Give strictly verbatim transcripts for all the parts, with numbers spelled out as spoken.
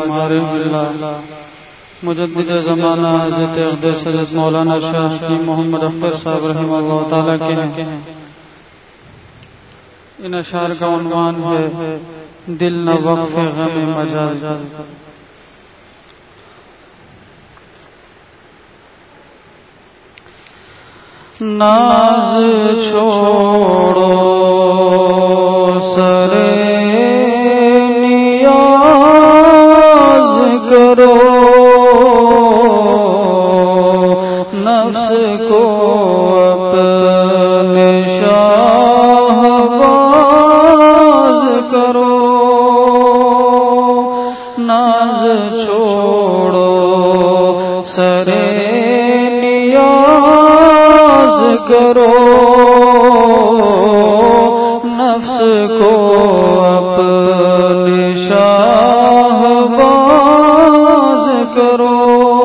عارف باللہ مجدد زمانہ حضرت اقدس حضرت مولانا شاہ حکیم محمد اختر صاحب رحمہ اللہ تعالیٰ کے ہیں. ان اشعار کا عنوان ہے دل نہ وقف غم مجاز. ناز چھوڑو سرے نیاز کرو نفس کو اپنے شاہباز کرو. ناز چھوڑو سرے کرو نفس کو اپنے شاہباز کرو.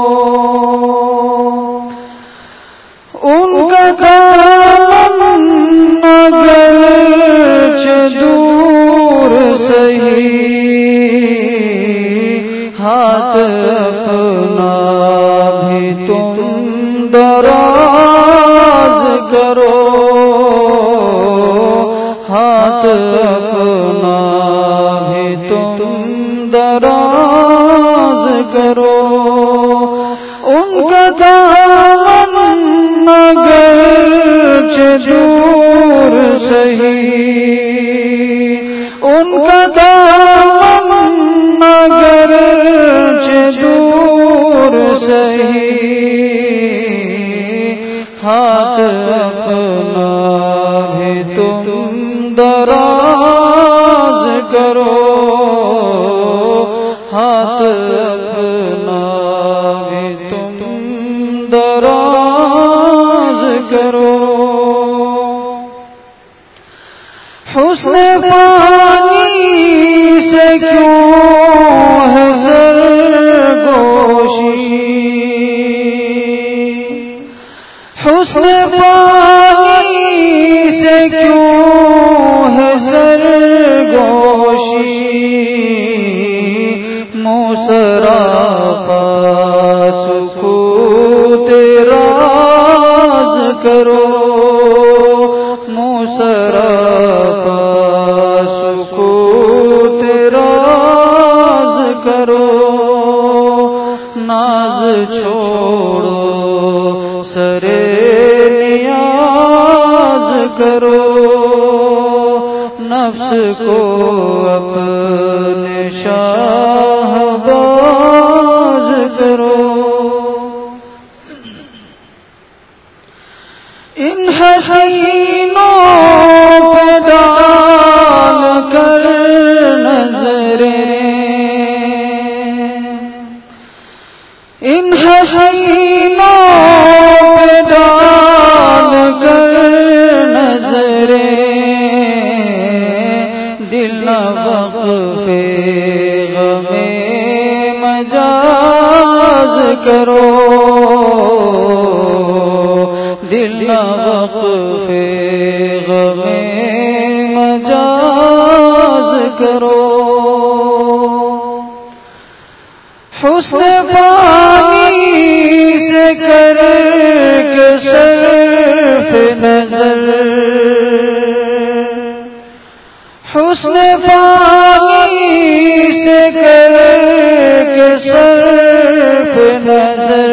ان کا دامن اگرچہ دور سہی ہاتھ اپنا بھی تم دراز کرو. ہاتھ اپنا بھی تم دراز کرو. ان کا دامن اگرچہ دور سہی ان کا دامن اگرچہ دور سہی ہاتھ اپنا بھی تم دراز کرو. ہاتھ اپنا بھی تم دراز کرو. حسن پانی سے کیوں ہے سرگوشی حسن پانی سے کیوں ہے سرگوشی. موسراپا سکوت راز کرو. موسراپا سکوت راز کرو. ناز چھوڑو سرے نیاز کرو. نفس کو اپنے شاہباز کرو. ان حسینوں پہ ڈال کر نظریں ان حسینوں پہ ڈال کر نظریں دل نہ وقف غم مجاز کرو. دل نہ وقف غم مجاز کرو. حسن پانی سے کر کے صرف نظر حسن پانی سے کر کے صرف نظر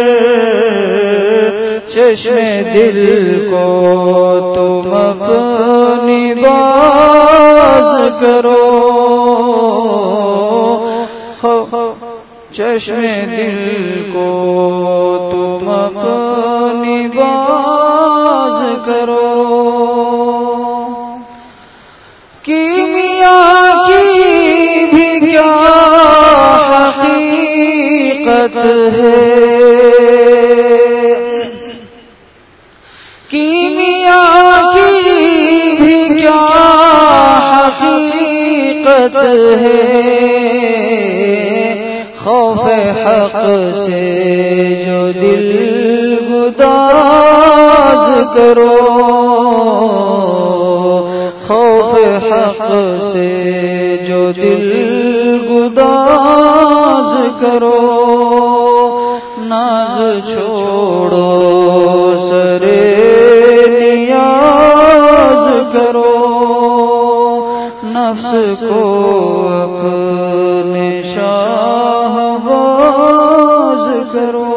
چشم دل کو تم اپنی باز کرو. چشم دل کو تم اپنی باز کرو. کیمیا کی بھی کیا حقیقت ہے کیمیا کی بھی کیا حقیقت ہے. خوف حق سے جو دل گداز کرو. خوف حق سے جو دل گداز کرو ناز چھوڑو سرے نیاز کرو نفس کو اپنے شاہباز کرو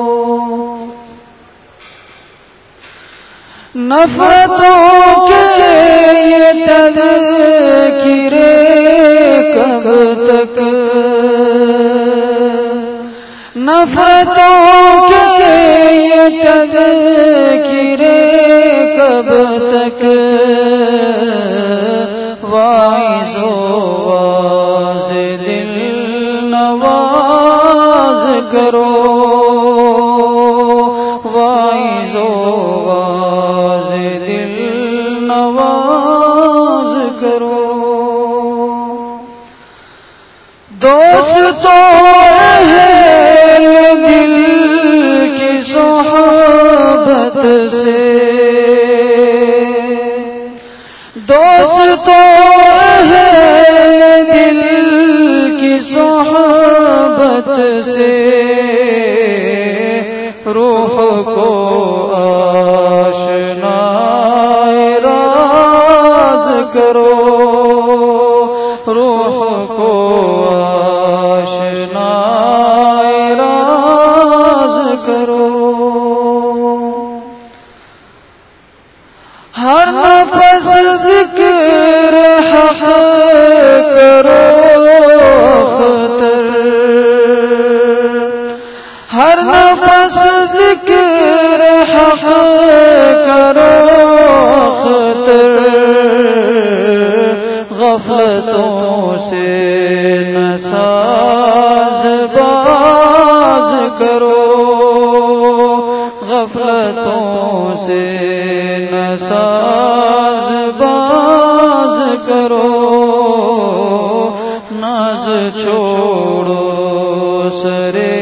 نفرتوں کے یہ تذکرے کب تک نفرتوں کے یہ تذکرے کب تک واعظ و واعظ دل نواز کرو واعظ و واعظ دل نواز کرو دوستوں اہل دل کی صحبت سے دوستوں اہل دل کی صحبت سے روح کو آشنا راز کرو روح کو آشنا راز کرو ہر نفس ذکر حق کرو اختر ہر نفس ذکر حق کرو اختر غفلتوں سے نساز باز کرو غفلتوں سے نساز باز کرو ناز چھوڑو سرے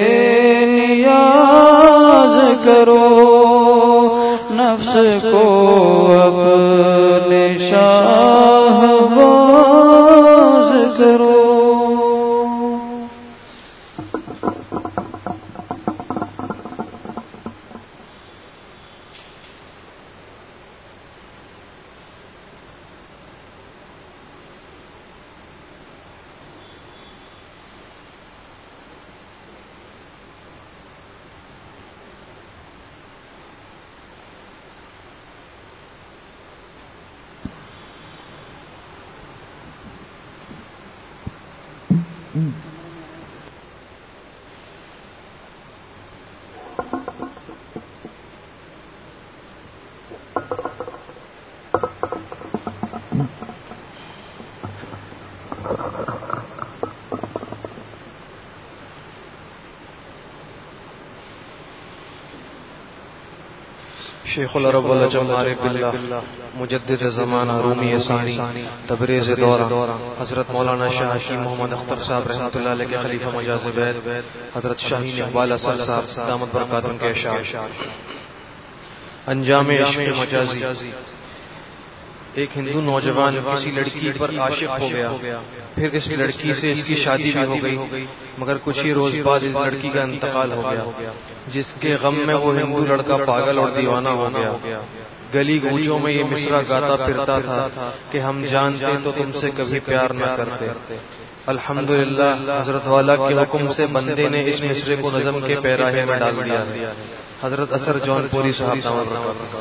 نیاز کرو نفس کو اپنے شاہباز کرو شیخ العرب والعجم عارف باللہ مجدد زمانہ رومی ثانی تبریز دورہ حضرت مولانا شاہ حکیم محمد اختر صاحب رحمۃ اللہ علیہ کے خلیفہ مجاز بیت حضرت شاہین اقبال اثر صاحب دامت برکاتہ کے اشعار انجام عشق مجازی ایک ہندو نوجوان کسی لڑکی پر عاشق ہو گیا پھر اس لڑکی سے اس کی شادی بھی ہو گئی مگر کچھ ہی روز بعد اس لڑکی کا انتقال ہو گیا جس کے غم میں وہ ہندو لڑکا پاگل اور دیوانہ ہو گیا گلی گوچوں میں یہ مصرع گاتا پھرتا تھا کہ ہم جانتے تو تم سے کبھی پیار نہ کرتے الحمدللہ حضرت والا کے حکم سے بندے نے اس مصرے کو نظم کے پیراہے میں ڈال دیا حضرت اثر جون پوری صاحب دامت برکاتہ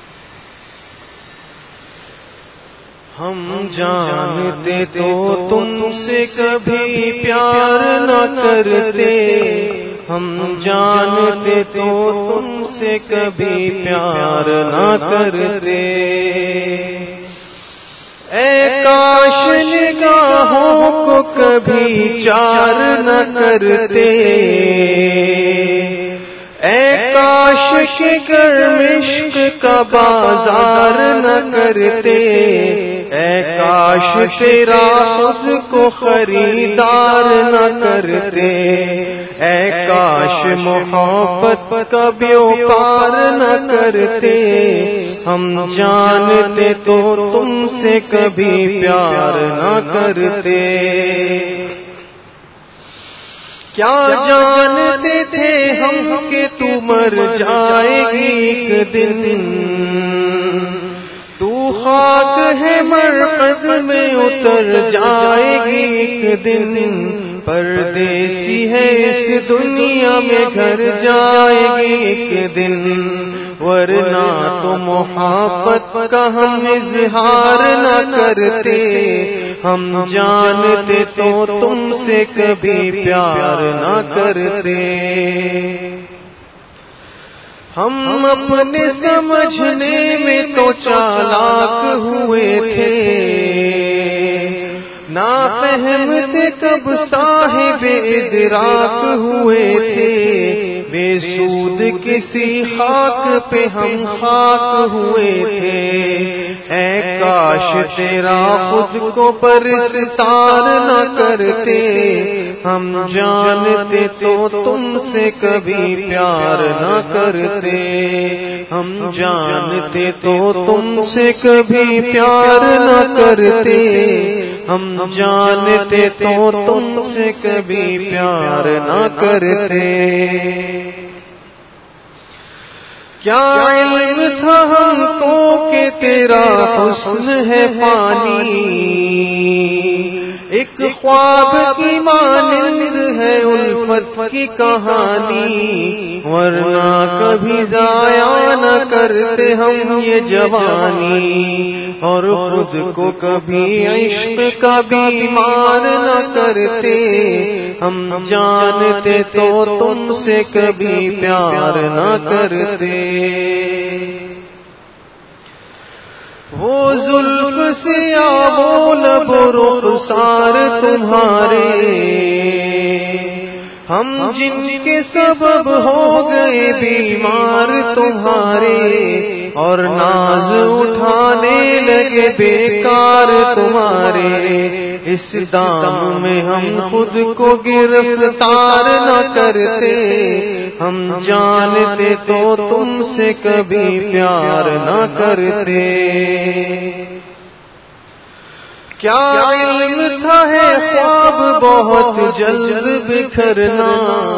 ہم جانتے تو تم سے کبھی پیار نہ کرتے ہم جانتے تو تم سے کبھی پیار نہ کرتے اے کاش نگاہوں کو کبھی چار نہ کرتے اے کاش کے گرم عشق کا بازار نہ کرتے اے کاش تیرا خود کو خریدار نہ کرتے اے کاش محبت کا بیوپار نہ کرتے ہم جانتے تو تم سے کبھی پیار نہ کرتے کیا جانتے تھے ہم کہ تو مر جائے گی ایک دن، تو خاک ہے مرقد میں اتر جائے گی ایک دن، پردیسی ہے اس دنیا میں گھر جائے گی ایک دن، ورنہ تو محبت کا ہم اظہار نہ کرتے، ہم جانتے تو تم سے کبھی پیار نہ کرتے، ہم اپنے سمجھنے میں تو چالاک ہوئے تھے، نا فہم تھے کب صاحب ادراک ہوئے تھے، بے سود کسی خاک پہ ہم خاک ہوئے تھے، اے کاش تیرا خود کو پرستار نہ کرتے، ہم جانتے تو تم سے کبھی پیار نہ کرتے، ہم جانتے تو تم سے کبھی پیار نہ کرتے، ہم جانتے تو تم سے کبھی پیار نہ کرتے، کیا علم تھا ہم کو کہ تیرا حسن ہے فانی، ایک خواب کی مانند ہے الفت کی کہانی، ورنہ کبھی ضائع نہ کرتے ہم یہ جوانی، اور خود کو کبھی عشق کا بیمار نہ کرتے، ہم جانتے تو تم سے کبھی پیار نہ کرتے، وہ زلف سے آبو لب رخسار تمہارے، ہم جن کے سبب ہو گئے بیمار تمہارے، اور ناز اٹھانے لگے بیکار تمہارے، اس دام میں ہم خود کو گرفتار نہ کرتے، ہم جانتے تو تم سے کبھی پیار نہ کرتے، کیا علم تھا ہے خواب بہت جلد بکھرنا،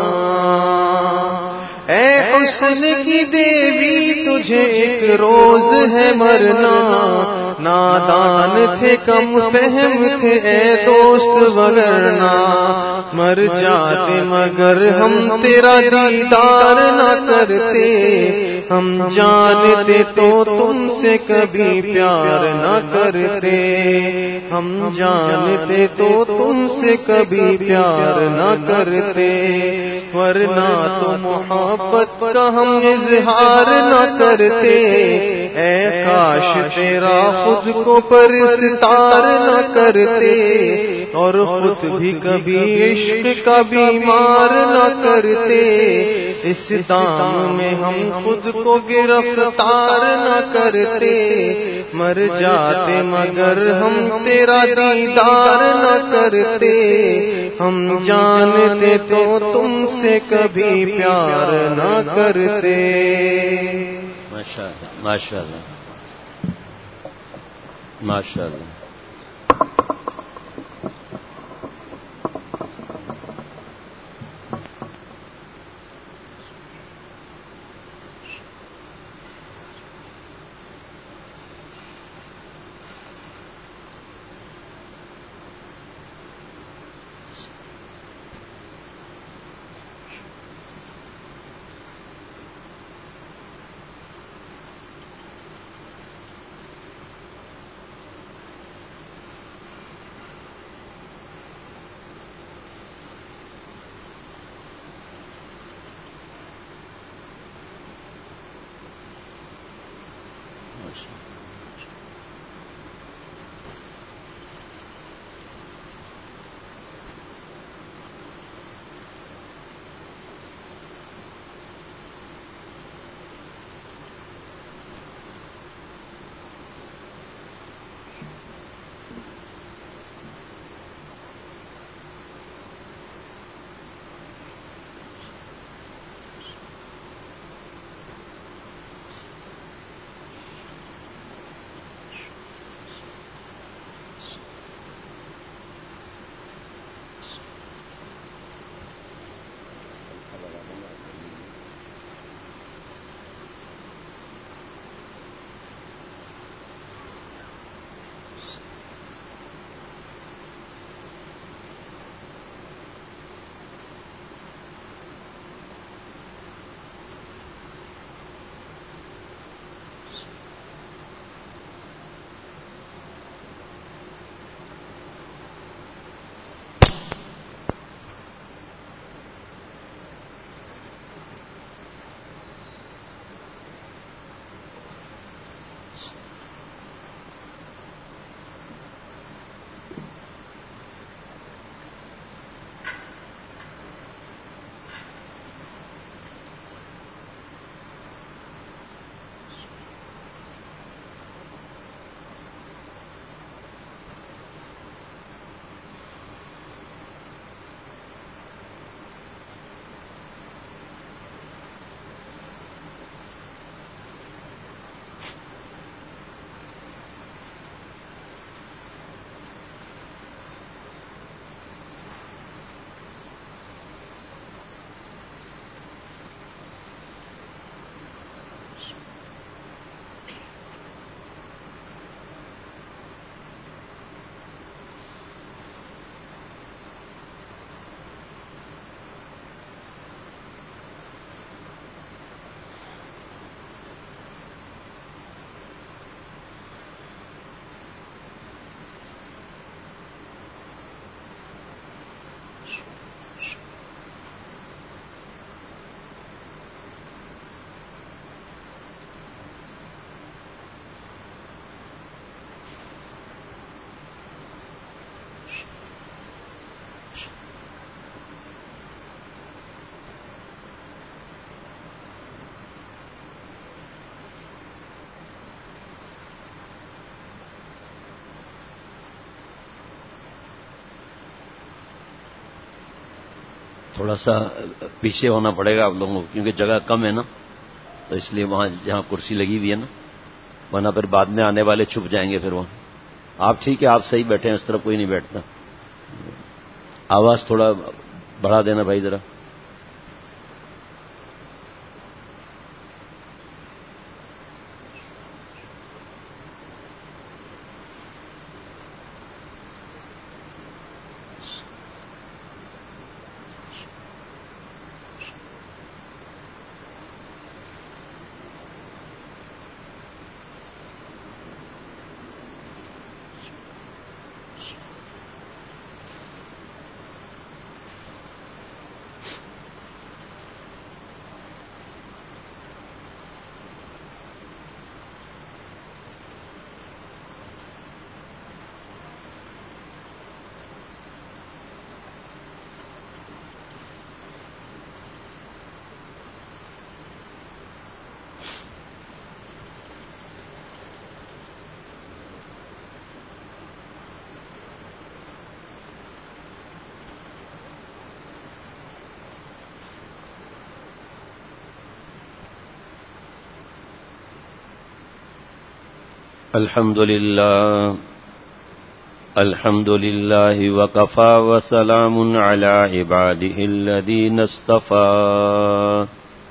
اے حسن کی دیوی تجھے ایک روز ہے مرنا، نادان تھے کم فہم تھے اے دوست وگرنا، مر جاتے مگر ہم تیرا دیدار نہ کرتے، ہم جانتے تو تم سے کبھی پیار نہ کرتے، ہم جانتے تو تم سے کبھی پیار نہ کرتے، ورنہ تو محبت کا ہم اظہار نہ کرتے، اے کاش تیرا خود کو پرستار نہ کرتے، اور خود بھی کبھی عشق کا بیمار نہ کرتے، اس دام میں ہم خود کو گرفتار نہ کرتے، مر جاتے مگر ہم تیرا دیدار نہ کرتے، ہم جانتے تو تم سے کبھی پیار نہ کرتے۔ ماشاءاللہ ماشاءاللہ ماشاءاللہ۔ تھوڑا سا پیچھے ہونا پڑے گا آپ لوگوں کو، کیونکہ جگہ کم ہے نا، تو اس لیے وہاں جہاں کرسی لگی ہوئی ہے نا، ورنہ پھر بعد میں آنے والے چھپ جائیں گے پھر وہاں. آپ ٹھیک ہے، آپ صحیح بیٹھے ہیں، اس طرف کوئی نہیں بیٹھتا. آواز تھوڑا بڑھا دینا بھائی ذرا. الحمد لله الحمد لله وكفى وسلام على عباده الذين اصطفى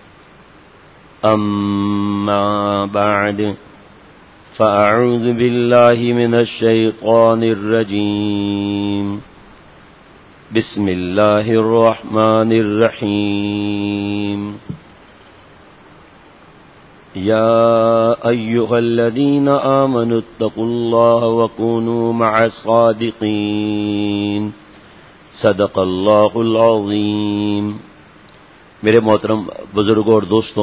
أما بعد فأعوذ بالله من الشيطان الرجيم بسم الله الرحمن الرحيم يا أيها الذين آمنوا اتقوا الله وكونوا مع الصادقين صدق اللہ العظیم. میرے محترم بزرگوں اور دوستوں،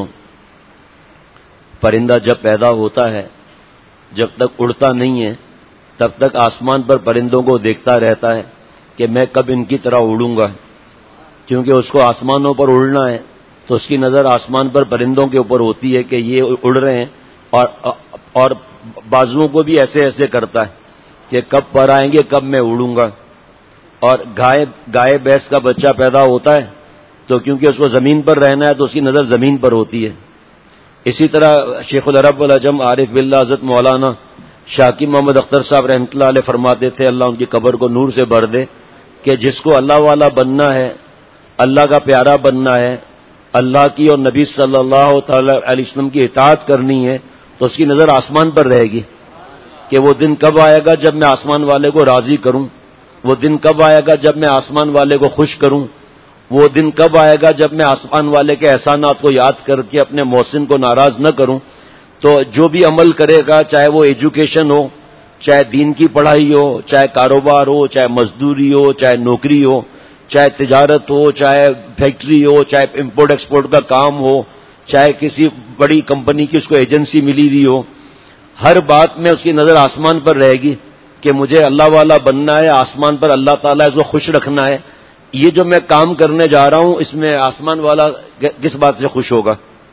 پرندہ جب پیدا ہوتا ہے، جب تک اڑتا نہیں ہے تب تک آسمان پر پرندوں کو دیکھتا رہتا ہے کہ میں کب ان کی طرح اڑوں گا، کیونکہ اس کو آسمانوں پر اڑنا ہے تو اس کی نظر آسمان پر پرندوں کے اوپر ہوتی ہے کہ یہ اڑ رہے ہیں، اور اور بازوؤں کو بھی ایسے ایسے کرتا ہے کہ کب پر آئیں گے، کب میں اڑوں گا. اور گائے گائے بھینس کا بچہ پیدا ہوتا ہے تو کیونکہ اس کو زمین پر رہنا ہے تو اس کی نظر زمین پر ہوتی ہے. اسی طرح شیخ العرب والعجم عارف باللہ حضرت مولانا شاکی محمد اختر صاحب رحمۃ اللہ علیہ فرماتے تھے، اللہ ان کی قبر کو نور سے بھر دے، کہ جس کو اللہ والا بننا ہے، اللہ کا پیارا بننا ہے، اللہ کی اور نبی صلی اللہ تعالی علیہ وسلم کی اطاعت کرنی ہے، تو اس کی نظر آسمان پر رہے گی کہ وہ دن کب آئے گا جب میں آسمان والے کو راضی کروں، وہ دن کب آئے گا جب میں آسمان والے کو خوش کروں، وہ دن کب آئے گا جب میں آسمان والے کے احسانات کو یاد کر کے اپنے محسن کو ناراض نہ کروں. تو جو بھی عمل کرے گا، چاہے وہ ایجوکیشن ہو، چاہے دین کی پڑھائی ہو، چاہے کاروبار ہو، چاہے مزدوری ہو، چاہے نوکری ہو، چاہے تجارت ہو، چاہے فیکٹری ہو، چاہے امپورٹ ایکسپورٹ کا کام ہو، چاہے کسی بڑی کمپنی کی اس کو ایجنسی ملی ہوئی ہو، ہر بات میں اس کی نظر آسمان پر رہے گی کہ مجھے اللہ والا بننا ہے، آسمان پر اللہ تعالیٰ اس کو خوش رکھنا ہے. یہ جو میں کام کرنے جا رہا ہوں اس میں آسمان والا کس بات سے خوش ہوگا؟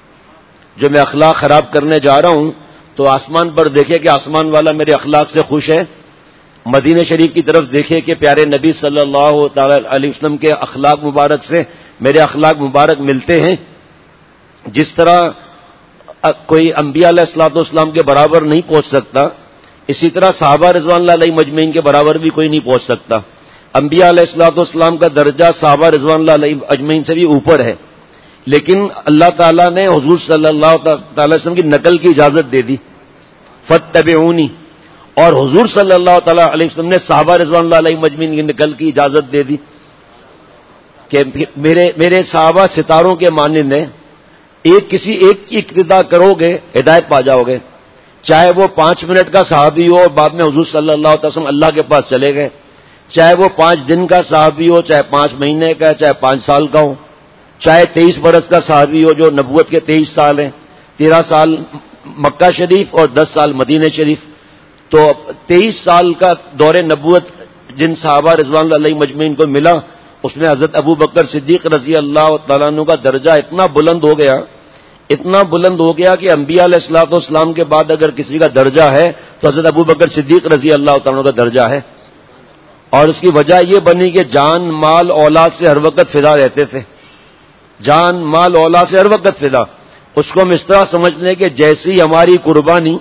جو میں اخلاق خراب کرنے جا رہا ہوں تو آسمان پر دیکھے کہ آسمان والا میرے اخلاق سے خوش ہے. مدینہ شریف کی طرف دیکھے کہ پیارے نبی صلی اللہ تعالی علیہ وسلم کے اخلاق مبارک سے میرے اخلاق مبارک ملتے ہیں. جس طرح کوئی انبیاء علیہ الصلوۃ والسلام کے برابر نہیں پہنچ سکتا، اسی طرح صحابہ رضوان اللہ علیہ مجمعین کے برابر بھی کوئی نہیں پہنچ سکتا. انبیاء علیہ الصلوۃ والسلام کا درجہ صحابہ رضوان اللہ علیہ اجمعین سے بھی اوپر ہے، لیکن اللہ تعالیٰ نے حضور صلی اللہ تعالی علیہ وسلم کی نقل کی اجازت دے دی، فاتبعونی، اور حضور صلی اللہ تعالی علیہ وسلم نے صحابہ رضوان اللہ علیہ مجمعین کی نقل کی اجازت دے دی کہ میرے میرے صحابہ ستاروں کے مانند ہیں، ایک کسی ایک کی اقتداء کرو گے ہدایت پا جاؤ گے، چاہے وہ پانچ منٹ کا صحابی ہو اور بعد میں حضور صلی اللہ علیہ وسلم اللہ کے پاس چلے گئے، چاہے وہ پانچ دن کا صحابی ہو، چاہے پانچ مہینے کا، چاہے پانچ سال کا ہو، چاہے تیئیس برس کا صحابی ہو جو نبوت کے تیئیس سال ہیں، تیرہ سال مکہ شریف اور دس سال مدینہ شریف. تو تیئیس سال کا دور نبوت جن صحابہ رضوان اللہ علیہ مجمعین کو ملا، اس میں حضرت ابو بکر صدیق رضی اللہ تعالیٰ عنہ کا درجہ اتنا بلند ہو گیا اتنا بلند ہو گیا کہ انبیاء علیہ الصلوۃ والسلام کے بعد اگر کسی کا درجہ ہے تو حضرت ابو بکر صدیق رضی اللہ تعالیٰ عنہ کا درجہ ہے. اور اس کی وجہ یہ بنی کہ جان مال اولاد سے ہر وقت فدا رہتے تھے. جان مال اولاد سے ہر وقت فدا. اس کو ہم اس طرح سمجھ لیں کہ جیسی ہماری قربانی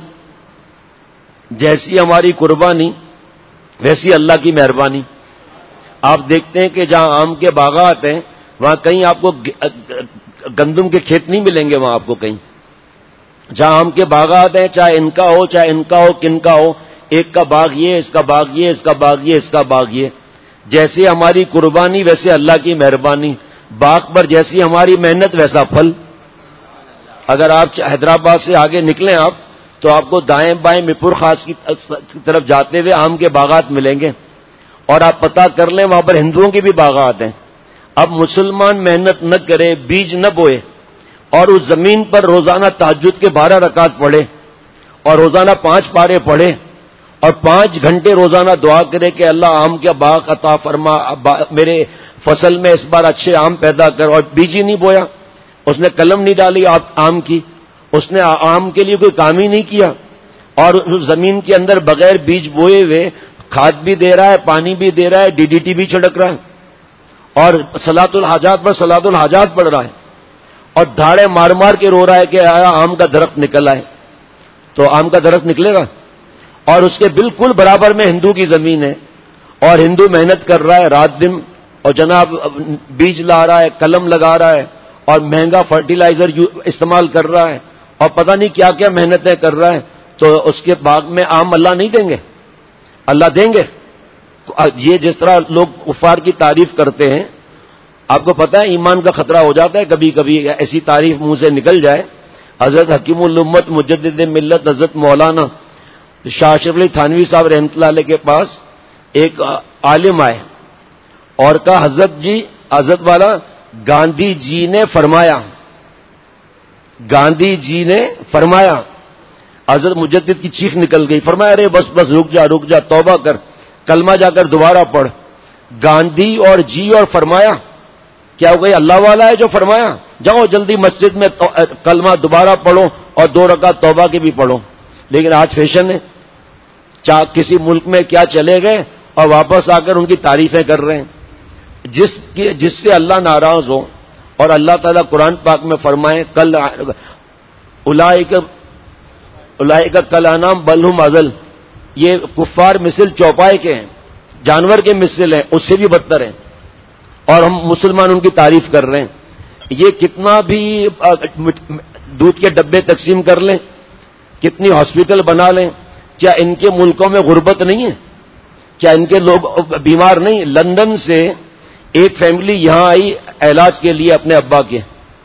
جیسی ہماری قربانی ویسی اللہ کی مہربانی. آپ دیکھتے ہیں کہ جہاں آم کے باغات ہیں وہاں کہیں آپ کو گندم کے کھیت نہیں ملیں گے. وہاں آپ کو کہیں جہاں آم کے باغات ہیں, چاہے ان کا ہو چاہے ان کا ہو کن کا ہو, ایک کا باغ یہ, اس کا باغ یہ, اس کا باغ یہ, اس کا باغ یہ. جیسے ہماری قربانی ویسے اللہ کی مہربانی. باغ پر جیسی ہماری محنت ویسا پھل. اگر آپ حیدرآباد سے آگے نکلیں آپ تو آپ کو دائیں بائیں مپور خاص کی طرف جاتے ہوئے آم کے باغات ملیں گے, اور آپ پتہ کر لیں وہاں پر ہندوؤں کے بھی باغات ہیں. اب مسلمان محنت نہ کرے, بیج نہ بوئے, اور اس زمین پر روزانہ تہجد کے بارہ رکعت پڑھے اور روزانہ پانچ پارے پڑھے اور پانچ گھنٹے روزانہ دعا کرے کہ اللہ آم کا باغ عطا فرما, میرے فصل میں اس بار اچھے آم پیدا کر, اور بیج ہی نہیں بویا, اس نے قلم نہیں ڈالی آم کی, اس نے آم کے لیے کوئی کام ہی نہیں کیا, اور اس زمین کے اندر بغیر بیج بوئے ہوئے کھاد بھی دے رہا ہے, پانی بھی دے رہا ہے, ڈی ڈی ٹی بھی چھڑک رہا ہے, اور صلاۃ الحاجات پر صلاۃ الحاجات پڑھ رہا ہے, اور دھاڑے مار مار کے رو رہا ہے کہ آیا آم کا درخت نکل آئے. تو آم کا درخت نکلے گا؟ اور اس کے بالکل برابر میں ہندو کی زمین ہے, اور ہندو محنت کر رہا ہے رات دن, اور جناب بیج لا رہا ہے, قلم لگا رہا ہے, اور مہنگا فرٹیلائزر استعمال کر رہا ہے, اور پتہ نہیں کیا کیا محنتیں کر رہا ہے. تو اس کے باغ میں آم اللہ نہیں دیں گے؟ اللہ دیں گے. یہ جس طرح لوگ کفار کی تعریف کرتے ہیں, آپ کو پتہ ہے ایمان کا خطرہ ہو جاتا ہے کبھی کبھی ایسی تعریف منہ سے نکل جائے. حضرت حکیم الامت مجدد ملت حضرت مولانا شاہ اشرف علی تھانوی صاحب رحمۃ اللہ علیہ کے پاس ایک عالم آئے اور کہا حضرت جی, حضرت والا گاندھی جی نے فرمایا, گاندھی جی نے فرمایا. حضرت مجدد کی چیخ نکل گئی, فرمایا ارے بس بس رک جا رک جا, توبہ کر, کلمہ جا کر دوبارہ پڑھ. گاندھی اور جی اور فرمایا کیا ہو گئی؟ اللہ والا ہے جو فرمایا. جاؤ جلدی مسجد میں کلمہ دوبارہ پڑھو اور دو رکعت توبہ کی بھی پڑھو. لیکن آج فیشن ہے, کسی ملک میں کیا چلے گئے اور واپس آ کر ان کی تعریفیں کر رہے ہیں. جس کی جس سے اللہ ناراض ہو, اور اللہ تعالیٰ قرآن پاک میں فرمائے کل اولئک اولئک کالانعام بل ہم اضل, یہ کفار مثل چوپائے کے ہیں, جانور کے مثل ہیں, اس سے بھی بدتر ہیں, اور ہم مسلمان ان کی تعریف کر رہے ہیں. یہ کتنا بھی دودھ کے ڈبے تقسیم کر لیں, کتنی ہاسپٹل بنا لیں, کیا ان کے ملکوں میں غربت نہیں ہے؟ کیا ان کے لوگ بیمار نہیں؟ لندن سے ایک فیملی یہاں آئی علاج کے لیے اپنے ابا کے,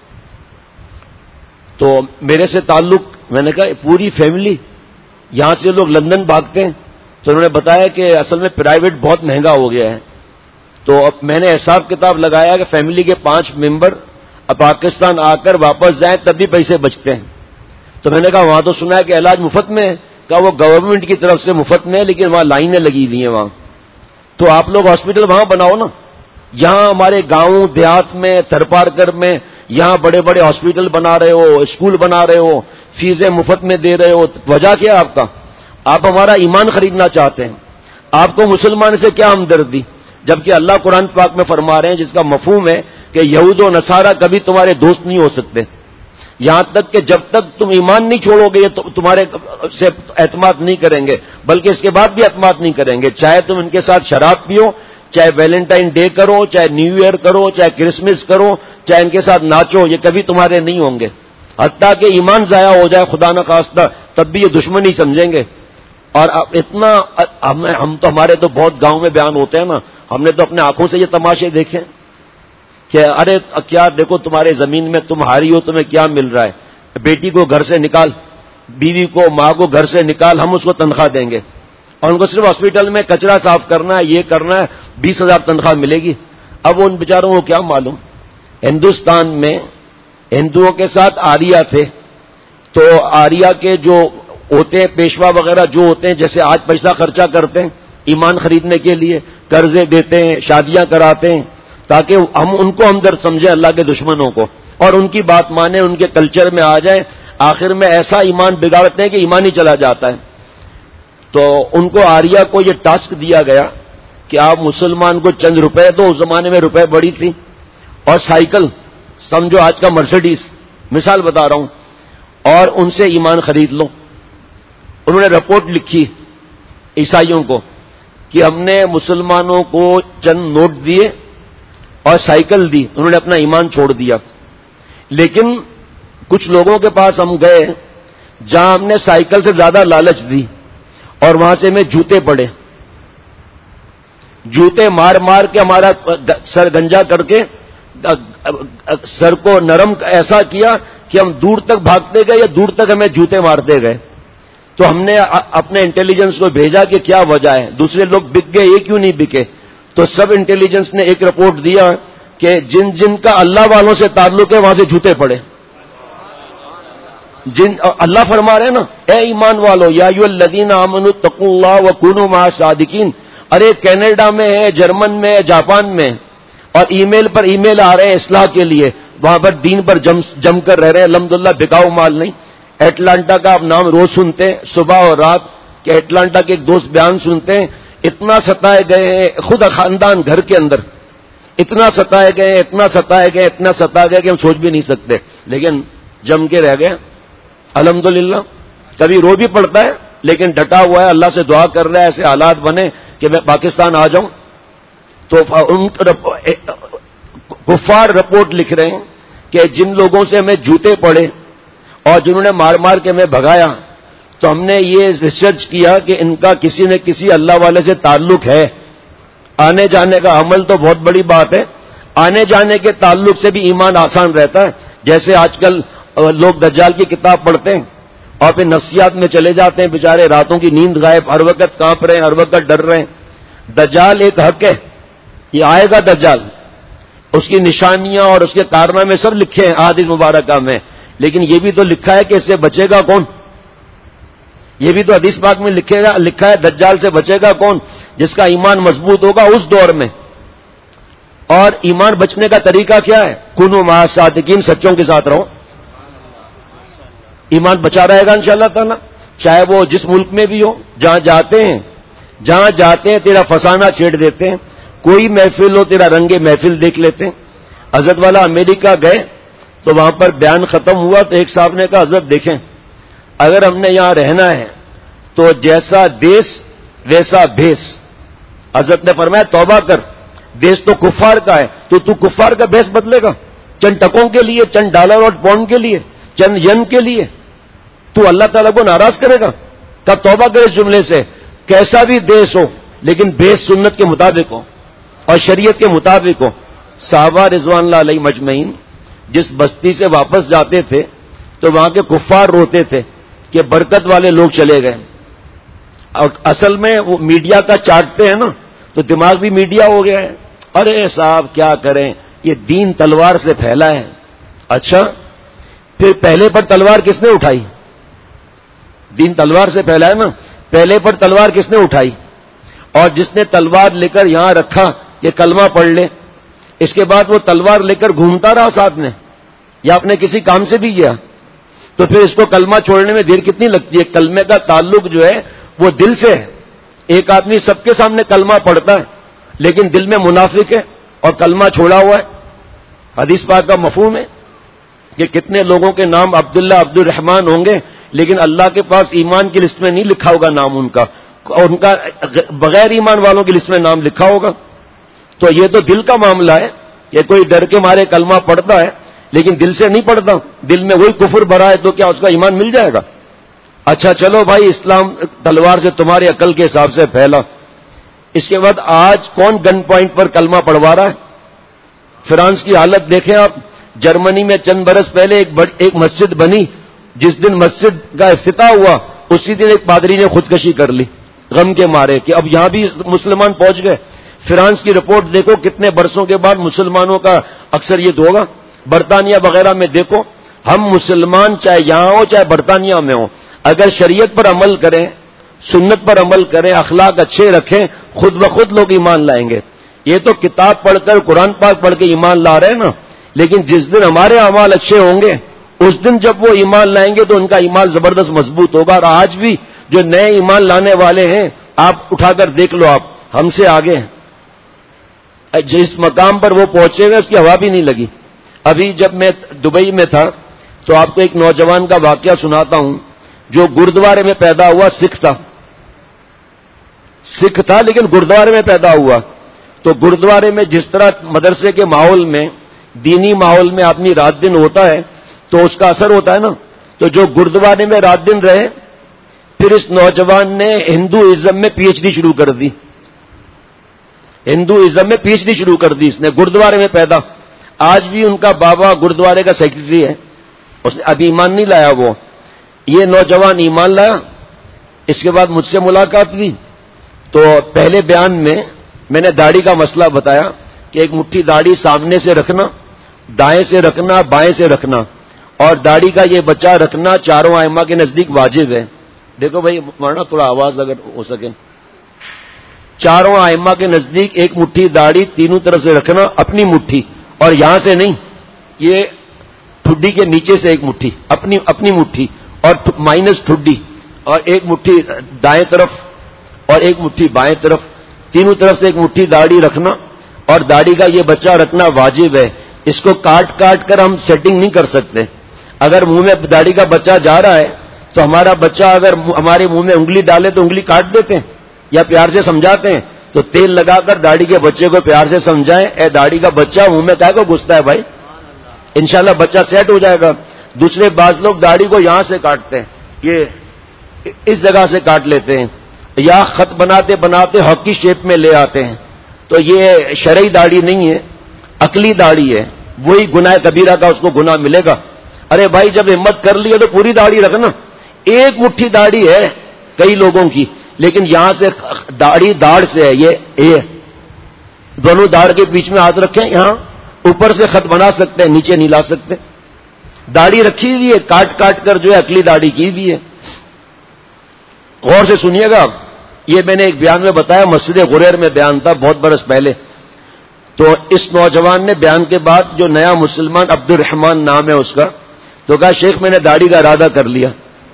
تو میرے سے تعلق, میں نے کہا پوری فیملی یہاں سے لوگ لندن بھاگتے ہیں, تو انہوں نے بتایا کہ اصل میں پرائیویٹ بہت مہنگا ہو گیا ہے. تو اب میں نے حساب کتاب لگایا کہ فیملی کے پانچ ممبر اب پاکستان آ کر واپس جائیں تب بھی پیسے بچتے ہیں. تو میں نے کہا وہاں تو سنا ہے کہ علاج مفت میں ہے. کہا وہ گورنمنٹ کی طرف سے مفت میں ہے, لیکن وہاں لائنیں لگی ہوئی ہیں وہاں. تو آپ لوگ ہاسپٹل وہاں بناؤ نا. یہاں ہمارے گاؤں دیہات میں تھرپارکر میں یہاں بڑے بڑے ہاسپٹل بنا رہے ہو, اسکول بنا رہے ہو, فیسیں مفت میں دے رہے ہو, وجہ کیا ہے آپ کا؟ آپ ہمارا ایمان خریدنا چاہتے ہیں. آپ کو مسلمان سے کیا ہمدردی؟ جبکہ اللہ قرآن پاک میں فرما رہے ہیں جس کا مفہوم ہے کہ یہود و نصارہ کبھی تمہارے دوست نہیں ہو سکتے, یہاں تک کہ جب تک تم ایمان نہیں چھوڑو گے یہ تمہارے سے اعتماد نہیں کریں گے, بلکہ اس کے بعد بھی اعتماد نہیں کریں گے. چاہے تم ان کے ساتھ شراب پیو, چاہے ویلنٹائن ڈے کرو, چاہے نیو ایئر کرو, چاہے کرسمس کرو, چاہے ان کے ساتھ ناچو, یہ کبھی تمہارے نہیں ہوں گے. حتیٰ کہ ایمان ضائع ہو جائے خدا نہ خواستہ تب بھی یہ دشمنی سمجھیں گے. اور اتنا ہم, ہم تو ہمارے تو بہت گاؤں میں بیان ہوتے ہیں نا, ہم نے تو اپنے آنکھوں سے یہ تماشے دیکھے کہ ارے کیا دیکھو تمہارے زمین میں تم ہاری ہو, تمہیں کیا مل رہا ہے, بیٹی کو گھر سے نکال, بیوی کو ماں کو گھر سے نکال, ہم اس کو تنخواہ دیں گے, اور ان کو صرف ہاسپٹل میں کچرا صاف کرنا ہے, یہ کرنا ہے, بیس ہزار تنخواہ ملے گی. اب ان بیچاروں کو کیا معلوم. ہندوستان میں ہندوؤں کے ساتھ آریہ تھے, تو آریہ کے جو ہوتے ہیں پیشوا وغیرہ جو ہوتے ہیں, جیسے آج پیسہ خرچہ کرتے ہیں ایمان خریدنے کے لیے, قرضے دیتے ہیں, شادیاں کراتے ہیں, تاکہ ہم ان کو ہمدرد سمجھیں اللہ کے دشمنوں کو, اور ان کی بات مانیں, ان کے کلچر میں آ جائیں. آخر میں ایسا ایمان بگاڑتے ہیں کہ ایمان ہی چلا جاتا ہے. تو ان کو آریہ کو یہ ٹاسک دیا گیا کہ آپ مسلمان کو چند روپے دو، اس زمانے میں روپے بڑی تھی، اور سائیکل سمجھو آج کا مرسیڈیز، مثال بتا رہا ہوں، اور ان سے ایمان خرید لو۔ انہوں نے رپورٹ لکھی عیسائیوں کو کہ ہم نے مسلمانوں کو چند نوٹ دیے اور سائیکل دی، انہوں نے اپنا ایمان چھوڑ دیا۔ لیکن کچھ لوگوں کے پاس ہم گئے جہاں ہم نے سائیکل سے زیادہ لالچ دی، اور وہاں سے ہمیں جوتے پڑے، جوتے مار مار کے ہمارا سر گنجا کر کے سر کو نرم ایسا کیا کہ ہم دور تک بھاگتے گئے یا دور تک ہمیں جوتے مارتے گئے۔ تو ہم نے اپنے انٹیلیجنس کو بھیجا کہ کیا وجہ ہے، دوسرے لوگ بک گئے، یہ کیوں نہیں بکے؟ تو سب انٹیلیجنس نے ایک رپورٹ دیا کہ جن جن کا اللہ والوں سے تعلق ہے وہاں سے جوتے پڑے۔ جن اللہ فرما رہے ہیں نا، اے ایمان والو یا ایھا الذین آمنوا اتقوا اللہ وکونوا مع الصادقین۔ ارے کینیڈا میں ہے، جرمن میں ہے، جاپان میں، اور ای میل پر ای میل آ رہے ہیں اصلاح کے لیے، وہاں پر دین پر جم جم کر رہ رہے ہیں، الحمدللہ بکاؤ مال نہیں۔ ایٹلانٹا کا آپ نام روز سنتے ہیں صبح اور رات کہ ایٹلانٹا کے ایک دوست بیان سنتے ہیں، اتنا ستائے گئے ہیں خود خاندان گھر کے اندر، اتنا ستائے گئے اتنا ستائے گئے اتنا ستائے گئے کہ ہم سوچ بھی نہیں سکتے، لیکن جم کے رہ گئے الحمدللہ۔ کبھی رو بھی پڑتا ہے لیکن ڈٹا ہوا ہے، اللہ سے دعا کر رہا ہے ایسے حالات بنے کہ میں پاکستان آ جاؤں۔ تو ان کفار رپورٹ لکھ رہے ہیں کہ جن لوگوں سے ہمیں جوتے پڑے اور جنہوں نے مار مار کے ہمیں بھگایا، تو ہم نے یہ ریسرچ کیا کہ ان کا کسی نہ کسی اللہ والے سے تعلق ہے۔ آنے جانے کا عمل تو بہت بڑی بات ہے، آنے جانے کے تعلق سے بھی ایمان آسان رہتا ہے۔ جیسے آج کل لوگ دجال کی کتاب پڑھتے ہیں اور پھر نفسیات میں چلے جاتے ہیں، بیچارے راتوں کی نیند غائب، ہر وقت کانپ رہے ہیں، ہر وقت ڈر رہے ہیں۔ دجال ایک حق ہے، یہ آئے گا دجال، اس کی نشانیاں اور اس کے کارنامے سب لکھے ہیں احادیث مبارکہ میں، لیکن یہ بھی تو لکھا ہے کہ اس سے بچے گا کون؟ یہ بھی تو حدیث پاک میں لکھے گا لکھا ہے دجال سے بچے گا کون؟ جس کا ایمان مضبوط ہوگا اس دور میں۔ اور ایمان بچنے کا طریقہ کیا ہے؟ کونوا مع الصادقین، سچوں کے ساتھ رہو، ایمان بچا رہے گا انشاءاللہ تعالی، چاہے وہ جس ملک میں بھی ہو، جہاں جاتے ہیں جہاں جاتے ہیں تیرا فسانہ چھیڑ دیتے ہیں، کوئی محفل ہو تیرا رنگ محفل دیکھ لیتے ہیں۔ حضرت والا امریکہ گئے تو وہاں پر بیان ختم ہوا تو ایک صاحب نے کہا حضرت دیکھیں، اگر ہم نے یہاں رہنا ہے تو جیسا دیس ویسا بھیس۔ حضرت نے فرمایا توبہ کر، دیس تو کفار کا ہے، تو تو کفار کا بھیس بدلے گا چند ٹکوں کے لیے، چند ڈالر اور پاؤنڈ کے لیے، چند ین کے لیے؟ تو اللہ تعالیٰ کو ناراض کرے گا؟ کب توبہ کرے اس جملے سے، کیسا بھی دیس ہو لیکن بیس سنت کے مطابق ہو اور شریعت کے مطابق ہو۔ صحابہ رضوان اللہ علیہ مجمعین جس بستی سے واپس جاتے تھے تو وہاں کے کفار روتے تھے کہ برکت والے لوگ چلے گئے، اور اصل میں وہ میڈیا کا چاٹتے ہیں نا، تو دماغ بھی میڈیا ہو گیا ہے، ارے صاحب کیا کریں، یہ دین تلوار سے پھیلا ہے۔ اچھا پھر پہلے پر تلوار کس نے اٹھائی؟ دین تلوار سے پھیلا ہے نا، پہلے پر تلوار کس نے اٹھائی؟ اور جس نے تلوار لے کر یہاں رکھا کہ کلمہ پڑھ لے، اس کے بعد وہ تلوار لے کر گھومتا رہا ساتھ میں یا اپنے کسی کام سے بھی گیا، تو پھر اس کو کلمہ چھوڑنے میں دیر کتنی لگتی ہے؟ کلمے کا تعلق جو ہے وہ دل سے ہے۔ ایک آدمی سب کے سامنے کلمہ پڑھتا ہے لیکن دل میں منافق ہے اور کلمہ چھوڑا ہوا ہے۔ حدیث پاک کا مفہوم ہے کہ کتنے لوگوں کے نام عبداللہ عبد الرحمن ہوں گے لیکن اللہ کے پاس ایمان کی لسٹ میں نہیں لکھا ہوگا نام ان کا، اور ان کا بغیر ایمان والوں کی لسٹ میں نام لکھا ہوگا۔ تو یہ تو دل کا معاملہ ہے کہ کوئی ڈر کے مارے کلمہ پڑھتا ہے لیکن دل سے نہیں پڑھتا، دل میں وہی کفر بھرا ہے، تو کیا اس کا ایمان مل جائے گا؟ اچھا چلو بھائی، اسلام تلوار سے تمہاری عقل کے حساب سے پھیلا۔ اس کے بعد آج کون گن پوائنٹ پر کلمہ پڑھوا رہا ہے؟ فرانس کی حالت دیکھیں آپ، جرمنی میں چند برس پہلے ایک بڑ... ایک مسجد بنی، جس دن مسجد کا افتتاح ہوا اسی دن ایک پادری نے خودکشی کر لی غم کے مارے کہ اب یہاں بھی مسلمان پہنچ گئے۔ فرانس کی رپورٹ دیکھو، کتنے برسوں کے بعد مسلمانوں کا اکثریت ہوگا۔ برطانیہ وغیرہ میں دیکھو، ہم مسلمان چاہے یہاں ہو چاہے برطانیہ میں ہو، اگر شریعت پر عمل کریں، سنت پر عمل کریں، اخلاق اچھے رکھیں، خود بخود لوگ ایمان لائیں گے۔ یہ تو کتاب پڑھ کر قرآن پاک پڑھ کے ایمان لا رہے ہیں نا، لیکن جس دن ہمارے اعمال اچھے ہوں گے اس دن جب وہ ایمان لائیں گے تو ان کا ایمان زبردست مضبوط ہوگا۔ اور آج بھی جو نئے ایمان لانے والے ہیں، آپ اٹھا کر دیکھ لو، آپ ہم سے آگے ہیں، جس مقام پر وہ پہنچے ہوئے اس کی ہوا بھی نہیں لگی. ابھی جب میں دبئی میں تھا تو آپ کو ایک نوجوان کا واقعہ سناتا ہوں جو گردوارے میں پیدا ہوا. سکھ تھا سکھ تھا لیکن گردوارے میں پیدا ہوا. تو گردوارے میں جس طرح مدرسے کے ماحول میں دینی ماحول میں آدمی رات دن ہوتا ہے تو اس کا اثر ہوتا ہے نا. تو جو گردوارے میں رات دن رہے پھر اس نوجوان نے ہندوازم میں پی ایچ ڈی شروع کر دی. ہندوازم میں پی ایچ ڈی شروع کر دی اس نے گردوارے میں پیدا. آج بھی ان کا بابا گردوارے کا سیکرٹری ہے. اس نے ابھی ایمان نہیں لایا. وہ یہ نوجوان ایمان لایا. اس کے بعد مجھ سے ملاقات ہوئی تو پہلے بیان میں میں نے داڑھی کا مسئلہ بتایا کہ ایک مٹھی داڑھی سامنے سے رکھنا, دائیں سے رکھنا, بائیں سے رکھنا, اور داڑھی کا یہ بچہ رکھنا چاروں ائمہ کے نزدیک واجب ہے. دیکھو بھائی مارنا تھوڑا آواز اگر ہو سکے. چاروں ائمہ کے نزدیک ایک مٹھی داڑھی تینوں طرف سے رکھنا, اپنی مٹھی, اور یہاں سے نہیں, یہ ٹھڈی کے نیچے سے ایک مٹھی, اپنی اپنی مٹھی اور مائنس ٹھڈی, اور ایک مٹھی دائیں طرف اور ایک مٹھی بائیں طرف, تینوں طرف سے ایک مٹھی داڑھی رکھنا, اور داڑھی کا یہ بچہ رکھنا واجب ہے. اس کو کاٹ کاٹ کر ہم سیٹنگ نہیں کر سکتے. اگر منہ میں داڑھی کا بچہ جا رہا ہے تو ہمارا بچہ اگر ہمارے منہ میں انگلی ڈالے تو انگلی کاٹ دیتے ہیں یا پیار سے سمجھاتے ہیں. تو تیل لگا کر داڑھی کے بچے کو پیار سے سمجھائیں, اے داڑھی کا بچہ منہ میں کیا کو گھستا ہے بھائی, انشاءاللہ بچہ سیٹ ہو جائے گا. دوسرے بعض لوگ داڑھی کو یہاں سے کاٹتے ہیں, یہ اس جگہ سے کاٹ لیتے ہیں, یا خط بناتے بناتے ہاکی شیپ میں لے آتے ہیں. تو یہ شرعی داڑھی نہیں ہے, عقلی داڑھی ہے. وہی گناہ کبیرہ کا اس کو گناہ ملے گا. ارے بھائی جب ہمت کر لی ہے تو پوری داڑھی رکھنا. ایک مٹھی داڑھی ہے کئی لوگوں کی, لیکن یہاں سے داڑھی داڑھ سے ہے, یہ اے دونوں داڑھ کے بیچ میں ہاتھ رکھیں, یہاں اوپر سے خط بنا سکتے ہیں, نیچے نہیں لا سکتے. داڑھی رکھی ہوئی ہے, کاٹ کاٹ کر جو ہے عقلی داڑھی کی ہوئی ہے. غور سے سنیے گا. یہ میں نے ایک بیان میں بتایا, مسجد غریر میں بیان تھا بہت برس پہلے. تو اس نوجوان نے بیان کے بعد, جو نیا مسلمان عبد الرحمان نام ہے اس کا, تو کہا شیخ میں نے داڑھی کا ارادہ کر لیا.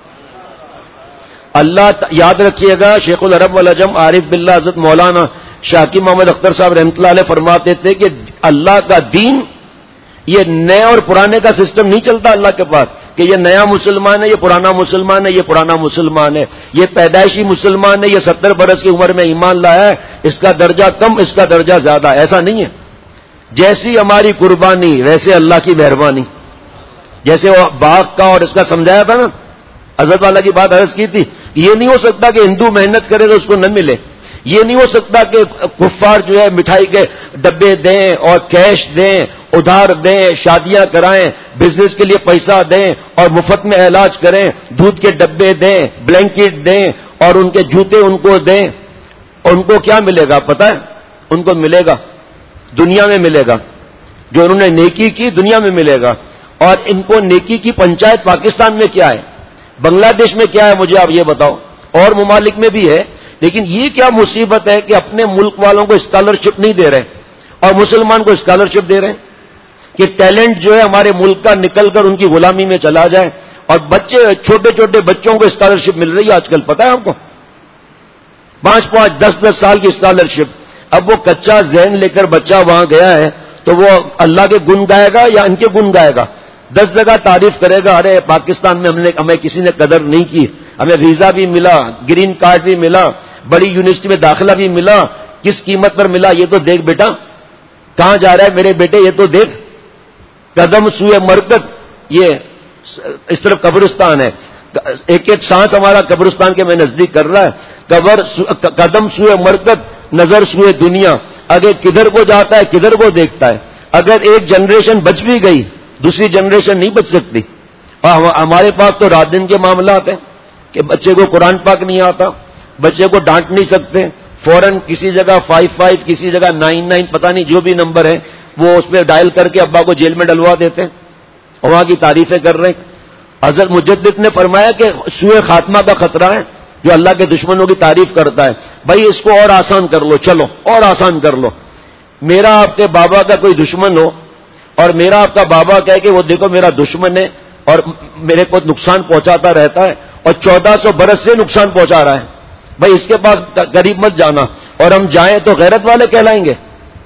اللہ یاد رکھیے گا, شیخ العرب والعجم عارف باللہ حضرت مولانا شاکی محمد اختر صاحب رحمۃ اللہ علیہ فرماتے تھے کہ اللہ کا دین یہ نئے اور پرانے کا سسٹم نہیں چلتا اللہ کے پاس کہ یہ نیا مسلمان ہے, یہ پرانا مسلمان ہے, یہ پرانا مسلمان ہے, یہ پیدائشی مسلمان ہے, یہ ستر برس کی عمر میں ایمان لایا ہے, اس کا درجہ کم, اس کا درجہ زیادہ. ایسا نہیں ہے. جیسی ہماری قربانی ویسے اللہ کی مہربانی. جیسے وہ باغ کا اور اس کا سمجھایا تھا نا, حضرت والا کی بات عرض کی تھی. یہ نہیں ہو سکتا کہ ہندو محنت کرے تو اس کو نہ ملے. یہ نہیں ہو سکتا کہ کفار جو ہے مٹھائی کے ڈبے دیں اور کیش دیں, ادھار دیں, شادیاں کرائیں, بزنس کے لیے پیسہ دیں اور مفت میں علاج کریں, دودھ کے ڈبے دیں, بلینکٹ دیں اور ان کے جوتے ان کو دیں. ان کو کیا ملے گا پتہ ہے؟ ان کو ملے گا دنیا میں ملے گا. جو انہوں نے نیکی کی دنیا میں ملے گا. اور ان کو نیکی کی پنچایت پاکستان میں کیا ہے, بنگلہ دیش میں کیا ہے, مجھے آپ یہ بتاؤ. اور ممالک میں بھی ہے, لیکن یہ کیا مصیبت ہے کہ اپنے ملک والوں کو اسکالرشپ نہیں دے رہے اور مسلمان کو اسکالرشپ دے رہے ہیں کہ ٹیلنٹ جو ہے ہمارے ملک کا نکل کر ان کی غلامی میں چلا جائے. اور بچے, چھوٹے چھوٹے بچوں کو اسکالرشپ مل رہی ہے آج کل, پتہ ہے آپ کو, پانچ پانچ دس دس سال کی اسکالرشپ. اب وہ کچا ذہن لے کر بچہ وہاں گیا ہے تو وہ اللہ کے گن گائے گا یا ان کے گن گائے گا؟ دس جگہ تعریف کرے گا, ارے پاکستان میں ہم نے ہمیں کسی نے قدر نہیں کی, ہمیں ویزا بھی ملا, گرین کارڈ بھی ملا, بڑی یونیورسٹی میں داخلہ بھی ملا, کس قیمت پر ملا یہ تو دیکھ بیٹا. کہاں جا رہا ہے میرے بیٹے یہ تو دیکھ. قدم سوئے مرکت, یہ اس طرف قبرستان ہے, ایک ایک سانس ہمارا قبرستان کے میں نزدیک کر رہا ہے. قبر قدم سوئے مرکت, نظر سوئے دنیا. اگر کدھر کو جاتا ہے کدھر کو دیکھتا ہے. اگر ایک جنریشن بچ بھی گئی دوسری جنریشن نہیں بچ سکتی. اور ہمارے پاس تو رات دن کے معاملات ہیں کہ بچے کو قرآن پاک نہیں آتا, بچے کو ڈانٹ نہیں سکتے, فوراً کسی جگہ فائیو فائیو کسی جگہ نائن نائن پتہ نہیں جو بھی نمبر ہے وہ اس پہ ڈائل کر کے ابا کو جیل میں ڈلوا دیتے ہیں اور وہاں کی تعریفیں کر رہے ہیں. حضرت مجدد نے فرمایا کہ سوئے خاتمہ کا خطرہ ہے جو اللہ کے دشمنوں کی تعریف کرتا ہے. بھائی اس کو اور آسان کر لو, چلو اور آسان کر لو. میرا آپ کے بابا کا کوئی دشمن ہو اور میرا آپ کا بابا کہے کہ وہ دیکھو میرا دشمن ہے اور میرے کو نقصان پہنچاتا رہتا ہے اور چودہ سو برس سے نقصان پہنچا رہا ہے, بھائی اس کے پاس قریب مت جانا. اور ہم جائیں تو غیرت والے کہلائیں گے.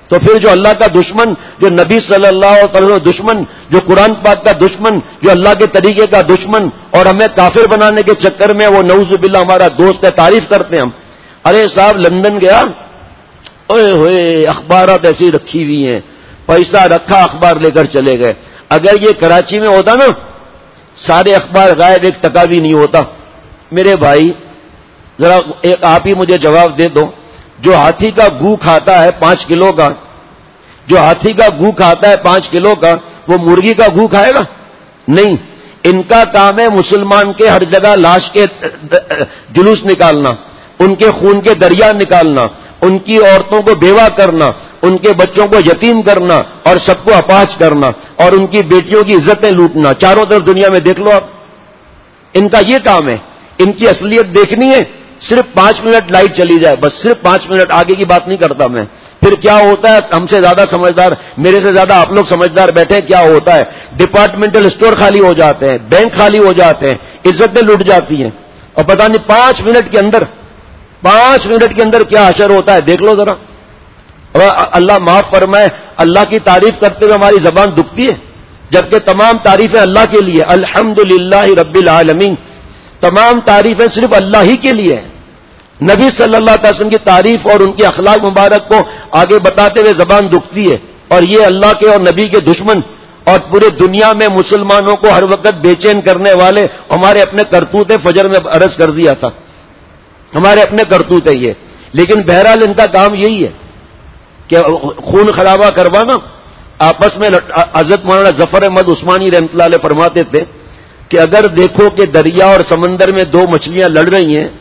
تو پھر جو اللہ کا دشمن، جو نبی صلی اللہ علیہ وسلم دشمن، جو قرآن پاک کا دشمن، جو اللہ کے طریقے کا دشمن، اور ہمیں کافر بنانے کے چکر میں وہ نعوذ باللہ ہمارا دوست ہے، تعریف کرتے ہیں ہم. ارے صاحب لندن گیا، اوئے ہوئے اخبارات ایسی رکھی ہوئی ہیں، پیسہ رکھا اخبار لے کر چلے گئے. اگر یہ کراچی میں ہوتا نا سارے اخبار غائب، ایک ٹکا بھی نہیں ہوتا. میرے بھائی ذرا ایک آپ ہی مجھے جواب دے دو، جو ہاتھی کا گو کھاتا ہے پانچ کلو کا، جو ہاتھی کا گو کھاتا ہے پانچ کلو کا، وہ مرغی کا گو کھائے گا؟ نہیں. ان کا کام ہے مسلمان کے ہر جگہ لاش کے جلوس نکالنا، ان کے خون کے دریا نکالنا، ان کی عورتوں کو بیوہ کرنا، ان کے بچوں کو یتیم کرنا اور سب کو اپاہج کرنا، اور ان کی بیٹیوں کی عزتیں لوٹنا. چاروں طرف دنیا میں دیکھ لو آپ، ان کا یہ کام ہے. ان کی اصلیت دیکھنی ہے، صرف پانچ منٹ لائٹ چلی جائے، بس صرف پانچ منٹ، آگے کی بات نہیں کرتا میں. پھر کیا ہوتا ہے، ہم سے زیادہ سمجھدار، میرے سے زیادہ آپ لوگ سمجھدار بیٹھے ہیں، کیا ہوتا ہے، ڈپارٹمنٹل اسٹور خالی ہو جاتے ہیں، بینک خالی ہو جاتے ہیں، عزتیں لٹ جاتی ہیں، اور پتہ نہیں پانچ منٹ کے اندر پانچ منٹ کے اندر کیا اثر ہوتا ہے، دیکھ لو ذرا. اور اللہ معاف فرمائے، اللہ کی تعریف کرتے ہوئے ہماری زبان دکھتی ہے، جبکہ تمام تعریفیں اللہ کے لیے. الحمدللہ رب العالمین، تمام تعریفیں صرف اللہ ہی کے لیے ہیں. نبی صلی اللہ علیہ وسلم کی تعریف اور ان کے اخلاق مبارک کو آگے بتاتے ہوئے زبان دکھتی ہے. اور یہ اللہ کے اور نبی کے دشمن اور پورے دنیا میں مسلمانوں کو ہر وقت بے چین کرنے والے ہمارے اپنے کرتوت فجر میں عرض کر دیا تھا، ہمارے اپنے کرتوت ہے یہ. لیکن بہرحال ان کا کام یہی ہے کہ خون خرابہ کروانا آپس میں. حضرت مولانا ظفر احمد عثمانی رحمۃ اللہ علیہ فرماتے تھے کہ اگر دیکھو کہ دریا اور سمندر میں دو مچھلیاں لڑ رہی ہیں،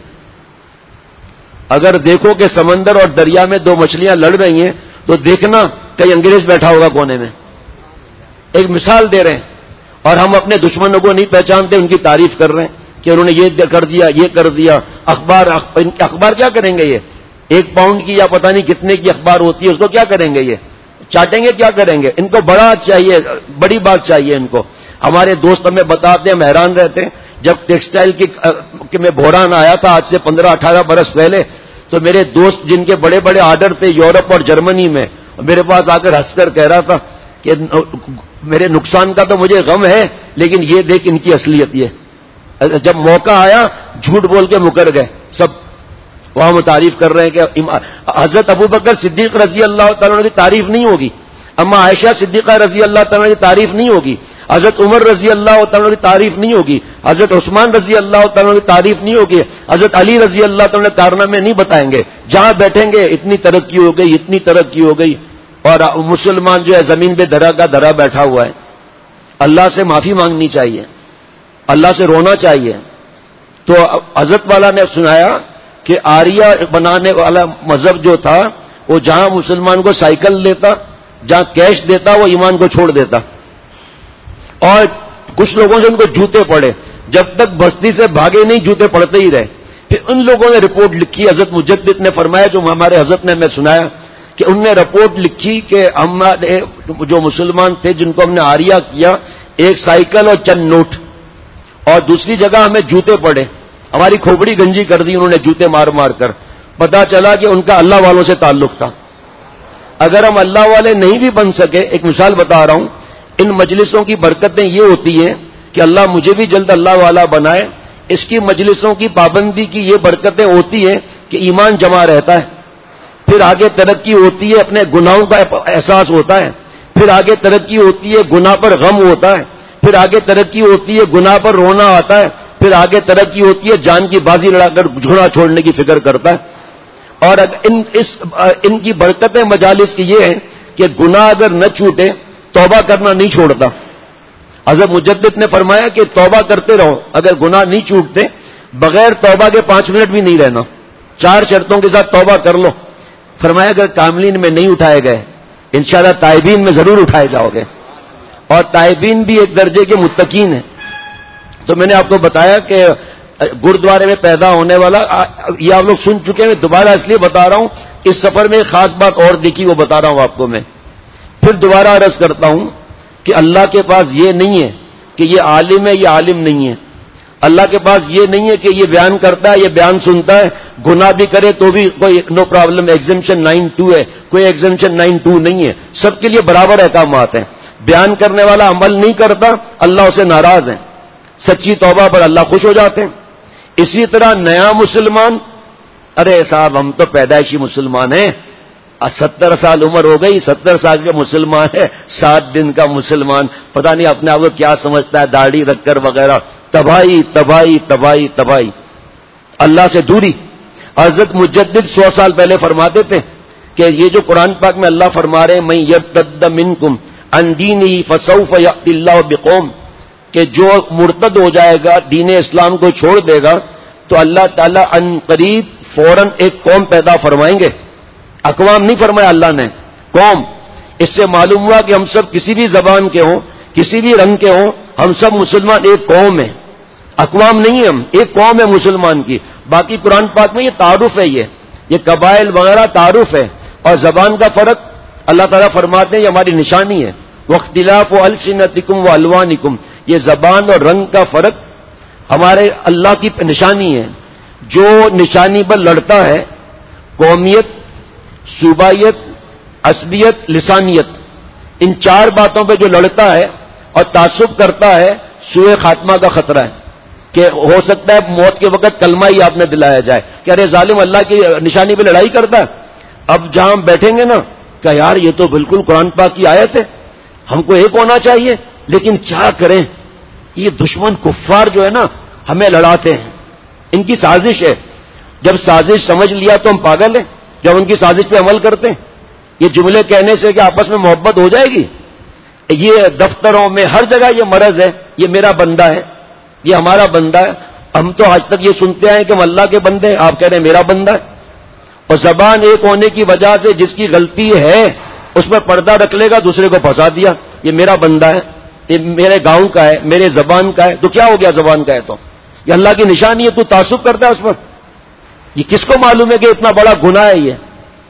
اگر دیکھو کہ سمندر اور دریا میں دو مچھلیاں لڑ رہی ہیں تو دیکھنا کہیں انگریز بیٹھا ہوگا کونے میں. ایک مثال دے رہے ہیں، اور ہم اپنے دشمنوں کو نہیں پہچانتے، ان کی تعریف کر رہے ہیں کہ انہوں نے یہ کر دیا، یہ کر دیا. اخبار اخبار کیا کریں گے؟ یہ ایک پاؤنڈ کی یا پتہ نہیں کتنے کی اخبار ہوتی ہے، اس کو کیا کریں گے؟ یہ چاٹیں گے؟ کیا کریں گے؟ ان کو بڑا چاہیے، بڑی بات چاہیے ان کو. ہمارے دوست ہمیں بتاتے ہیں، ہم حیران رہتے ہیں. جب ٹیکسٹائل کی میں بحران آیا تھا آج سے پندرہ اٹھارہ برس پہلے، تو میرے دوست جن کے بڑے بڑے آرڈر تھے یورپ اور جرمنی میں، میرے پاس آ کر ہنس کر کہہ رہا تھا کہ میرے نقصان کا تو مجھے غم ہے، لیکن یہ دیکھ ان کی اصلیت. یہ جب موقع آیا جھوٹ بول کے مکر گئے سب. وہاں ہم تعریف کر رہے ہیں کہ حضرت ابوبکر صدیق رضی اللہ تعالیٰ کی تعریف نہیں ہوگی، اما عائشہ صدیقہ رضی اللہ تعالیٰ کی تعریف نہیں ہوگی، حضرت عمر رضی اللہ تعالیٰ کی تعریف نہیں ہوگی، حضرت عثمان رضی اللہ تعالیٰ کی تعریف نہیں ہوگی، حضرت علی رضی اللہ تعالیٰ کارنامے نہیں بتائیں گے. جہاں بیٹھیں گے اتنی ترقی ہو گئی، اتنی ترقی ہو گئی، اور مسلمان جو ہے زمین پہ دھرا کا دھرا بیٹھا ہوا ہے. اللہ سے معافی مانگنی چاہیے، اللہ سے رونا چاہیے. تو حضرت والا نے سنایا کہ آریہ بنانے والا مذہب جو تھا، وہ جہاں مسلمان کو سائیکل دیتا، جہاں کیش دیتا، وہ ایمان کو چھوڑ دیتا. اور کچھ لوگوں سے ان کو جوتے پڑے، جب تک بستی سے بھاگے نہیں جوتے پڑتے ہی رہے. پھر ان لوگوں نے رپورٹ لکھی، حضرت مجدد نے فرمایا، جو ہمارے حضرت نے ہمیں سنایا کہ ان نے رپورٹ لکھی کہ ہمارے جو مسلمان تھے جن کو ہم نے آریہ کیا، ایک سائیکل اور چند نوٹ، اور دوسری جگہ ہمیں جوتے پڑے، ہماری کھوپڑی گنجی کر دی انہوں نے جوتے مار مار کر. پتا چلا کہ ان کا اللہ والوں سے تعلق تھا. اگر ہم اللہ والے نہیں بھی بن سکے، ایک مثال بتا رہا ہوں، ان مجلسوں کی برکتیں یہ ہوتی ہیں کہ اللہ مجھے بھی جلد اللہ والا بنائے. اس کی مجلسوں کی پابندی کی یہ برکتیں ہوتی ہیں کہ ایمان جمع رہتا ہے، پھر آگے ترقی ہوتی ہے، اپنے گناہوں کا احساس ہوتا ہے، پھر آگے ترقی ہوتی ہے، گناہ پر غم ہوتا ہے، پھر آگے ترقی ہوتی ہے، گناہ پر رونا آتا ہے، پھر آگے ترقی ہوتی ہے، جان کی بازی لڑا کر جھوڑا چھوڑنے کی فکر کرتا ہے. اور ان اس ان کی برکتیں مجالس کی یہ ہے کہ گناہ اگر نہ چھوٹے توبہ کرنا نہیں چھوڑتا. حضرت مجدد نے فرمایا کہ توبہ کرتے رہو، اگر گناہ نہیں چھوٹتے بغیر توبہ کے پانچ منٹ بھی نہیں رہنا، چار شرطوں کے ساتھ توبہ کر لو. فرمایا اگر کاملین میں نہیں اٹھائے گئے انشاءاللہ تائبین میں ضرور اٹھائے جاؤ گے، اور تائبین بھی ایک درجے کے متقین ہیں. تو میں نے آپ کو بتایا کہ گردوارے میں پیدا ہونے والا، یہ آپ لوگ سن چکے ہیں، دوبارہ اس لیے بتا رہا ہوں، اس سفر میں ایک خاص بات اور دیکھی وہ بتا رہا ہوں آپ کو میں. پھر دوبارہ عرض کرتا ہوں کہ اللہ کے پاس یہ نہیں ہے کہ یہ عالم ہے، یہ عالم نہیں ہے. اللہ کے پاس یہ نہیں ہے کہ یہ بیان کرتا ہے، یہ بیان سنتا ہے. گناہ بھی کرے تو بھی کوئی no problem, exemption nine two ہے، کوئی ایگزمپشن نائن ٹو نہیں ہے، سب کے لیے برابر احکامات ہیں. بیان کرنے والا عمل نہیں کرتا، اللہ اسے ناراض ہے. سچی توبہ پر اللہ خوش ہو جاتے ہیں. اسی طرح نیا مسلمان، ارے صاحب ہم تو پیدائشی مسلمان ہیں، ستر سال عمر ہو گئی، ستر سال کا مسلمان ہے، سات دن کا مسلمان، پتہ نہیں اپنے آپ کو کیا سمجھتا ہے، داڑھی رکھ کر وغیرہ. تباہی تباہی تباہی تباہی، اللہ سے دوری. حضرت مجدد سو سال پہلے فرماتے تھے کہ یہ جو قرآن پاک میں اللہ فرما رہے ہیں من یرتد منکم عن دینہ فسوف یأتی اللہ بقوم، کہ جو مرتد ہو جائے گا، دین اسلام کو چھوڑ دے گا، تو اللہ تعالیٰ ان قریب فوراً ایک قوم پیدا فرمائیں گے. اقوام نہیں فرمایا اللہ نے، قوم. اس سے معلوم ہوا کہ ہم سب کسی بھی زبان کے ہوں، کسی بھی رنگ کے ہوں، ہم سب مسلمان ایک قوم ہیں، اقوام نہیں ہم، ایک قوم ہے مسلمان کی. باقی قرآن پاک میں یہ تعارف ہے، یہ یہ قبائل وغیرہ تعارف ہے. اور زبان کا فرق اللہ تعالیٰ فرماتے ہیں یہ ہماری نشانی ہے. واختلاف السنتکم والوانکم، یہ زبان اور رنگ کا فرق ہمارے اللہ کی نشانی ہے. جو نشانی پر لڑتا ہے، قومیت، صوبائیت، عصبیت، لسانیت، ان چار باتوں پہ جو لڑتا ہے اور تعصب کرتا ہے، سوء خاتمہ کا خطرہ ہے. کہ ہو سکتا ہے موت کے وقت کلمہ ہی آپ نے دلایا جائے کہ ارے ظالم اللہ کی نشانی پہ لڑائی کرتا ہے. اب جہاں ہم بیٹھیں گے نا کہ یار یہ تو بالکل قرآن پاک کی آیت ہے، ہم کو ایک ہونا چاہیے، لیکن کیا کریں، یہ دشمن کفار جو ہے نا ہمیں لڑاتے ہیں، ان کی سازش ہے. جب سازش سمجھ لیا تو ہم پاگل ہیں جب ان کی سازش پہ عمل کرتے ہیں. یہ جملے کہنے سے کہ آپس میں محبت ہو جائے گی، یہ دفتروں میں ہر جگہ یہ مرض ہے، یہ میرا بندہ ہے، یہ ہمارا بندہ ہے. ہم تو آج تک یہ سنتے ہیں کہ ہم اللہ کے بندے ہیں، آپ کہہ رہے ہیں میرا بندہ ہے. اور زبان ایک ہونے کی وجہ سے جس کی غلطی ہے اس میں پردہ رکھ لے گا، دوسرے کو پھنسا دیا، یہ میرا بندہ ہے، یہ میرے گاؤں کا ہے، میرے زبان کا ہے. تو کیا ہو گیا زبان کا ہے تو یہ اللہ کی نشانی ہے، تو تعصب کرتا ہے اس پر. یہ کس کو معلوم ہے کہ اتنا بڑا گناہ ہے یہ؟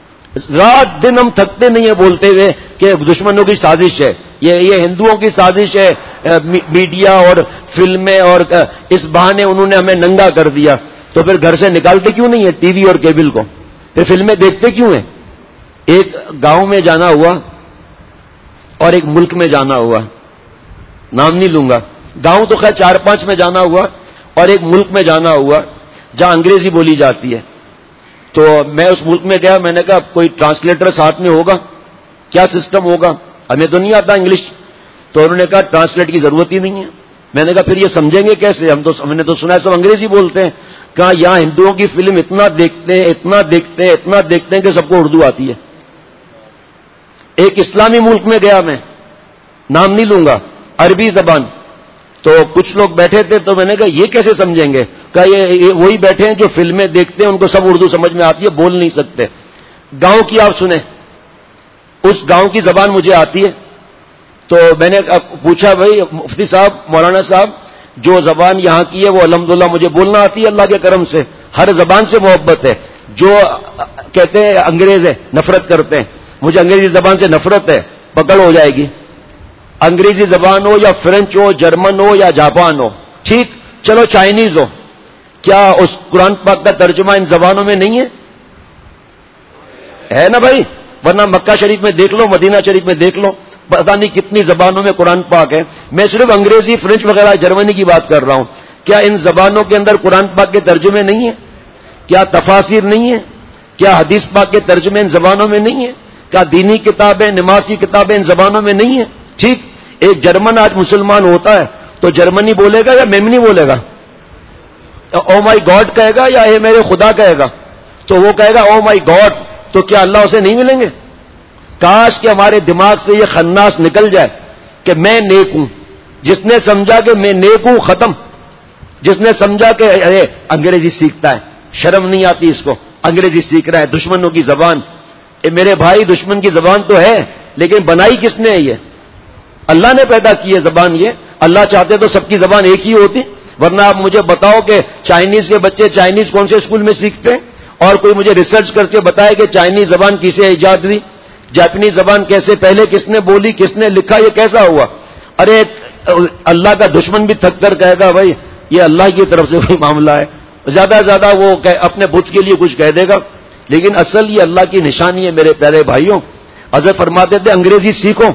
رات دن ہم تھکتے نہیں ہیں بولتے ہوئے کہ دشمنوں کی سازش ہے، یہ یہ ہندوؤں کی سازش ہے، میڈیا اور فلمیں، اور اس بہانے انہوں نے ہمیں ننگا کر دیا. تو پھر گھر سے نکالتے کیوں نہیں ہے ٹی وی اور کیبل کو؟ پھر فلمیں دیکھتے کیوں ہیں؟ ایک گاؤں میں جانا ہوا اور ایک ملک میں جانا ہوا، نام نہیں لوں گا، گاؤں تو خیر چار پانچ میں جانا ہوا اور ایک ملک میں جانا ہوا جہاں انگریزی بولی جاتی ہے. تو میں اس ملک میں گیا، میں نے کہا کوئی ٹرانسلیٹر ساتھ میں ہوگا، کیا سسٹم ہوگا، ہمیں تو نہیں آتا انگلش. تو انہوں نے کہا ٹرانسلیٹ کی ضرورت ہی نہیں ہے. میں نے کہا پھر یہ سمجھیں گے کیسے، ہم تو ہم نے تو سنا ہے سب انگریزی بولتے ہیں. کہا یہاں ہندوؤں کی فلم اتنا دیکھتے ہیں اتنا دیکھتے ہیں اتنا دیکھتے ہیں کہ سب کو اردو آتی ہے. ایک اسلامی ملک میں گیا میں، نام نہیں لوں گا، عربی زبان. تو کچھ لوگ بیٹھے تھے تو میں نے کہا یہ کیسے سمجھیں گے؟ کہا یہ وہی بیٹھے ہیں جو فلمیں دیکھتے ہیں، ان کو سب اردو سمجھ میں آتی ہے، بول نہیں سکتے. گاؤں کی آپ سنیں، اس گاؤں کی زبان مجھے آتی ہے. تو میں نے پوچھا بھائی مفتی صاحب، مولانا صاحب، جو زبان یہاں کی ہے وہ الحمدللہ مجھے بولنا آتی ہے اللہ کے کرم سے، ہر زبان سے محبت ہے. جو کہتے ہیں انگریز ہے، نفرت کرتے ہیں، مجھے انگریزی زبان سے نفرت ہے، پکڑ ہو جائے گی. انگریزی زبان ہو یا فرینچ ہو، جرمن ہو یا جاپان ہو، ٹھیک، چلو چائنیز ہو، کیا اس قرآن پاک کا ترجمہ ان زبانوں میں نہیں ہے؟ ہے نا بھائی؟ ورنہ مکہ شریف میں دیکھ لو، مدینہ شریف میں دیکھ لو، پتہ نہیں کتنی زبانوں میں قرآن پاک ہے. میں صرف انگریزی، فرینچ وغیرہ، جرمنی کی بات کر رہا ہوں. کیا ان زبانوں کے اندر قرآن پاک کے ترجمے نہیں ہیں؟ کیا تفاسیر نہیں ہیں؟ کیا حدیث پاک کے ترجمے ان زبانوں میں نہیں ہیں؟ کیا دینی کتابیں، نماز کی کتابیں ان زبانوں میں نہیں ہیں؟ ٹھیک، ایک جرمن آج مسلمان ہوتا ہے تو جرمنی بولے گا یا میمنی بولے گا؟ او مائی گاڈ کہے گا یا اے میرے خدا کہے گا؟ تو وہ کہے گا او مائی گاڈ. تو کیا اللہ اسے نہیں ملیں گے؟ کاش کہ ہمارے دماغ سے یہ خناس نکل جائے کہ میں نیک ہوں. جس نے سمجھا کہ میں نیک ہوں، ختم. جس نے سمجھا کہ ارے انگریزی سیکھتا ہے، شرم نہیں آتی اس کو، انگریزی سیکھ رہا ہے، دشمنوں کی زبان. اے میرے بھائی، دشمن کی زبان تو ہے لیکن بنائی کس نے ہے؟ یہ اللہ نے پیدا کی ہے زبان. یہ اللہ چاہتے تو سب کی زبان ایک ہی ہوتی. ورنہ آپ مجھے بتاؤ کہ چائنیز کے بچے چائنیز کون سے اسکول میں سیکھتے ہیں؟ اور کوئی مجھے ریسرچ کر کے بتائے کہ چائنیز زبان کسے ایجاد ہوئی، جاپنیز زبان کیسے پہلے کس نے بولی، کس نے لکھا، یہ کیسا ہوا؟ ارے اللہ کا دشمن بھی تھک کر کہے گا بھائی یہ اللہ کی طرف سے کوئی معاملہ ہے، زیادہ سے زیادہ وہ اپنے بت کے لیے کچھ کہہ دے گا، لیکن اصل یہ اللہ کی نشانی ہے میرے پیارے بھائیوں. حضرت فرماتے تھے انگریزی سیکھو،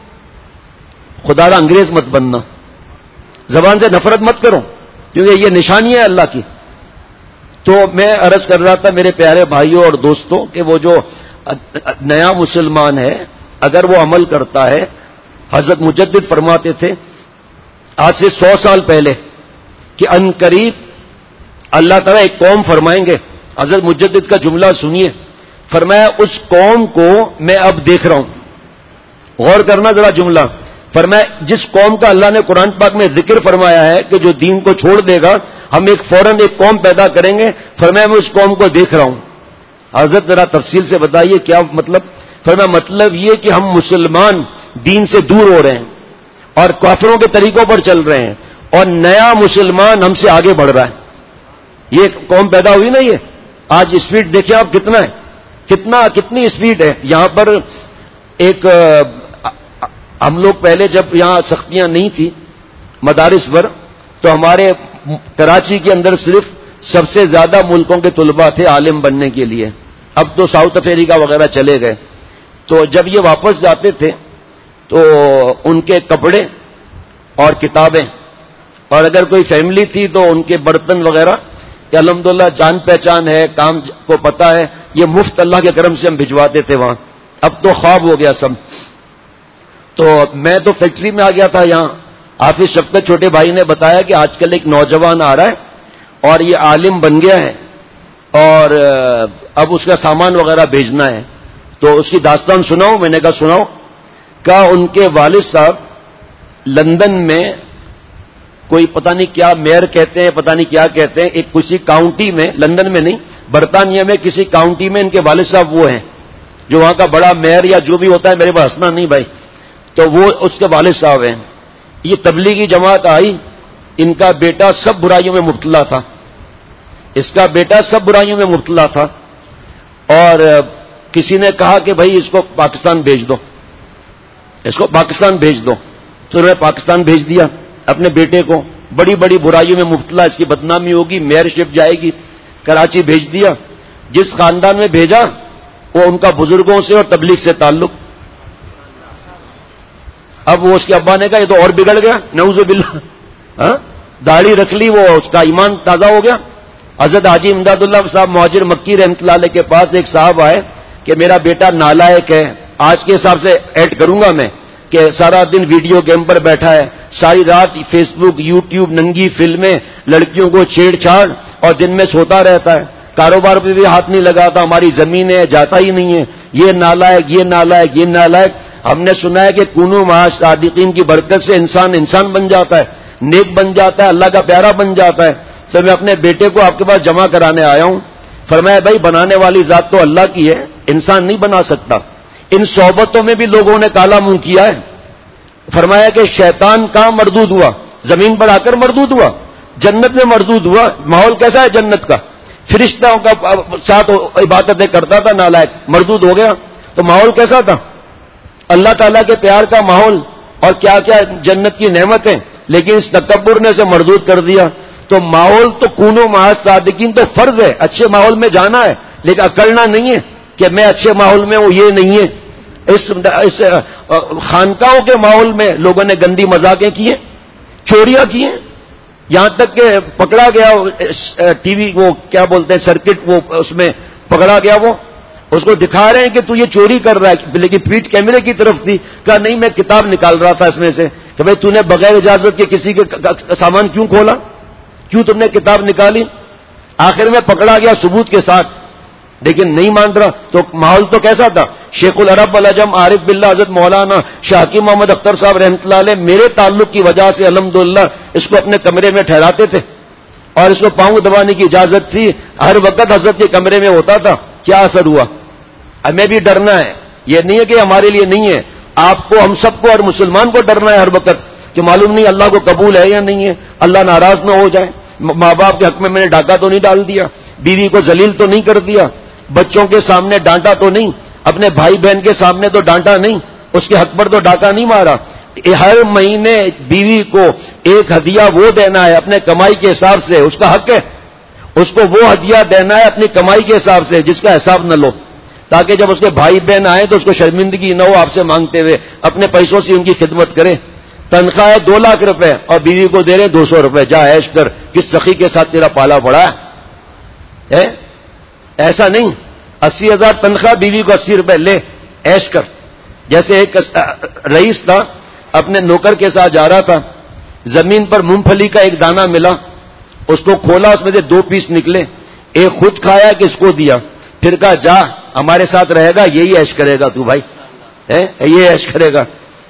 خدا را انگریز مت بننا، زبان سے نفرت مت کرو، کیونکہ یہ نشانی ہے اللہ کی. تو میں عرض کر رہا تھا میرے پیارے بھائیوں اور دوستوں کہ وہ جو نیا مسلمان ہے اگر وہ عمل کرتا ہے، حضرت مجدد فرماتے تھے آج سے سو سال پہلے کہ ان قریب اللہ تعالیٰ ایک قوم فرمائیں گے. حضرت مجدد کا جملہ سنیے، فرمایا اس قوم کو میں اب دیکھ رہا ہوں. غور کرنا ذرا جملہ. فرمایا جس قوم کا اللہ نے قرآن پاک میں ذکر فرمایا ہے کہ جو دین کو چھوڑ دے گا ہم ایک فوراً ایک قوم پیدا کریں گے، فرمایا میں اس قوم کو دیکھ رہا ہوں. حضرت ذرا تفصیل سے بتائیے کیا مطلب؟ فرمایا مطلب یہ کہ ہم مسلمان دین سے دور ہو رہے ہیں اور کافروں کے طریقوں پر چل رہے ہیں اور نیا مسلمان ہم سے آگے بڑھ رہا ہے. یہ قوم پیدا ہوئی نا. یہ آج اسپیڈ دیکھیں آپ کتنا ہے، کتنا کتنی اسپیڈ ہے. یہاں پر ایک ہم لوگ پہلے جب یہاں سختیاں نہیں تھی مدارس پر تو ہمارے کراچی کے اندر صرف سب سے زیادہ ملکوں کے طلباء تھے عالم بننے کے لیے. اب تو ساؤتھ افریقہ وغیرہ چلے گئے. تو جب یہ واپس جاتے تھے تو ان کے کپڑے اور کتابیں اور اگر کوئی فیملی تھی تو ان کے برتن وغیرہ کہ الحمدللہ جان پہچان ہے، کام کو پتا ہے، یہ مفت اللہ کے کرم سے ہم بھجواتے تھے وہاں. اب تو خواب ہو گیا سب. تو میں تو فیکٹری میں آ گیا تھا یہاں. حافظ شفقت چھوٹے بھائی نے بتایا کہ آج کل ایک نوجوان آ رہا ہے اور یہ عالم بن گیا ہے اور اب اس کا سامان وغیرہ بھیجنا ہے. تو اس کی داستان سناؤ؟ میں نے کہا سناؤ. کہا ان کے والد صاحب لندن میں کوئی پتہ نہیں کیا میئر کہتے ہیں، پتہ نہیں کیا کہتے ہیں، ایک کسی کاؤنٹی میں، لندن میں نہیں برطانیہ میں کسی کاؤنٹی میں ان کے والد صاحب وہ ہیں جو وہاں کا بڑا میئر یا جو بھی ہوتا ہے، میرے پاس ہنسنا نہیں بھائی. تو وہ اس کے والد صاحب ہیں. یہ تبلیغی جماعت آئی، ان کا بیٹا سب برائیوں میں مبتلا تھا، اس کا بیٹا سب برائیوں میں مبتلا تھا اور کسی نے کہا کہ بھائی اس کو پاکستان بھیج دو، اس کو پاکستان بھیج دو. تو انہوں نے پاکستان بھیج دیا اپنے بیٹے کو. بڑی بڑی برائیوں میں مبتلا، اس کی بدنامی ہوگی، میئر شپ جائے گی. کراچی بھیج دیا. جس خاندان میں بھیجا وہ ان کا بزرگوں سے اور تبلیغ سے تعلق. اب وہ اس کے ابا نے کہا یہ تو اور بگڑ گیا، نعوذ باللہ. ہاں داڑھی رکھ لی، وہ اس کا ایمان تازہ ہو گیا. حضرت حاجی امداد اللہ صاحب مہاجر مکی رحمۃ اللہ علیہ کے پاس ایک صاحب آئے کہ میرا بیٹا نالائق ہے، آج کے حساب سے ایڈ کروں گا میں، کہ سارا دن ویڈیو گیم پر بیٹھا ہے، ساری رات فیس بک یوٹیوب ننگی فلمیں، لڑکیوں کو چھیڑ چھاڑ اور دن میں سوتا رہتا ہے، کاروبار پہ بھی ہاتھ نہیں لگاتا، ہماری زمین ہے جاتا ہی نہیں ہے، یہ نالائق یہ نالائق یہ نالائق. ہم نے سنا ہے کہ کونو مع صادقین کی برکت سے انسان انسان بن جاتا ہے، نیک بن جاتا ہے، اللہ کا پیارا بن جاتا ہے. تو میں اپنے بیٹے کو آپ کے پاس جمع کرانے آیا ہوں. فرمایا بھائی بنانے والی ذات تو اللہ کی ہے، انسان نہیں بنا سکتا. ان صحبتوں میں بھی لوگوں نے کالا منہ کیا ہے. فرمایا کہ شیطان کہاں مردود ہوا؟ زمین پر آ کر مردود ہوا، جنت میں مردود ہوا. ماحول کیسا ہے جنت کا؟ فرشتوں کا ساتھ عبادتیں کرتا تھا، نالائق مردود ہو گیا. تو ماحول کیسا تھا؟ اللہ تعالیٰ کے پیار کا ماحول اور کیا کیا جنت کی نعمتیں، لیکن اس تکبر نے اسے مردود کر دیا. تو ماحول تو کونو مع صادقین تو فرض ہے، اچھے ماحول میں جانا ہے، لیکن اکڑنا نہیں ہے کہ میں اچھے ماحول میں ہوں. یہ نہیں ہے. اس, اس خانقاہوں کے ماحول میں لوگوں نے گندی مذاقیں کی ہیں، چوریاں کی ہیں، یہاں تک کہ پکڑا گیا ٹی وی وہ کیا بولتے ہیں سرکٹ، وہ اس میں پکڑا گیا، وہ اس کو دکھا رہے ہیں کہ تو یہ چوری کر رہا ہے، لیکن پیٹ کیمرے کی طرف تھی. کہا نہیں میں کتاب نکال رہا تھا اس میں سے. کہ بھائی تو نے بغیر اجازت کے کسی کے سامان کیوں کھولا، کیوں تم نے کتاب نکالی؟ آخر میں پکڑا گیا ثبوت کے ساتھ، لیکن نہیں مان رہا. تو ماحول تو کیسا تھا؟ شیخ العرب والعجم عارف باللہ حضرت مولانا شاہ حکیم محمد اختر صاحب رحمۃ اللہ علیہ میرے تعلق کی وجہ سے الحمدللہ اس کو اپنے کمرے میں ٹھہراتے تھے اور اس کو پاؤں دبانے کی اجازت تھی. ہر وقت حضرت کے کمرے میں ہوتا تھا. کیا اثر ہوا؟ ہمیں بھی ڈرنا ہے. یہ نہیں ہے کہ ہمارے لیے نہیں ہے، آپ کو، ہم سب کو، ہر مسلمان کو ڈرنا ہے ہر وقت کہ معلوم نہیں اللہ کو قبول ہے یا نہیں ہے، اللہ ناراض نہ ہو جائے. ماں باپ کے حق میں میں نے ڈاکہ تو نہیں ڈال دیا، بیوی کو ذلیل تو نہیں کر دیا، بچوں کے سامنے ڈانٹا تو نہیں، اپنے بھائی بہن کے سامنے تو ڈانٹا نہیں، اس کے حق پر تو ڈاکہ نہیں مارا. ہر مہینے بیوی کو ایک ہدیہ وہ دینا ہے اپنے کمائی کے حساب سے، اس کا حق ہے. اس کو وہ ہدیہ دینا ہے اپنی کمائی کے حساب سے جس کا حساب نہ لو، تاکہ جب اس کے بھائی بہن آئے تو اس کو شرمندگی نہ ہو آپ سے مانگتے ہوئے، اپنے پیسوں سے ان کی خدمت کرے۔ تنخواہ ہے دو لاکھ روپے اور بیوی کو دے رہے دو سو روپے، جا عیش کر، کس سخی کے ساتھ تیرا پالا پڑا ہے؟ ایسا نہیں، اسی ہزار تنخواہ، بیوی کو اسی روپے لے، عیش کر۔ جیسے ایک رئیس تھا اپنے نوکر کے ساتھ جا رہا تھا، زمین پر مونگ پھلی کا ایک دانہ ملا، اس کو کھولا، اس میں سے دو پیس نکلے، ایک خود کھایا کہ اس کو دیا، پھر کہا جا ہمارے ساتھ رہے گا یہی عیش کرے گا تو بھائی، یہ عیش کرے گا۔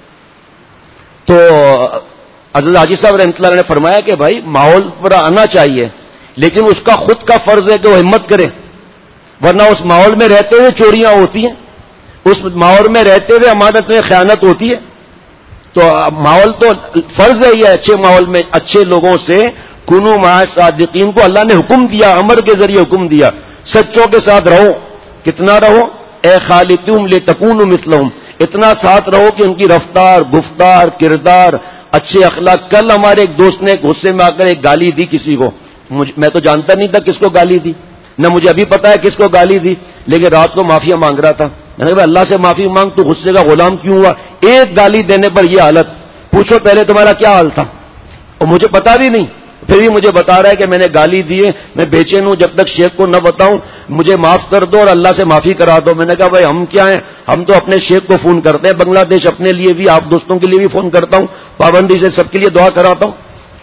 تو حضرت حاجی صاحب رحمۃ اللہ نے فرمایا کہ بھائی ماحول پر آنا چاہیے، لیکن اس کا خود کا فرض ہے کہ وہ ہمت کرے، ورنہ اس ماحول میں رہتے ہوئے چوریاں ہوتی ہیں، اس ماحول میں رہتے ہوئے امانت میں خیانت ہوتی ہے۔ تو ماحول تو فرض ہے، یہ اچھے ماحول میں اچھے لوگوں سے کنو مع صادقین کو اللہ نے حکم دیا، امر کے ذریعے حکم دیا، سچوں کے ساتھ رہو۔ کتنا رہو؟ اے خالتم لتکونوا مثلہم، اتنا ساتھ رہو کہ ان کی رفتار، گفتار، کردار، اچھے اخلاق۔ کل ہمارے ایک دوست نے غصے میں آ کر ایک گالی دی کسی کو، میں تو جانتا نہیں تھا کس کو گالی دی، نہ مجھے ابھی پتا ہے کس کو گالی دی، لیکن رات کو معافیا مانگ رہا تھا۔ میں نے کہا اللہ سے معافی مانگ، تو غصے کا غلام کیوں ہوا؟ ایک گالی دینے پر یہ حالت، پوچھو پہلے تمہارا کیا حال تھا؟ اور مجھے پتا بھی نہیں، پھر بھی مجھے بتا رہا ہے کہ میں نے گالی دی ہے، میں بے چین ہوں، جب تک شیخ کو نہ بتاؤں مجھے معاف کر دو اور اللہ سے معافی کرا دو۔ میں نے کہا بھائی ہم کیا ہیں، ہم تو اپنے شیخ کو فون کرتے ہیں بنگلہ دیش، اپنے لیے بھی، آپ دوستوں کے لیے بھی فون کرتا ہوں، پابندی سے سب کے لیے دعا کراتا ہوں۔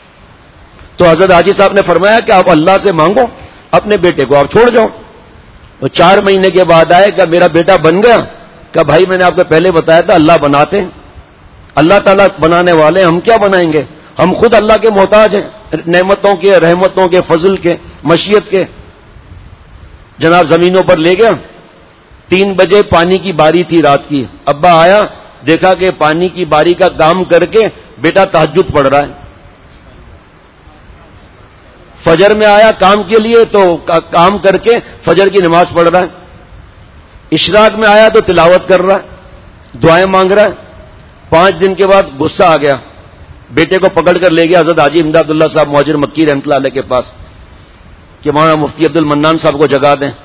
تو حضرت حاجی صاحب نے فرمایا کہ آپ اللہ سے مانگو، اپنے بیٹے کو آپ چھوڑ جاؤ۔ وہ چار مہینے کے بعد آئے کہ میرا بیٹا بن گیا؟ کہ بھائی میں نے آپ کو پہلے بتایا تھا اللہ بناتے ہیں، اللہ تعالیٰ بنانے والے، ہم کیا بنائیں گے، ہم خود اللہ کے محتاج ہیں، نعمتوں کے، رحمتوں کے، فضل کے، مشیت کے۔ جناب زمینوں پر لے گیا، تین بجے پانی کی باری تھی رات کی، ابا آیا دیکھا کہ پانی کی باری کا کام کر کے بیٹا تہجد پڑھ رہا ہے۔ فجر میں آیا کام کے لیے تو کام کر کے فجر کی نماز پڑھ رہا ہے۔ اشراق میں آیا تو تلاوت کر رہا ہے، دعائیں مانگ رہا ہے۔ پانچ دن کے بعد غصہ آ گیا، بیٹے کو پکڑ کر لے گیا حضرت حاجی امداد اللہ صاحب مہاجر مکی رحمۃ اللہ علیہ کے پاس کہ مولانا مفتی عبد المنان صاحب کو جگا دیں،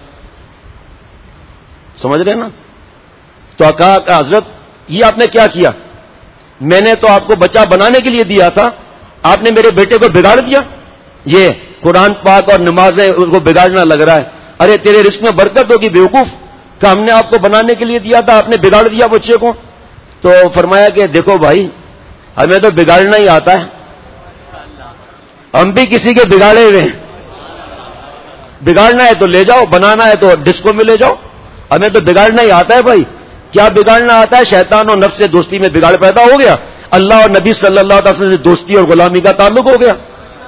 سمجھ رہے نا؟ تو کہا کہ حضرت یہ آپ نے کیا کیا؟ میں نے تو آپ کو بچہ بنانے کے لیے دیا تھا، آپ نے میرے بیٹے کو بگاڑ دیا، یہ قرآن پاک اور نمازیں اس کو بگاڑنا لگ رہا ہے۔ ارے تیرے رزق میں برکت ہوگی بیوقوف، کہ ہم نے آپ کو بنانے کے لیے دیا تھا، آپ نے بگاڑ دیا بچے کو۔ تو فرمایا کہ دیکھو بھائی ہمیں تو بگاڑنا ہی آتا ہے، ہم بھی کسی کے بگاڑے ہوئے ہیں، بگاڑنا ہے تو لے جاؤ، بنانا ہے تو ڈسکو میں لے جاؤ، ہمیں تو بگاڑنا ہی آتا ہے۔ بھائی کیا بگاڑنا آتا ہے؟ شیطان اور نفس سے دوستی میں بگاڑ پیدا ہو گیا، اللہ اور نبی صلی اللہ علیہ وسلم سے دوستی اور غلامی کا تعلق ہو گیا۔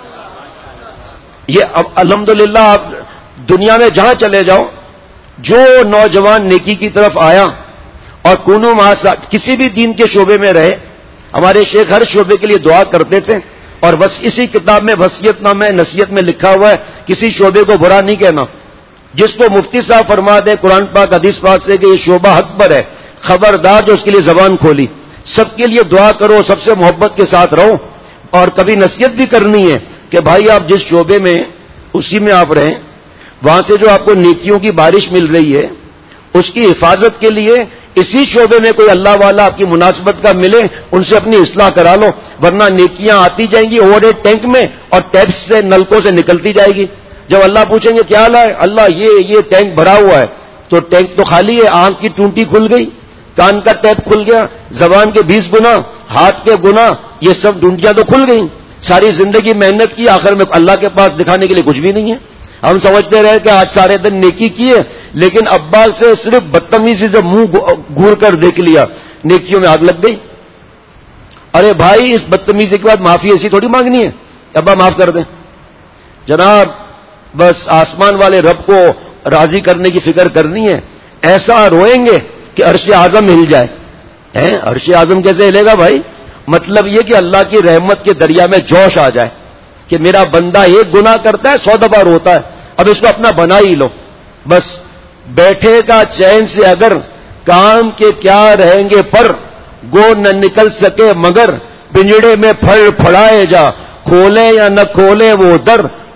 یہ اب الحمدللہ آپ دنیا میں جہاں چلے جاؤ، جو نوجوان نیکی کی طرف آیا اور کونو مع کسی بھی دین کے شعبے میں رہے، ہمارے شیخ ہر شعبے کے لیے دعا کرتے تھے، اور بس اسی کتاب میں وصیت نامہ نصیحت میں لکھا ہوا ہے کسی شعبے کو برا نہیں کہنا۔ جس کو مفتی صاحب فرما دیں قرآن پاک حدیث پاک سے کہ یہ شعبہ حق پر ہے، خبردار جو اس کے لیے زبان کھولی۔ سب کے لیے دعا کرو، سب سے محبت کے ساتھ رہو، اور کبھی نصیحت بھی کرنی ہے کہ بھائی آپ جس شعبے میں اسی میں آپ رہیں، وہاں سے جو آپ کو نیکیوں کی بارش مل رہی ہے اس کی حفاظت کے لیے اسی شعبے میں کوئی اللہ والا آپ کی مناسبت کا ملے، ان سے اپنی اصلاح کرا لو، ورنہ نیکیاں آتی جائیں گی اوور ہیڈ ٹینک میں اور ٹیپس سے، نلکوں سے نکلتی جائے گی۔ جب اللہ پوچھیں گے کیا حال ہے، اللہ یہ یہ ٹینک بھرا ہوا ہے، تو ٹینک تو خالی ہے، آنکھ کی ٹونٹی کھل گئی، کان کا ٹیپ کھل گیا، زبان کے بیس گنا، ہاتھ کے گنا، یہ سب ڈونٹیاں تو کھل گئیں۔ ساری زندگی محنت کی، آخر میں اللہ کے پاس دکھانے کے لیے کچھ بھی نہیں ہے۔ ہم سمجھتے رہے کہ آج سارے دن نیکی کیے، لیکن ابا سے صرف بدتمیزی سے منہ گور کر دیکھ لیا، نیکیوں میں آگ لگ گئی۔ ارے بھائی اس بدتمیزی کے بعد معافی ایسی تھوڑی مانگنی ہے، ابا معاف کر دیں جناب، بس آسمان والے رب کو راضی کرنے کی فکر کرنی ہے۔ ایسا روئیں گے کہ عرش اعظم ہل جائے۔ ہیں عرش اعظم کیسے ہلے گا بھائی؟ مطلب یہ کہ اللہ کی رحمت کے دریا میں جوش آ جائے کہ میرا بندہ ایک گناہ کرتا ہے سو دفعہ روتا ہے، اب اس کو اپنا بنا ہی لو۔ بس بیٹھے گا چین سے اگر، کام کے کیا رہیں گے پر، گو نہ نکل سکے مگر، پنجڑے میں پھڑ پھڑائے جا، کھولے یا نہ کھولے وہ در،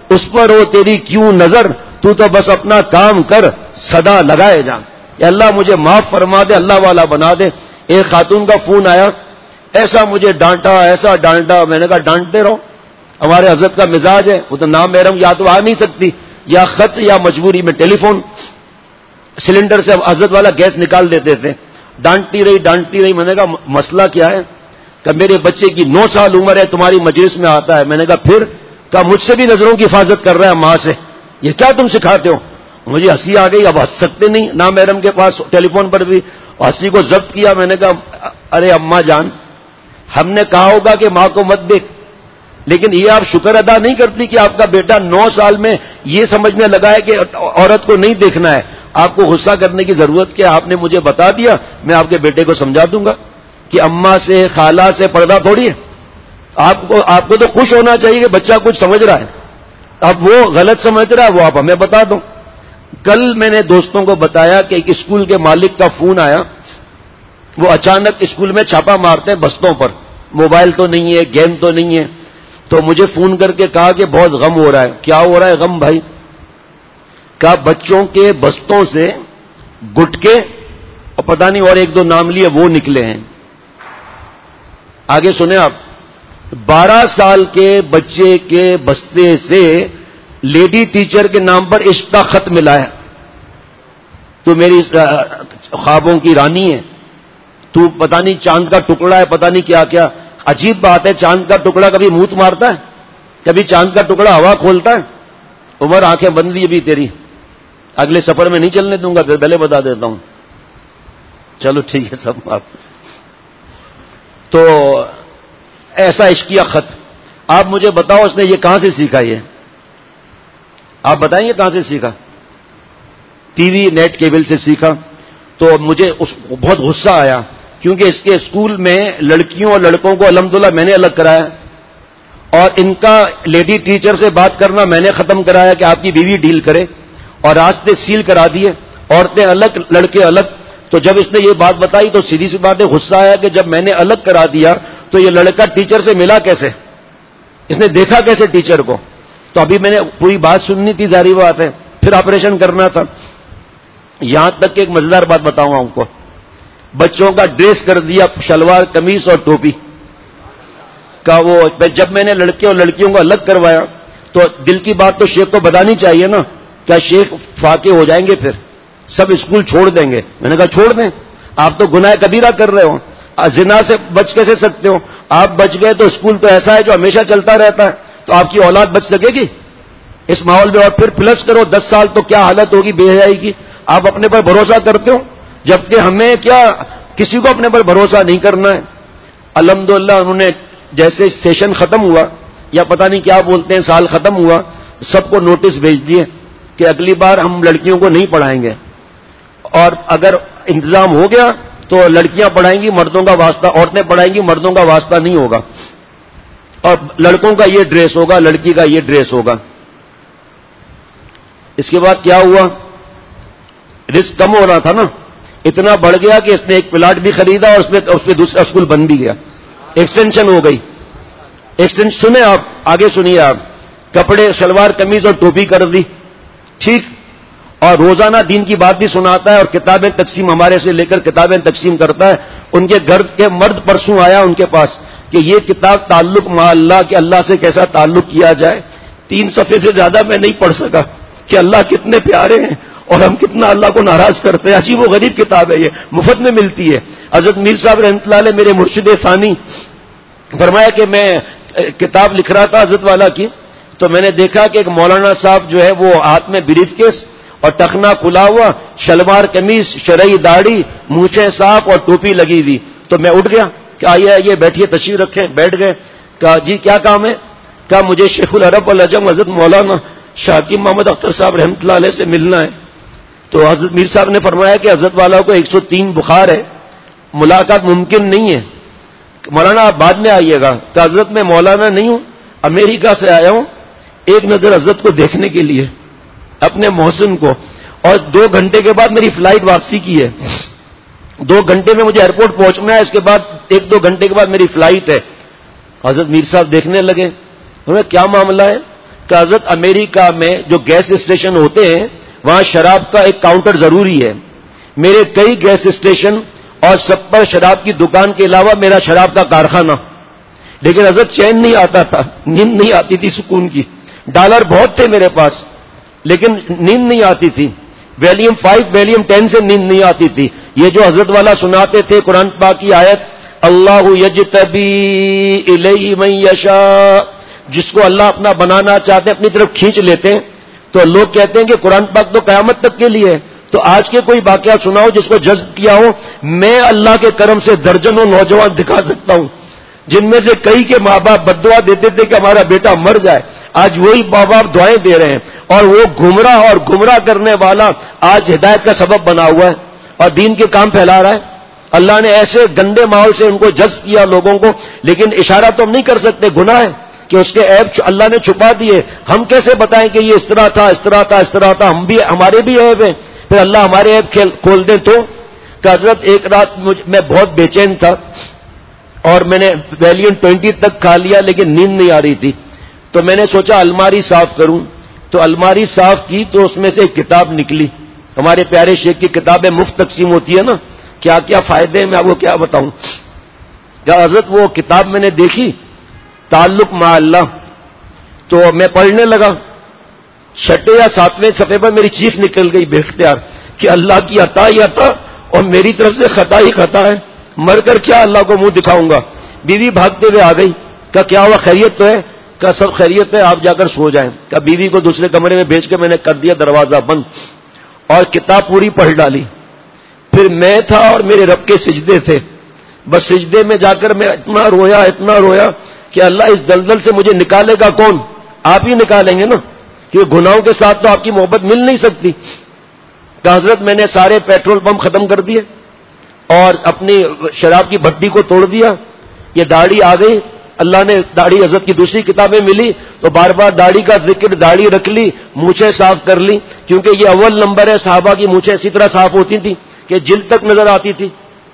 اس پر ہو تیری کیوں نظر، تو تو بس اپنا کام کر صدا لگائے جا. کہ اللہ مجھے معاف فرما دے، اللہ والا بنا دے. ایک خاتون کا فون آیا، ایسا مجھے ڈانٹا ایسا ڈانٹا. میں نے کہا ڈانٹتے رہو، ہمارے حضرت کا مزاج ہے. وہ تو نام محرم یا تو آ نہیں سکتی، یا خط یا مجبوری میں ٹیلی فون سلنڈر سے حضرت والا گیس نکال دیتے تھے. ڈانٹتی رہی ڈانٹتی رہی. میں نے کہا مسئلہ کیا ہے؟ کہ میرے بچے کی نو سال عمر ہے، تمہاری مجلس میں آتا ہے. میں نے کہا پھر؟ کہ مجھ سے بھی نظروں کی حفاظت کر رہا ہے ماں سے. یہ کیا تم سکھاتے ہو؟ مجھے ہنسی آ گئی. اب ہنس سکتے نہیں نام محرم کے پاس ٹیلی فون پر بھی. ہنسی کو ضبط کیا. میں نے کہا ارے اماں جان، ہم نے کہا ہوگا کہ ماں کو مت دیکھ، لیکن یہ آپ شکر ادا نہیں کرتی کہ آپ کا بیٹا نو سال میں یہ سمجھنے لگا ہے کہ عورت کو نہیں دیکھنا ہے. آپ کو غصہ کرنے کی ضرورت کیا؟ آپ نے مجھے بتا دیا، میں آپ کے بیٹے کو سمجھا دوں گا کہ اماں سے خالہ سے پردہ تھوڑی ہے. آپ کو آپ کو تو خوش ہونا چاہیے کہ بچہ کچھ سمجھ رہا ہے. اب وہ غلط سمجھ رہا ہے وہ آپ ہمیں بتا دو. کل میں نے دوستوں کو بتایا کہ ایک اسکول کے مالک کا فون آیا. وہ اچانک اسکول میں چھاپا مارتے ہیں بستوں پر، موبائل تو نہیں ہے، گیم تو نہیں ہے. تو مجھے فون کر کے کہا کہ بہت غم ہو رہا ہے. کیا ہو رہا ہے غم بھائی؟ کہا بچوں کے بستوں سے گٹکے اور پتہ نہیں اور ایک دو نام لیے وہ نکلے ہیں. آگے سنیں آپ. بارہ سال کے بچے کے بستے سے لیڈی ٹیچر کے نام پر عشق کا خط ملا ہے. تو میری خوابوں کی رانی ہے، تو پتہ نہیں چاند کا ٹکڑا ہے، پتہ نہیں کیا کیا. عجیب بات ہے، چاند کا ٹکڑا کبھی منہ مارتا ہے؟ کبھی چاند کا ٹکڑا ہوا کھولتا ہے؟ عمر آنکھیں بند لی ابھی تیری، اگلے سفر میں نہیں چلنے دوں گا، پھر پہلے بتا دیتا ہوں. چلو ٹھیک ہے سب. آپ تو ایسا عشقیہ خط. آپ مجھے بتاؤ اس نے یہ کہاں سے سیکھا؟ یہ آپ بتائیں یہ کہاں سے سیکھا؟ ٹی وی نیٹ کیبل سے سیکھا. تو مجھے اس بہت غصہ آیا، کیونکہ اس کے اسکول میں لڑکیوں اور لڑکوں کو الحمدللہ میں نے الگ کرایا، اور ان کا لیڈی ٹیچر سے بات کرنا میں نے ختم کرایا کہ آپ کی بیوی ڈیل کرے، اور راستے سیل کرا دیے، عورتیں الگ لڑکے الگ. تو جب اس نے یہ بات بتائی تو سیدھی سی بات ہے غصہ آیا کہ جب میں نے الگ کرا دیا تو یہ لڑکا ٹیچر سے ملا کیسے؟ اس نے دیکھا کیسے ٹیچر کو؟ تو ابھی میں نے پوری بات سننی تھی، ظاہری بات ہے، پھر آپریشن کرنا تھا. یہاں تک کہ ایک مزیدار بات بتاؤں آپ کو، بچوں کا ڈریس کر دیا شلوار قمیص اور ٹوپی کا. وہ جب میں نے لڑکے اور لڑکیوں کو الگ کروایا تو دل کی بات تو شیخ کو بتانی چاہیے نا. کیا شیخ فاقے ہو جائیں گے؟ پھر سب اسکول چھوڑ دیں گے؟ میں نے کہا چھوڑ دیں، آپ تو گناہ کبیرہ کر رہے ہو، زنا سے بچ کیسے سکتے ہو؟ آپ بچ گئے تو اسکول تو ایسا ہے جو ہمیشہ چلتا رہتا ہے، تو آپ کی اولاد بچ سکے گی اس ماحول میں؟ اور پھر پلس کرو دس سال تو کیا حالت ہوگی بے حیائی کی. آپ اپنے پر بھروسہ کرتے ہو، جبکہ ہمیں کیا کسی کو اپنے پر بھروسہ نہیں کرنا ہے. الحمدللہ انہوں نے جیسے سیشن ختم ہوا یا پتہ نہیں کیا بولتے ہیں سال ختم ہوا، سب کو نوٹس بھیج دیے کہ اگلی بار ہم لڑکیوں کو نہیں پڑھائیں گے، اور اگر انتظام ہو گیا تو لڑکیاں پڑھائیں گی مردوں کا واسطہ، عورتیں پڑھائیں گی مردوں کا واسطہ نہیں ہوگا، اور لڑکوں کا یہ ڈریس ہوگا لڑکی کا یہ ڈریس ہوگا. اس کے بعد کیا ہوا؟ رسک کم ہو رہا تھا نا، اتنا بڑھ گیا کہ اس نے ایک پلاٹ بھی خریدا اور اس میں اس میں دوسرا اسکول بن بھی گیا، ایکسٹینشن ہو گئی. ایکسٹینشن سنیں آپ، آگے سنیے آپ. کپڑے شلوار قمیض اور ٹوپی کر دی، ٹھیک، اور روزانہ دین کی بات بھی سناتا ہے، اور کتابیں تقسیم ہمارے سے لے کر کتابیں تقسیم کرتا ہے. ان کے گھر کے مرد پرسوں آیا ان کے پاس کہ یہ کتاب تعلق مع اللہ کہ اللہ سے کیسا تعلق کیا جائے. تین صفحے سے زیادہ میں نہیں پڑھ سکا کہ اللہ کتنے پیارے ہیں اور ہم کتنا اللہ کو ناراض کرتے ہیں. عجیب و غریب کتاب ہے، یہ مفت میں ملتی ہے. حضرت میر صاحب رحمۃ اللہ علیہ میرے مرشد ثانی فرمایا کہ میں کتاب لکھ رہا تھا حضرت والا کی، تو میں نے دیکھا کہ ایک مولانا صاحب جو ہے وہ ہاتھ میں بریف کیس اور ٹخنا کھلا ہوا، شلوار قمیض، شرعی داڑھی، مونچھیں صاف اور ٹوپی لگی ہوئی. تو میں اٹھ گیا کہ آئیے آئیے بیٹھیے تشریف رکھیں. بیٹھ گئے. کہا جی کیا کام ہے؟ کہا مجھے شیخ العرب والعجم حضرت مولانا شاہ حکیم محمد اختر صاحب رحمۃ اللہ علیہ سے ملنا ہے. تو حضرت میر صاحب نے فرمایا کہ حضرت والا کو ایک سو تین بخار ہے، ملاقات ممکن نہیں ہے، مولانا آپ بعد میں آئیے گا. کہ حضرت میں مولانا نہیں ہوں، امریکہ سے آیا ہوں ایک نظر حضرت کو دیکھنے کے لیے، اپنے محسن کو، اور دو گھنٹے کے بعد میری فلائٹ واپسی کی ہے. دو گھنٹے میں مجھے ایئرپورٹ پہنچنا ہے، اس کے بعد ایک دو گھنٹے کے بعد میری فلائٹ ہے. حضرت میر صاحب دیکھنے لگے. انہوں نے کیا معاملہ ہے؟ کہ حضرت امریکہ میں جو گیس اسٹیشن ہوتے ہیں وہاں شراب کا ایک کاؤنٹر ضروری ہے. میرے کئی گیس اسٹیشن اور سب پر شراب کی دکان کے علاوہ میرا شراب کا کارخانہ. لیکن حضرت چین نہیں آتا تھا, نیند نہیں آتی تھی سکون کی. ڈالر بہت تھے میرے پاس لیکن نیند نہیں آتی تھی. ویلیم فائیو ویلیم ٹین سے نیند نہیں آتی تھی. یہ جو حضرت والا سناتے تھے قرآن پاک کی آیت, اللہ یجتبی الیہ من یشاء, جس کو اللہ اپنا بنانا چاہتے ہیں اپنی طرف کھینچ لیتے ہیں. تو لوگ کہتے ہیں کہ قرآن پاک تو قیامت تک کے لیے ہے. تو آج کے کوئی واقعہ سناؤ جس کو جذب کیا ہو. میں اللہ کے کرم سے درجنوں نوجوان دکھا سکتا ہوں جن میں سے کئی کے ماں باپ بددعا دیتے تھے کہ ہمارا بیٹا مر جائے, آج وہی ماں باپ دعائیں دے رہے ہیں. اور وہ گمراہ اور گمراہ کرنے والا آج ہدایت کا سبب بنا ہوا ہے اور دین کے کام پھیلا رہا ہے. اللہ نے ایسے گندے ماحول سے ان کو جذب کیا لوگوں کو. لیکن اشارہ تو ہم نہیں کر سکتے, گناہ ہے کہ اس کے عیب اللہ نے چھپا دیے. ہم کیسے بتائیں کہ یہ اس طرح تھا اس طرح تھا اس طرح تھا, ہم بھی ہمارے بھی عیب ہیں, پھر اللہ ہمارے عیب کھول دیں تو. کہ حضرت ایک رات میں بہت بے چین تھا اور میں نے ویلین ٹوینٹی تک کھا لیا لیکن نیند نہیں آ رہی تھی. تو میں نے سوچا الماری صاف کروں. تو الماری صاف کی تو اس میں سے ایک کتاب نکلی. ہمارے پیارے شیخ کی کتابیں مفت تقسیم ہوتی ہے نا, کیا کیا فائدے ہیں میں آپ کو کیا بتاؤں. کیا حضرت وہ کتاب میں نے دیکھی تعلق مع اللہ, تو میں پڑھنے لگا. چھٹے یا ساتویں صفحے پر میری چیخ نکل گئی بے اختیار کہ اللہ کی عطا ہی عطا اور میری طرف سے خطا ہی خطا ہے, مر کر کیا اللہ کو منہ دکھاؤں گا. بیوی بھاگتے ہوئے آ گئی. کہا کیا ہوا, خیریت تو ہے؟ کہا سب خیریت ہے, آپ جا کر سو جائیں. کہا بیوی کو دوسرے کمرے میں بھیج کے میں نے کر دیا دروازہ بند اور کتاب پوری پڑھ ڈالی. پھر میں تھا اور میرے رب کے سجدے تھے. بس سجدے میں جا کر میں اتنا رویا اتنا رویا کہ اللہ اس دلدل سے مجھے نکالے گا کون؟ آپ ہی نکالیں گے نا, کیونکہ گناہوں کے ساتھ تو آپ کی محبت مل نہیں سکتی. کہ حضرت میں نے سارے پیٹرول پمپ ختم کر دیے اور اپنی شراب کی بھٹی کو توڑ دیا. یہ داڑھی آ گئی, اللہ نے داڑھی حضرت کی دوسری کتابیں ملی تو بار بار داڑھی کا ذکر, داڑھی رکھ لی, مونچھیں صاف کر لی, کیونکہ یہ اول نمبر ہے. صحابہ کی مونچھیں اسی طرح صاف ہوتی تھیں کہ جلد تک نظر آتی تھی.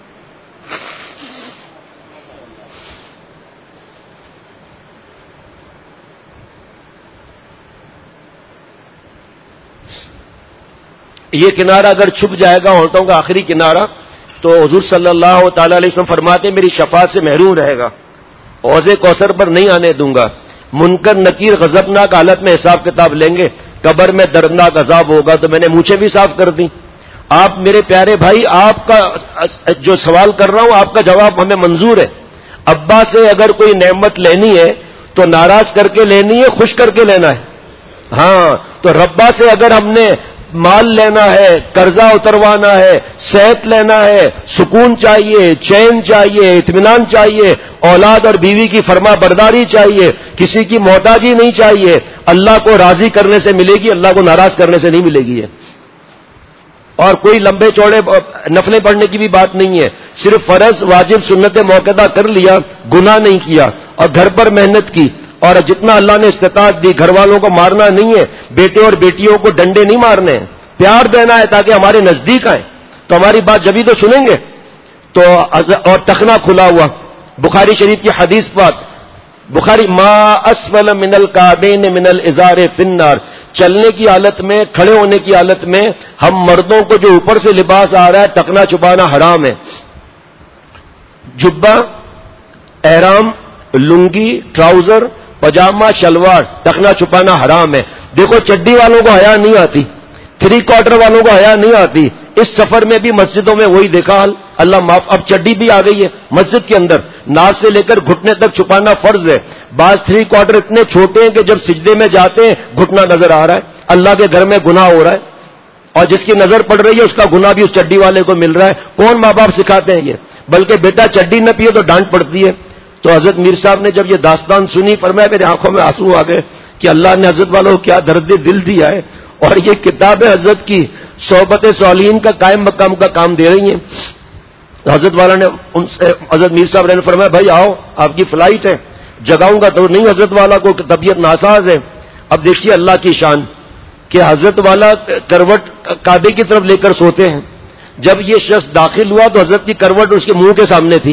یہ کنارہ اگر چھپ جائے گا ہونٹوں کا آخری کنارہ تو حضور صلی اللہ تعالی علیہ وسلم فرماتے ہیں میری شفاعت سے محروم رہے گا, حوض کوثر پر نہیں آنے دوں گا. منکر نکیر غضبناک حالت میں حساب کتاب لیں گے, قبر میں دردناک عذاب ہوگا. تو میں نے مونچھیں بھی صاف کر دی. آپ میرے پیارے بھائی, آپ کا جو سوال کر رہا ہوں آپ کا جواب ہمیں منظور ہے. ابا سے اگر کوئی نعمت لینی ہے تو ناراض کر کے لینی ہے, خوش کر کے لینا ہے. ہاں, تو ربا سے اگر ہم نے مال لینا ہے, قرضہ اتروانا ہے, صحت لینا ہے, سکون چاہیے, چین چاہیے, اطمینان چاہیے, اولاد اور بیوی کی فرما برداری چاہیے, کسی کی محتاجی نہیں چاہیے, اللہ کو راضی کرنے سے ملے گی, اللہ کو ناراض کرنے سے نہیں ملے گی. اور کوئی لمبے چوڑے نفلیں پڑھنے کی بھی بات نہیں ہے, صرف فرض واجب سنت موقع کر لیا, گناہ نہیں کیا اور گھر پر محنت کی. اور جتنا اللہ نے استطاعت دی, گھر والوں کو مارنا نہیں ہے, بیٹے اور بیٹیوں کو ڈنڈے نہیں مارنے ہیں, پیار دینا ہے تاکہ ہمارے نزدیک آئیں تو ہماری بات جبھی تو سنیں گے. تو اور تخنا کھلا ہوا, بخاری شریف کی حدیث بات, بخاری ما اسفل من الکعبین من الازار فی النار, چلنے کی حالت میں, کھڑے ہونے کی حالت میں ہم مردوں کو جو اوپر سے لباس آ رہا ہے ٹکنا چھپانا حرام ہے. جبہ, احرام, لنگی, ٹراؤزر, پجامہ, شلوار, ٹکنا چھپانا حرام ہے. دیکھو چڈی والوں کو حیا نہیں آتی, تھری کوارٹر والوں کو حیا نہیں آتی. اس سفر میں بھی مسجدوں میں وہی دیکھا حال, اللہ معاف. اب چڈی بھی آ گئی ہے مسجد کے اندر, ناف سے لے کر گھٹنے تک چھپانا فرض ہے. بعض تھری کوارٹر اتنے چھوٹے ہیں کہ جب سجدے میں جاتے ہیں گھٹنا نظر آ رہا ہے. اللہ کے گھر میں گناہ ہو رہا ہے اور جس کی نظر پڑ رہی ہے اس کا گناہ بھی اس چڈی والے کو مل رہا ہے. کون ماں باپ سکھاتے ہیں یہ؟ بلکہ بیٹا چڈی نہ پیے تو ڈانٹ پڑتی ہے. تو حضرت میر صاحب نے جب یہ داستان سنی, فرمایا میرے آنکھوں میں آنسو آ گئے کہ اللہ نے حضرت والوں کو کیا درد دل دیا ہے. اور یہ کتاب حضرت کی صحبت صالحین کا قائم مقام کا کام دے رہی ہیں. حضرت والا نے ان سے, حضرت میر صاحب نے فرمایا بھائی آؤ, آپ کی فلائٹ ہے, جگاؤں گا تو نہیں. حضرت والا کو طبیعت ناساز ہے. اب دیکھیے اللہ کی شان کہ حضرت والا کروٹ کعبے کی طرف لے کر سوتے ہیں. جب یہ شخص داخل ہوا تو حضرت کی کروٹ اس کے منہ کے سامنے تھی.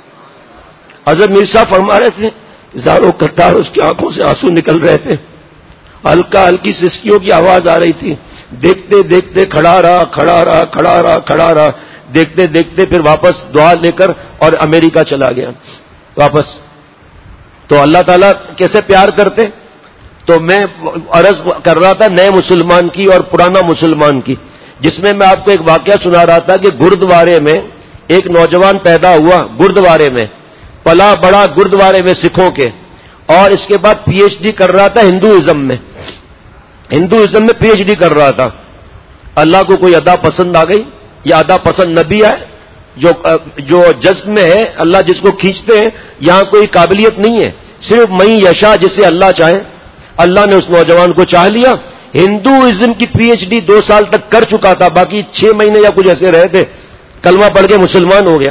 حضرت میر صاحب فرما رہے تھے, زاروں قطار اس کی آنکھوں سے آنسو نکل رہے تھے. ہلکا ہلکی سسکیوں کی آواز آ رہی تھی. دیکھتے دیکھتے کھڑا رہا کھڑا رہا کھڑا رہا کھڑا رہا دیکھتے دیکھتے پھر واپس دعا لے کر اور امریکہ چلا گیا واپس. تو اللہ تعالیٰ کیسے پیار کرتے. تو میں عرض کر رہا تھا نئے مسلمان کی اور پرانا مسلمان کی، جس میں میں آپ کو ایک واقعہ سنا رہا تھا کہ گردوارے میں ایک نوجوان پیدا ہوا، گردوارے میں پلا بڑا گردوارے میں سکھوں کے، اور اس کے بعد پی ایچ ڈی کر رہا تھا ہندوازم میں ہندوازم میں پی ایچ ڈی کر رہا تھا. اللہ کو کوئی ادا پسند آ گئی، یہ ادا پسند نبی ہے جو جو جذب میں ہے، اللہ جس کو کھینچتے ہیں. یہاں کوئی قابلیت نہیں ہے، صرف میں یشا جسے اللہ چاہے. اللہ نے اس نوجوان کو چاہ لیا. ہندوازم کی پی ایچ ڈی دو سال تک کر چکا تھا، باقی چھ مہینے یا کچھ ایسے رہے تھے، کلمہ پڑھ کے مسلمان ہو گیا.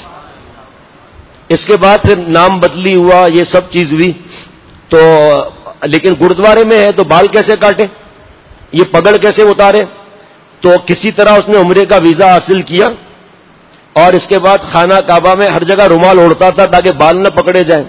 اس کے بعد پھر نام بدلی ہوا، یہ سب چیز ہوئی. تو لیکن گردوارے میں ہے تو بال کیسے کاٹے، یہ پگڑ کیسے اتارے. تو کسی طرح اس نے عمرے کا ویزا حاصل کیا، اور اس کے بعد خانہ کعبہ میں ہر جگہ رومال اوڑھتا تھا تاکہ بال نہ پکڑے جائیں.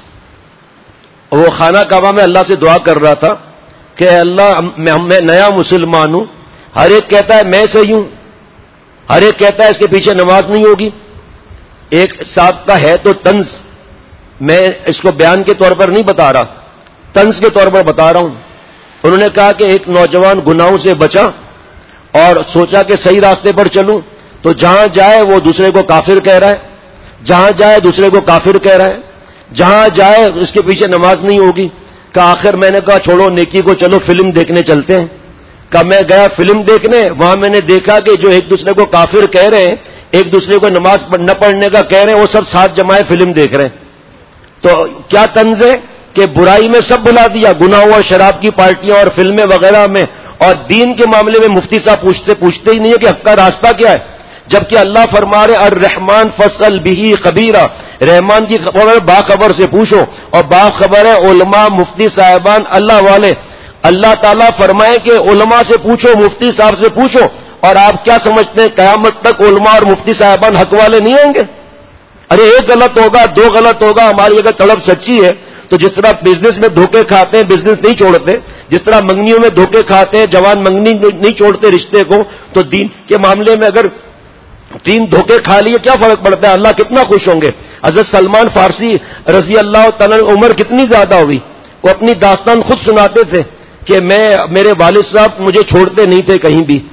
وہ خانہ کعبہ میں اللہ سے دعا کر رہا تھا کہ اللہ میں نیا مسلمان ہوں، ہر ایک کہتا ہے میں صحیح ہوں، ہر ایک کہتا ہے اس کے پیچھے نماز نہیں ہوگی. ایک صاحب کا ہے تو طنز، میں اس کو بیان کے طور پر نہیں بتا رہا، طنز کے طور پر بتا رہا ہوں. انہوں نے کہا کہ ایک نوجوان گناہوں سے بچا اور سوچا کہ صحیح راستے پر چلوں، تو جہاں جائے وہ دوسرے کو کافر کہہ رہا ہے، جہاں جائے دوسرے کو کافر کہہ رہا ہے، جہاں جائے اس کے پیچھے نماز نہیں ہوگی. کہا آخر میں نے کہا چھوڑو نیکی کو، چلو فلم دیکھنے چلتے ہیں. کہا میں گیا فلم دیکھنے، وہاں میں نے دیکھا کہ جو ایک دوسرے کو کافر کہہ رہے ہیں، ایک دوسرے کو نماز نہ پڑھنے کا کہہ رہے ہیں، وہ سب ساتھ جمائے فلم دیکھ رہے ہیں. تو کیا طنز ہے کہ برائی میں سب بلا دیا، گناہوں اور شراب کی پارٹیاں اور فلمیں وغیرہ میں، اور دین کے معاملے میں مفتی صاحب پوچھتے پوچھتے ہی نہیں ہے کہ حق کا راستہ کیا ہے. جبکہ اللہ فرما رہے الرحمن فصل بھی خبیرہ، رحمان کی خبر باخبر سے پوچھو، اور باخبر ہے علماء مفتی صاحبان اللہ والے. اللہ تعالیٰ فرمائے کہ علماء سے پوچھو، مفتی صاحب سے پوچھو. اور آپ کیا سمجھتے ہیں قیامت تک علماء اور مفتی صاحبان حق والے نہیں ہوں گے؟ ارے ایک غلط ہوگا، دو غلط ہوگا، ہماری اگر طلب سچی ہے تو جس طرح بزنس میں دھوکے کھاتے ہیں بزنس نہیں چھوڑتے، جس طرح منگنیوں میں دھوکے کھاتے ہیں جوان منگنی نہیں چھوڑتے رشتے کو، تو دین کے معاملے میں اگر تین دھوکے کھا لیے کیا فرق پڑتا ہے؟ اللہ کتنا خوش ہوں گے. حضرت سلمان فارسی رضی اللہ تعالی عمر کتنی زیادہ ہوئی، وہ اپنی داستان خود سناتے تھے کہ میں میرے والد صاحب مجھے چھوڑتے نہیں تھے کہیں بھی،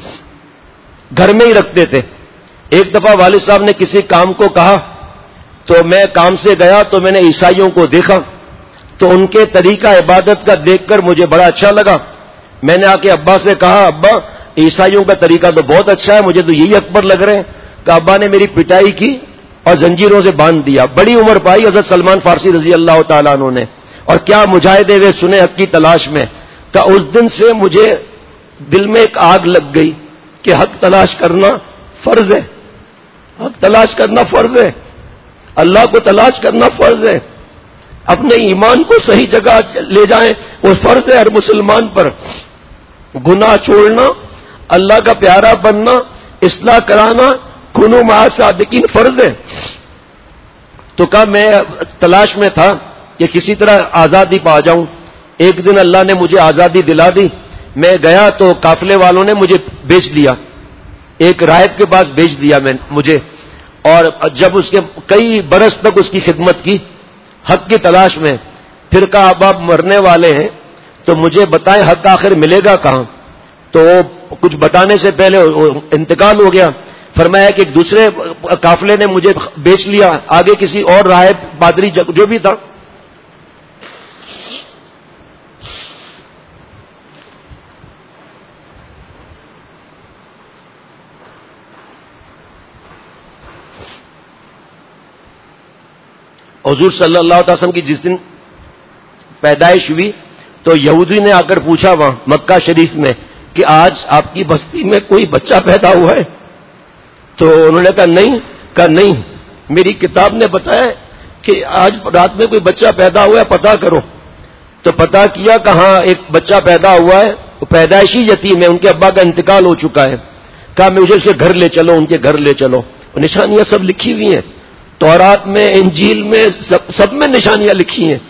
گھر میں ہی رکھتے تھے. ایک دفعہ والد صاحب نے کسی کام کو کہا تو میں کام سے گیا تو میں نے عیسائیوں کو دیکھا، تو ان کے طریقہ عبادت کا دیکھ کر مجھے بڑا اچھا لگا. میں نے آ کے ابا سے کہا ابا عیسائیوں کا طریقہ تو بہت اچھا ہے، مجھے تو یہی اکبر لگ رہے ہیں. کہ ابا نے میری پٹائی کی اور زنجیروں سے باندھ دیا. بڑی عمر پائی حضرت سلمان فارسی رضی اللہ تعالیٰ عنہ نے، اور کیا مجاہدے ہوئے سنے حق کی تلاش میں. کہ اس دن سے مجھے دل میں ایک آگ لگ گئی کہ حق تلاش کرنا فرض ہے، حق تلاش کرنا فرض ہے، اللہ کو تلاش کرنا فرض ہے. اپنے ایمان کو صحیح جگہ لے جائیں، وہ فرض ہے ہر مسلمان پر. گناہ چھوڑنا، اللہ کا پیارا بننا، اصلاح کرانا، کنو مع صادقین فرض ہے. تو کہا میں تلاش میں تھا کہ کسی طرح آزادی پا جاؤں. ایک دن اللہ نے مجھے آزادی دلا دی. میں گیا تو قافلے والوں نے مجھے بیچ دیا، ایک راہب کے پاس بیچ دیا میں مجھے. اور جب اس کے کئی برس تک اس کی خدمت کی حق کی تلاش میں، پھر کہا اب آپ مرنے والے ہیں تو مجھے بتائیں حق آخر ملے گا کہاں. تو کچھ بتانے سے پہلے انتقال ہو گیا. فرمایا کہ ایک دوسرے قافلے نے مجھے بیچ لیا، آگے کسی اور راہب پادری جو بھی تھا. حضور صلی اللہ علیہ وسلم کی جس دن پیدائش ہوئی تو یہودی نے آ کر پوچھا وہاں مکہ شریف میں کہ آج آپ کی بستی میں کوئی بچہ پیدا ہوا ہے؟ تو انہوں نے کہا نہیں. کہا نہیں، میری کتاب نے بتایا کہ آج رات میں کوئی بچہ پیدا ہوا ہے، پتہ کرو. تو پتہ کیا کہاں ایک بچہ پیدا ہوا ہے، وہ پیدائشی یتیم ہے، ان کے ابا کا انتقال ہو چکا ہے. کہا مجھے اس کے گھر لے چلو، ان کے گھر لے چلو. وہ نشانیاں سب لکھی ہوئی ہیں تورات میں، انجیل میں، سب, سب میں نشانیاں لکھی ہیں.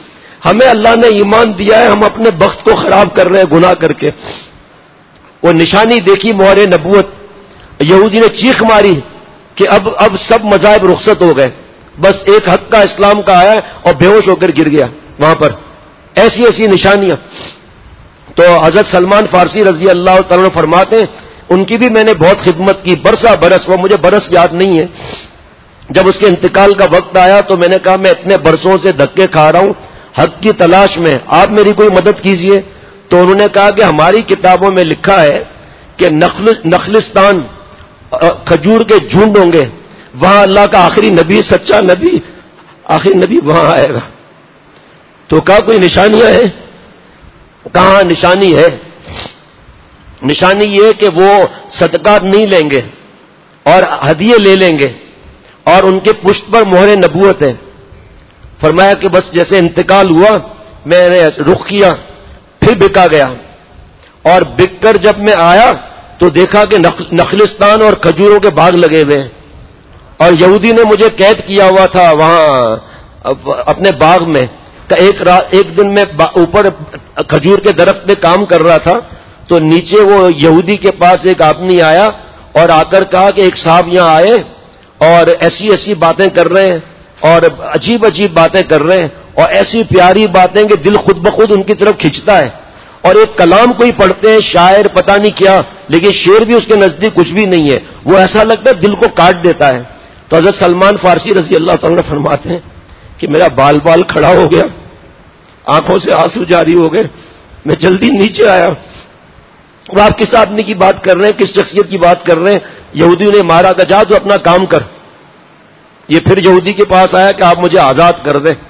ہمیں اللہ نے ایمان دیا ہے، ہم اپنے بخت کو خراب کر رہے ہیں گناہ کر کے. وہ نشانی دیکھی مہر نبوت، یہودی نے چیخ ماری کہ اب اب سب مذاہب رخصت ہو گئے، بس ایک حق کا اسلام کا آیا اور بے ہوش ہو کر گر گیا وہاں پر. ایسی ایسی نشانیاں. تو حضرت سلمان فارسی رضی اللہ تعالیٰ فرماتے ہیں ان کی بھی میں نے بہت خدمت کی برسا برس، وہ مجھے برس یاد نہیں ہے. جب اس کے انتقال کا وقت آیا تو میں نے کہا میں اتنے برسوں سے دھکے کھا رہا ہوں حق کی تلاش میں، آپ میری کوئی مدد کیجئے. تو انہوں نے کہا کہ ہماری کتابوں میں لکھا ہے کہ نخل نخلستان کھجور کے جھنڈ ہوں گے، وہاں اللہ کا آخری نبی، سچا نبی، آخری نبی وہاں آئے گا. تو کہا کوئی نشانیاں ہیں؟ کہاں نشانی ہے؟ نشانی یہ کہ وہ صدقات نہیں لیں گے اور ہدیے لے لیں گے اور ان کے پشت پر مہر نبوت ہے. فرمایا کہ بس جیسے انتقال ہوا میں نے رخ کیا، پھر بکا گیا، اور بک کر جب میں آیا تو دیکھا کہ نخلستان اور کھجوروں کے باغ لگے ہوئے ہیں، اور یہودی نے مجھے قید کیا ہوا تھا وہاں اپنے باغ میں. ایک رات ایک دن میں اوپر کھجور کے درخت پہ کام کر رہا تھا تو نیچے وہ یہودی کے پاس ایک آدمی آیا اور آ کر کہا کہ ایک صاحب یہاں آئے اور ایسی ایسی باتیں کر رہے ہیں اور عجیب عجیب باتیں کر رہے ہیں اور ایسی پیاری باتیں کہ دل خود بخود ان کی طرف کھنچتا ہے، اور ایک کلام کوئی پڑھتے ہیں شاعر پتہ نہیں کیا، لیکن شعر بھی اس کے نزدیک کچھ بھی نہیں ہے، وہ ایسا لگتا ہے دل کو کاٹ دیتا ہے. تو حضرت سلمان فارسی رضی اللہ تعالیٰ فرماتے ہیں کہ میرا بال بال کھڑا ہو گیا، آنکھوں سے آنسو جاری ہو گئے. میں جلدی نیچے آیا. اور آپ کس آدمی کی بات کر رہے ہیں، کس شخصیت کی بات کر رہے ہیں؟ یہودی نے مارا کہ جا تو اپنا کام کر. یہ پھر یہودی کے پاس آیا کہ آپ مجھے آزاد کر دیں.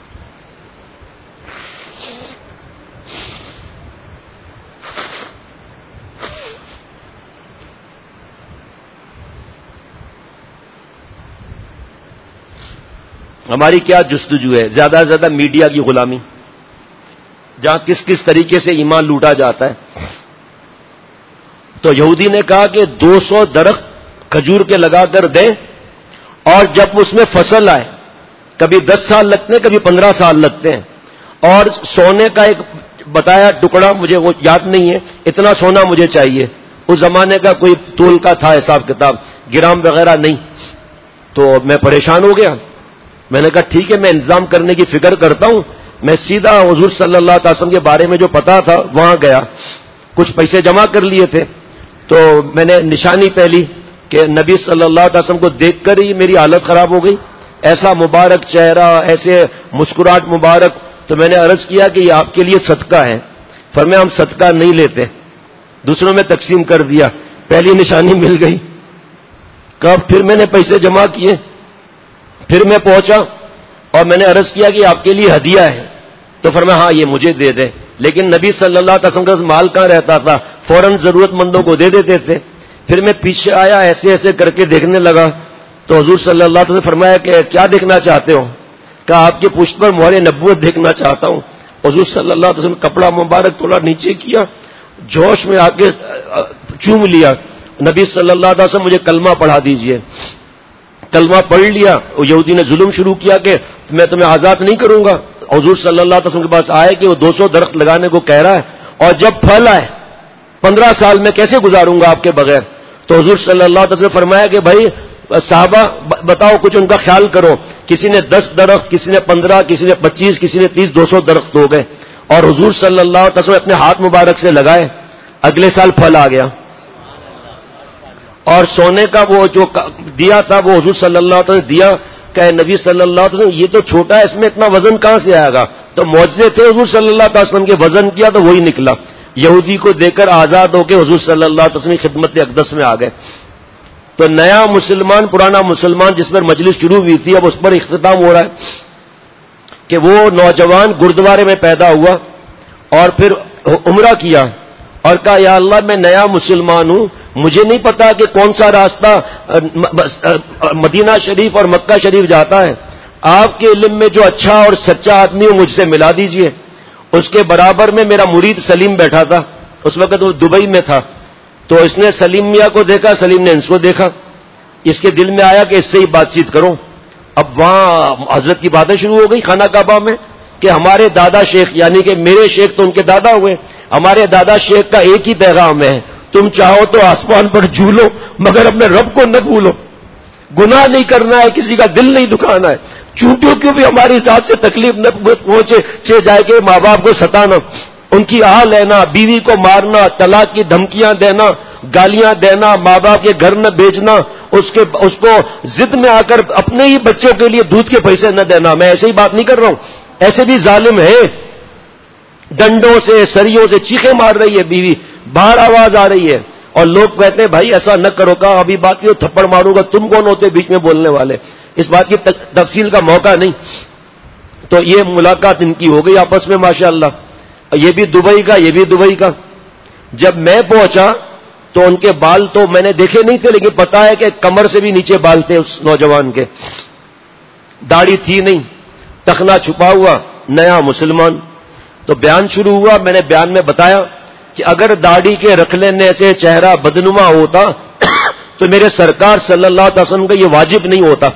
ہماری کیا جستجو ہے؟ زیادہ سے زیادہ میڈیا کی غلامی، جہاں کس کس طریقے سے ایمان لوٹا جاتا ہے. تو یہودی نے کہا کہ دو سو درخت کھجور کے لگا کر دیں، اور جب اس میں فصل آئے، کبھی دس سال لگتے ہیں کبھی پندرہ سال لگتے ہیں، اور سونے کا ایک بتایا ٹکڑا، مجھے وہ یاد نہیں ہے، اتنا سونا مجھے چاہیے. اس زمانے کا کوئی تول کا تھا حساب کتاب، گرام وغیرہ نہیں. تو میں پریشان ہو گیا. میں نے کہا ٹھیک ہے میں انتظام کرنے کی فکر کرتا ہوں. میں سیدھا حضور صلی اللہ علیہ وسلم کے بارے میں جو پتا تھا وہاں گیا، کچھ پیسے جمع کر لیے تھے. تو میں نے نشانی پہلی کہ نبی صلی اللہ علیہ وسلم کو دیکھ کر ہی میری حالت خراب ہو گئی، ایسا مبارک چہرہ، ایسے مسکراہٹ مبارک. تو میں نے عرض کیا کہ یہ آپ کے لیے صدقہ ہے. فرمایا ہم صدقہ نہیں لیتے، دوسروں میں تقسیم کر دیا. پہلی نشانی مل گئی. کب پھر میں نے پیسے جمع کیے، پھر میں پہنچا اور میں نے عرض کیا کہ آپ کے لیے ہدیہ ہے. تو فرمایا ہاں یہ مجھے دے دیں. لیکن نبی صلی اللہ علیہ وسلم کا مال کہاں رہتا تھا، فوراً ضرورت مندوں کو دے دیتے تھے. پھر میں پیچھے آیا، ایسے ایسے کر کے دیکھنے لگا. تو حضور صلی اللہ علیہ وسلم نے فرمایا کہ کیا دیکھنا چاہتے ہو؟ کہا آپ کے پشت پر مہر نبوت دیکھنا چاہتا ہوں. حضور صلی اللہ علیہ وسلم کپڑا مبارک تھوڑا نیچے کیا، جوش میں آ کے چوم لیا. نبی صلی اللہ علیہ وسلم مجھے کلمہ پڑھا دیجئے. کلمہ پڑھ لیا. یہودی نے ظلم شروع کیا کہ میں تمہیں آزاد نہیں کروں گا. حضور صلی اللہ علیہ وسلم کے پاس آئے کہ وہ دو سو درخت لگانے کو کہہ رہا ہے، اور جب پھل آئے پندرہ سال میں کیسے گزاروں گا آپ کے بغیر. تو حضور صلی اللہ علیہ وسلم نے فرمایا کہ بھائی صحابہ بتاؤ کچھ ان کا خیال کرو. کسی نے دس درخت، کسی نے پندرہ، کسی نے پچیس، کسی نے تیس، دو سو درخت ہو گئے. اور حضور صلی اللہ علیہ وسلم اپنے ہاتھ مبارک سے لگائے. اگلے سال پھل آ گیا. اور سونے کا وہ جو دیا تھا وہ حضور صلی اللہ علیہ وسلم نے دیا کہ نبی صلی اللہ علیہ وسلم یہ تو چھوٹا ہے، اس میں اتنا وزن کہاں سے آئے گا؟ تو معجزے تھے حضور صلی اللہ علیہ وسلم کے، وزن کیا تو وہی نکلا. یہودی کو دے کر آزاد ہو کے حضور صلی اللہ علیہ وسلم کی خدمت اقدس میں آ گئے. تو نیا مسلمان، پرانا مسلمان جس پر مجلس شروع ہوئی تھی، اب اس پر اختتام ہو رہا ہے کہ وہ نوجوان گردوارے میں پیدا ہوا اور پھر عمرہ کیا اور کہا یا اللہ میں نیا مسلمان ہوں، مجھے نہیں پتا کہ کون سا راستہ مدینہ شریف اور مکہ شریف جاتا ہے. آپ کے علم میں جو اچھا اور سچا آدمی ہو مجھ سے ملا دیجئے. اس کے برابر میں میرا مرید سلیم بیٹھا تھا، اس وقت وہ دبئی میں تھا. تو اس نے سلیم میاں کو دیکھا، سلیم نے اس کو دیکھا. اس کے دل میں آیا کہ اس سے ہی بات چیت کروں. اب وہاں حضرت کی باتیں شروع ہو گئی خانہ کعبہ میں کہ ہمارے دادا شیخ یعنی کہ میرے شیخ تو ان کے دادا ہوئے، ہمارے دادا شیخ کا ایک ہی پیغام ہے، تم چاہو تو آسمان پر جھولو مگر اپنے رب کو نہ بھولو. گناہ نہیں کرنا ہے، کسی کا دل نہیں دکھانا ہے، چونٹیوں کیوں بھی ہماری ذات سے تکلیف نہ پہنچے چے جائے کہ ماں باپ کو ستانا، ان کی آہ لینا، بیوی کو مارنا، طلاق کی دھمکیاں دینا، گالیاں دینا، ماں باپ کے گھر نہ بھیجنا، اس کے اس کو ضد میں آ کر اپنے ہی بچوں کے لیے دودھ کے پیسے نہ دینا. میں ایسے ہی بات نہیں کر رہا ہوں، ایسے بھی ظالم ہے. ڈنڈوں سے سریوں سے چیخیں مار رہی ہے بیوی، باہر آواز آ رہی ہے اور لوگ کہتے ہیں بھائی ایسا نہ کرو، کہا ابھی بات کی تھپڑ ماروں گا، تم کون ہوتے بیچ میں بولنے والے، اس بات کی تفصیل کا موقع نہیں. تو یہ ملاقات ان کی ہو گئی آپس میں ماشاءاللہ. یہ بھی دبئی کا، یہ بھی دبئی کا. جب میں پہنچا تو ان کے بال تو میں نے دیکھے نہیں تھے، لیکن پتا ہے کہ کمر سے بھی نیچے بال تھے اس نوجوان کے. داڑھی تھی نہیں، ٹخنا چھپا ہوا، نیا مسلمان. تو بیان شروع ہوا. میں نے بیان میں بتایا کہ اگر داڑھی کے رکھ لینے سے چہرہ بدنما ہوتا تو میرے سرکار صلی اللہ علیہ وسلم کا یہ واجب نہیں ہوتا.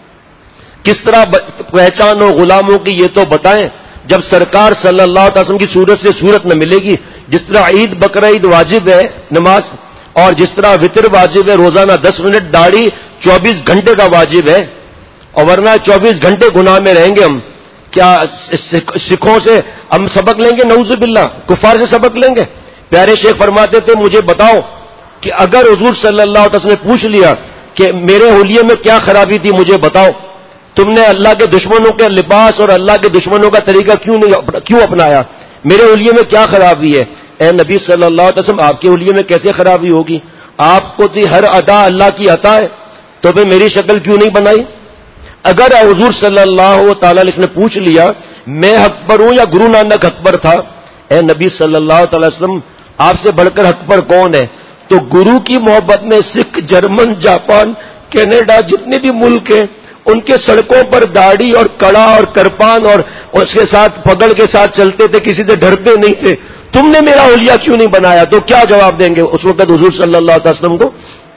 کس طرح پہچان ہو غلاموں کی یہ تو بتائیں، جب سرکار صلی اللہ علیہ وسلم کی صورت سے صورت نہ ملے گی. جس طرح عید بقرہ عید واجب ہے نماز، اور جس طرح وطر واجب ہے روزانہ دس منٹ، داڑھی چوبیس گھنٹے کا واجب ہے. اور ورنہ چوبیس گھنٹے گناہ میں رہیں گے ہم. کیا سکھوں سے ہم سبق لیں گے؟ نعوذ باللہ. کفار سے سبق لیں گے؟ پیارے شیخ فرماتے تھے مجھے بتاؤ کہ اگر حضور صلی اللہ علیہ وسلم نے پوچھ لیا کہ میرے حلیے میں کیا خرابی تھی مجھے بتاؤ، تم نے اللہ کے دشمنوں کے لباس اور اللہ کے دشمنوں کا طریقہ کیوں نہیں کیوں اپنایا، میرے حلیے میں کیا خرابی ہے؟ اے نبی صلی اللہ علیہ وسلم آپ کے حلیے میں کیسے خرابی ہوگی؟ آپ کو تھی ہر ادا اللہ کی عطا ہے، تو پھر میری شکل کیوں نہیں بنائی؟ اگر حضور صلی اللہ تعالی علیہ وسلم نے پوچھ لیا میں حق پر ہوں یا گرو نانک حق پر تھا، اے نبی صلی اللہ تعالی وسلم آپ سے بڑھ کر حق پر کون ہے؟ تو گرو کی محبت میں سکھ، جرمن، جاپان، کینیڈا جتنے بھی ملک ہیں ان کے سڑکوں پر داڑھی اور کڑا اور کرپان اور اس کے ساتھ پگڑ کے ساتھ چلتے تھے، کسی سے ڈرتے نہیں تھے. تم نے میرا اولیاء کیوں نہیں بنایا؟ تو کیا جواب دیں گے اس وقت حضور صلی اللہ علیہ وسلم کو؟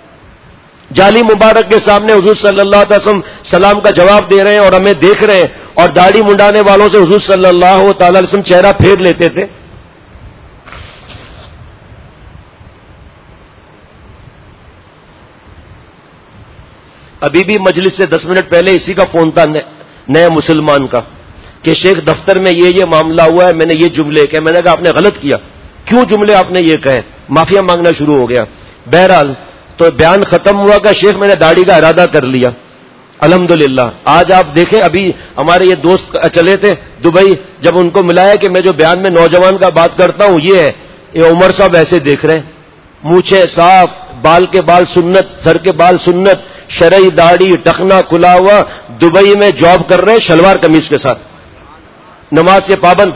جالی مبارک کے سامنے حضور صلی اللہ علیہ وسلم سلام کا جواب دے رہے ہیں اور ہمیں دیکھ رہے ہیں، اور داڑھی منڈانے والوں سے حضور صلی اللہ تعالی علیہ وسلم چہرہ پھیر لیتے تھے. ابھی بھی مجلس سے دس منٹ پہلے اسی کا فون تھا نئے مسلمان کا کہ شیخ دفتر میں یہ یہ معاملہ ہوا ہے، میں نے یہ جملے کہے. میں نے کہا آپ نے غلط کیا. کیوں جملے آپ نے یہ کہے؟ معافیا مانگنا شروع ہو گیا. بہرحال تو بیان ختم ہوا کہ شیخ میں نے داڑھی کا ارادہ کر لیا الحمدللہ. آج آپ دیکھیں ابھی ہمارے یہ دوست چلے تھے دبئی، جب ان کو ملایا کہ میں جو بیان میں نوجوان کا بات کرتا ہوں یہ ہے، یہ عمر صاحب ایسے دیکھ رہے ہیں، مونچھیں صاف، بال کے بال سنت، سر کے بال سنت، شرعی داڑھی، ٹخنا کھلا ہوا، دبئی میں جاب کر رہے ہیں شلوار قمیص کے ساتھ، نماز کے پابند.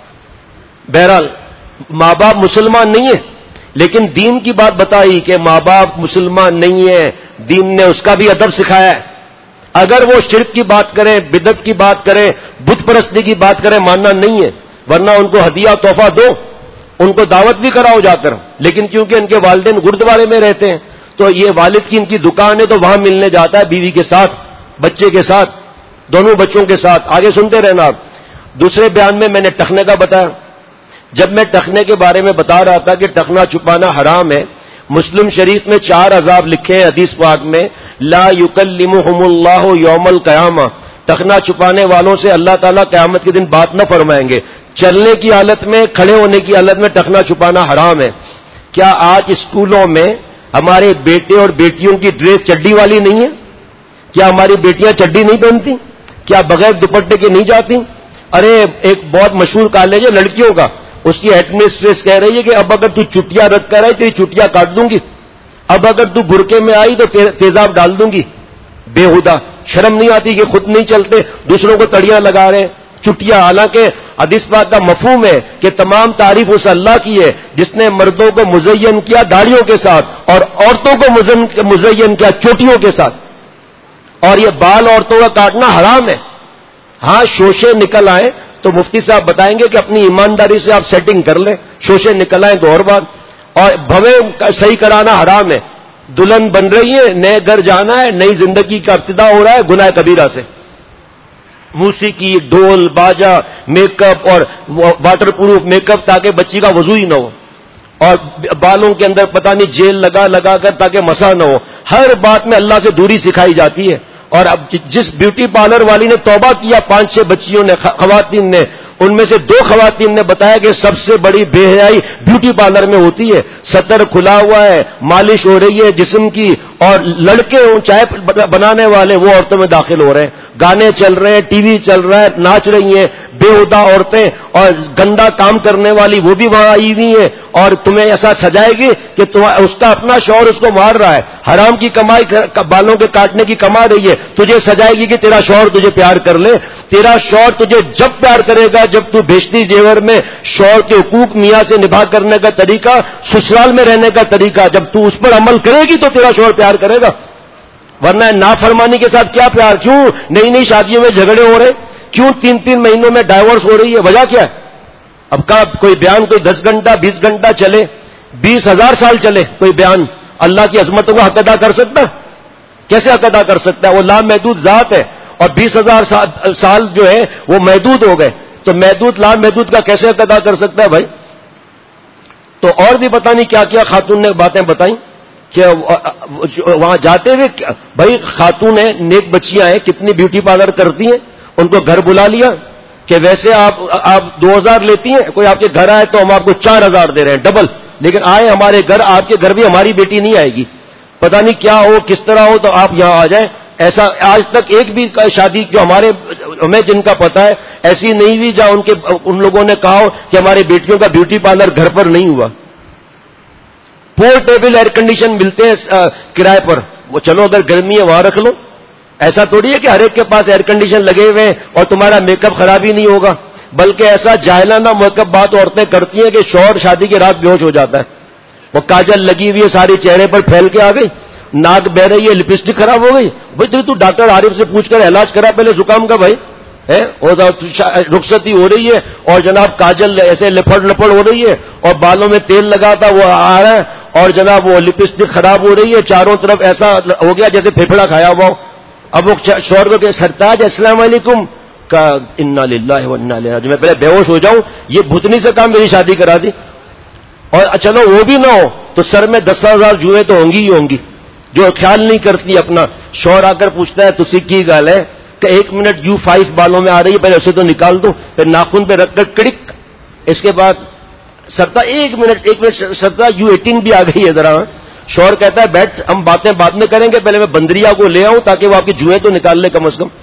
بہرحال ماں باپ مسلمان نہیں ہے لیکن دین کی بات بتائی کہ ماں باپ مسلمان نہیں ہے، دین نے اس کا بھی ادب سکھایا ہے. اگر وہ شرک کی بات کریں، بدعت کی بات کریں، بت پرستی کی بات کریں، ماننا نہیں ہے. ورنہ ان کو ہدیہ تحفہ دو، ان کو دعوت بھی کراؤ جا کر. لیکن کیونکہ ان کے والدین گردوارے میں رہتے ہیں تو یہ والد کی ان کی دکان ہے تو وہاں ملنے جاتا ہے بیوی کے ساتھ، بچے کے ساتھ، دونوں بچوں کے ساتھ. آگے سنتے رہنا آپ. دوسرے بیان میں میں نے ٹخنے کا بتایا. جب میں ٹخنے کے بارے میں بتا رہا تھا کہ ٹخنا چھپانا حرام ہے، مسلم شریف میں چار عذاب لکھے ہیں حدیث پاک میں، لا یکلمہم اللہ یوم القیامہ، ٹخنا چھپانے والوں سے اللہ تعالیٰ قیامت کے دن بات نہ فرمائیں گے. چلنے کی حالت میں، کھڑے ہونے کی حالت میں ٹخنا چھپانا حرام ہے. کیا آج اسکولوں میں ہمارے بیٹے اور بیٹیوں کی ڈریس چڈی والی نہیں ہے؟ کیا ہماری بیٹیاں چڈی نہیں پہنتی؟ کیا بغیر دوپٹے کے نہیں جاتی؟ ارے ایک بہت مشہور کالج ہے لڑکیوں کا، اس کی ایڈ مسٹریس کہہ رہی ہے کہ اب اگر تو چٹیاں رکھ کر آئی تیری چٹیاں کاٹ دوں گی، اب اگر تو برقعے میں آئی تو تیزاب ڈال دوں گی. بےہودہ، شرم نہیں آتی کہ خود نہیں چلتے دوسروں کو تڑیاں لگا رہے ہیں چٹیاں. حالانکہ حدیث پاک کا مفہوم ہے کہ تمام تعریف اس اللہ کی ہے جس نے مردوں کو مزین کیا داڑھیوں کے ساتھ اور عورتوں کو مزین کیا چوٹیوں کے ساتھ. اور یہ بال عورتوں کا کاٹنا حرام ہے. ہاں شوشے نکل آئے تو مفتی صاحب بتائیں گے کہ اپنی ایمانداری سے آپ سیٹنگ کر لیں، شوشے نکل آئیں تو اور بات. اور بھوے صحیح کرانا حرام ہے. دلہن بن رہی ہے، نئے گھر جانا ہے، نئی زندگی کا ابتدا ہو رہا ہے گناہ کبیرہ سے. موسیقی، ڈھول، باجا، میک اپ اور واٹر پروف میک اپ تاکہ بچی کا وضو ہی نہ ہو، اور بالوں کے اندر پتہ نہیں جیل لگا لگا کر تاکہ مسا نہ ہو. ہر بات میں اللہ سے دوری سکھائی جاتی ہے. اور اب جس بیوٹی پارلر والی نے توبہ کیا، پانچ چھ بچیوں نے، خواتین نے، ان میں سے دو خواتین نے بتایا کہ سب سے بڑی بے حیائی بیوٹی پارلر میں ہوتی ہے. سطر کھلا ہوا ہے، مالش ہو رہی ہے جسم کی، اور لڑکے چائے بنانے والے وہ عورتوں میں داخل ہو رہے ہیں، گانے چل رہے ہیں، ٹی وی چل رہا ہے، ناچ رہی ہیں بےہودہ عورتیں، اور گندا کام کرنے والی وہ بھی وہاں آئی ہوئی ہیں، اور تمہیں ایسا سجائے گی کہ اس کا اپنا شوہر اس کو مار رہا ہے، حرام کی کمائی بالوں کے کاٹنے کی کما رہی ہے، تجھے سجائے گی کہ تیرا شوہر تجھے پیار کر لے. تیرا شوہر تجھے جب پیار کرے گا جب تو بیشتی زیور میں شوہر کے حقوق میاں سے نبھا کرنے کا طریقہ، سسرال میں رہنے کا طریقہ جب تو اس پر عمل کرے گی تو تیرا شوہر پیار کرے گا. ورنہ نافرمانی کے ساتھ کیا پیار؟ کیوں نئی نئی شادیوں میں جھگڑے ہو رہے؟ کیوں تین تین مہینوں میں ڈائیورس ہو رہی ہے؟ وجہ کیا ہے؟ اب کا کوئی بیان کوئی دس گھنٹہ بیس گھنٹہ چلے، بیس ہزار سال چلے، کوئی بیان اللہ کی عظمتوں کو حق ادا کر سکتا؟ کیسے حق ادا کر سکتا ہے؟ وہ لامحدود ذات ہے، اور بیس ہزار سال جو ہے وہ محدود ہو گئے، تو محدود لامحدود کا کیسے حق ادا کر سکتا ہے بھائی؟ تو اور بھی پتہ نہیں کیا کیا خاتون نے باتیں بتائیں کہ وہاں جاتے ہوئے بھائی خاتون ہیں، نیک بچیاں ہیں، کتنی بیوٹی پارلر کرتی ہیں، ان کو گھر بلا لیا کہ ویسے آپ آپ دو ہزار لیتی ہیں، کوئی آپ کے گھر آئے تو ہم آپ کو چار ہزار دے رہے ہیں ڈبل، لیکن آئے ہمارے گھر، آپ کے گھر بھی ہماری بیٹی نہیں آئے گی، پتہ نہیں کیا ہو کس طرح ہو تو آپ یہاں آ جائیں. ایسا آج تک ایک بھی شادی جو ہمارے ہمیں جن کا پتہ ہے ایسی نہیں ہوئی جہاں ان کے ان لوگوں نے کہا ہو کہ ہماری بیٹیوں کا بیوٹی پارلر گھر پر نہیں ہوا. پورٹیبل ایئر کنڈیشن ملتے ہیں کرائے پر، وہ چلو اگر گرمی ہے وہاں رکھ لو. ایسا تھوڑی ہے کہ ہر ایک کے پاس ایئر کنڈیشن لگے ہوئے ہیں اور تمہارا میک اپ خراب ہی نہیں ہوگا، بلکہ ایسا جاہلانہ میک اپ بات عورتیں کرتی ہیں کہ شوہر شادی کی رات بے ہوش ہو جاتا ہے. وہ کاجل لگی ہوئی ہے ساری چہرے پر پھیل کے آ گئی، ناک بہ رہی ہے، لپسٹک خراب ہو گئی. بھائی تو ڈاکٹر عارف سے پوچھ کر علاج کرا پہلے زکام کا بھائی، رخصتی ہو رہی ہے اور جناب کاجل ایسے لپڑ لپڑ ہو رہی ہے اور بالوں میں تیل لگا تھا وہ آ رہا ہے اور جناب وہ لپسٹک خراب ہو رہی ہے، چاروں طرف ایسا ہو گیا جیسے پھیپھڑا کھایا ہوا ہو. اب وہ شوہر کو کہ سرتاج السلام علیکم کا انا للہ و انا الیہ راجعون، میں پہلے بے ہوش ہو جاؤں، یہ بھوتنی سے کام میری شادی کرا دی. اور چلو وہ بھی نہ ہو تو سر میں دس ہزار جوئیں تو ہوں گی ہی ہوں گی، جو خیال نہیں کرتی اپنا. شوہر آ کر پوچھتا ہے تسی کی گال ہے کہ ایک منٹ یو فائیو بالوں میں آ رہی ہے، پہلے اسے تو نکال دو، پھر ناخن پہ رکھ کر کڑک، اس کے بعد سرتا ایک منٹ ایک منٹ سرتا یو ایٹین بھی آ گئی ہے ذرا. شوہر کہتا ہے بیٹھ ہم باتیں بعد میں کریں گے، پہلے میں بندریا کو لے آؤں تاکہ وہ آپ کی جوئیں تو نکال لے کم از کم.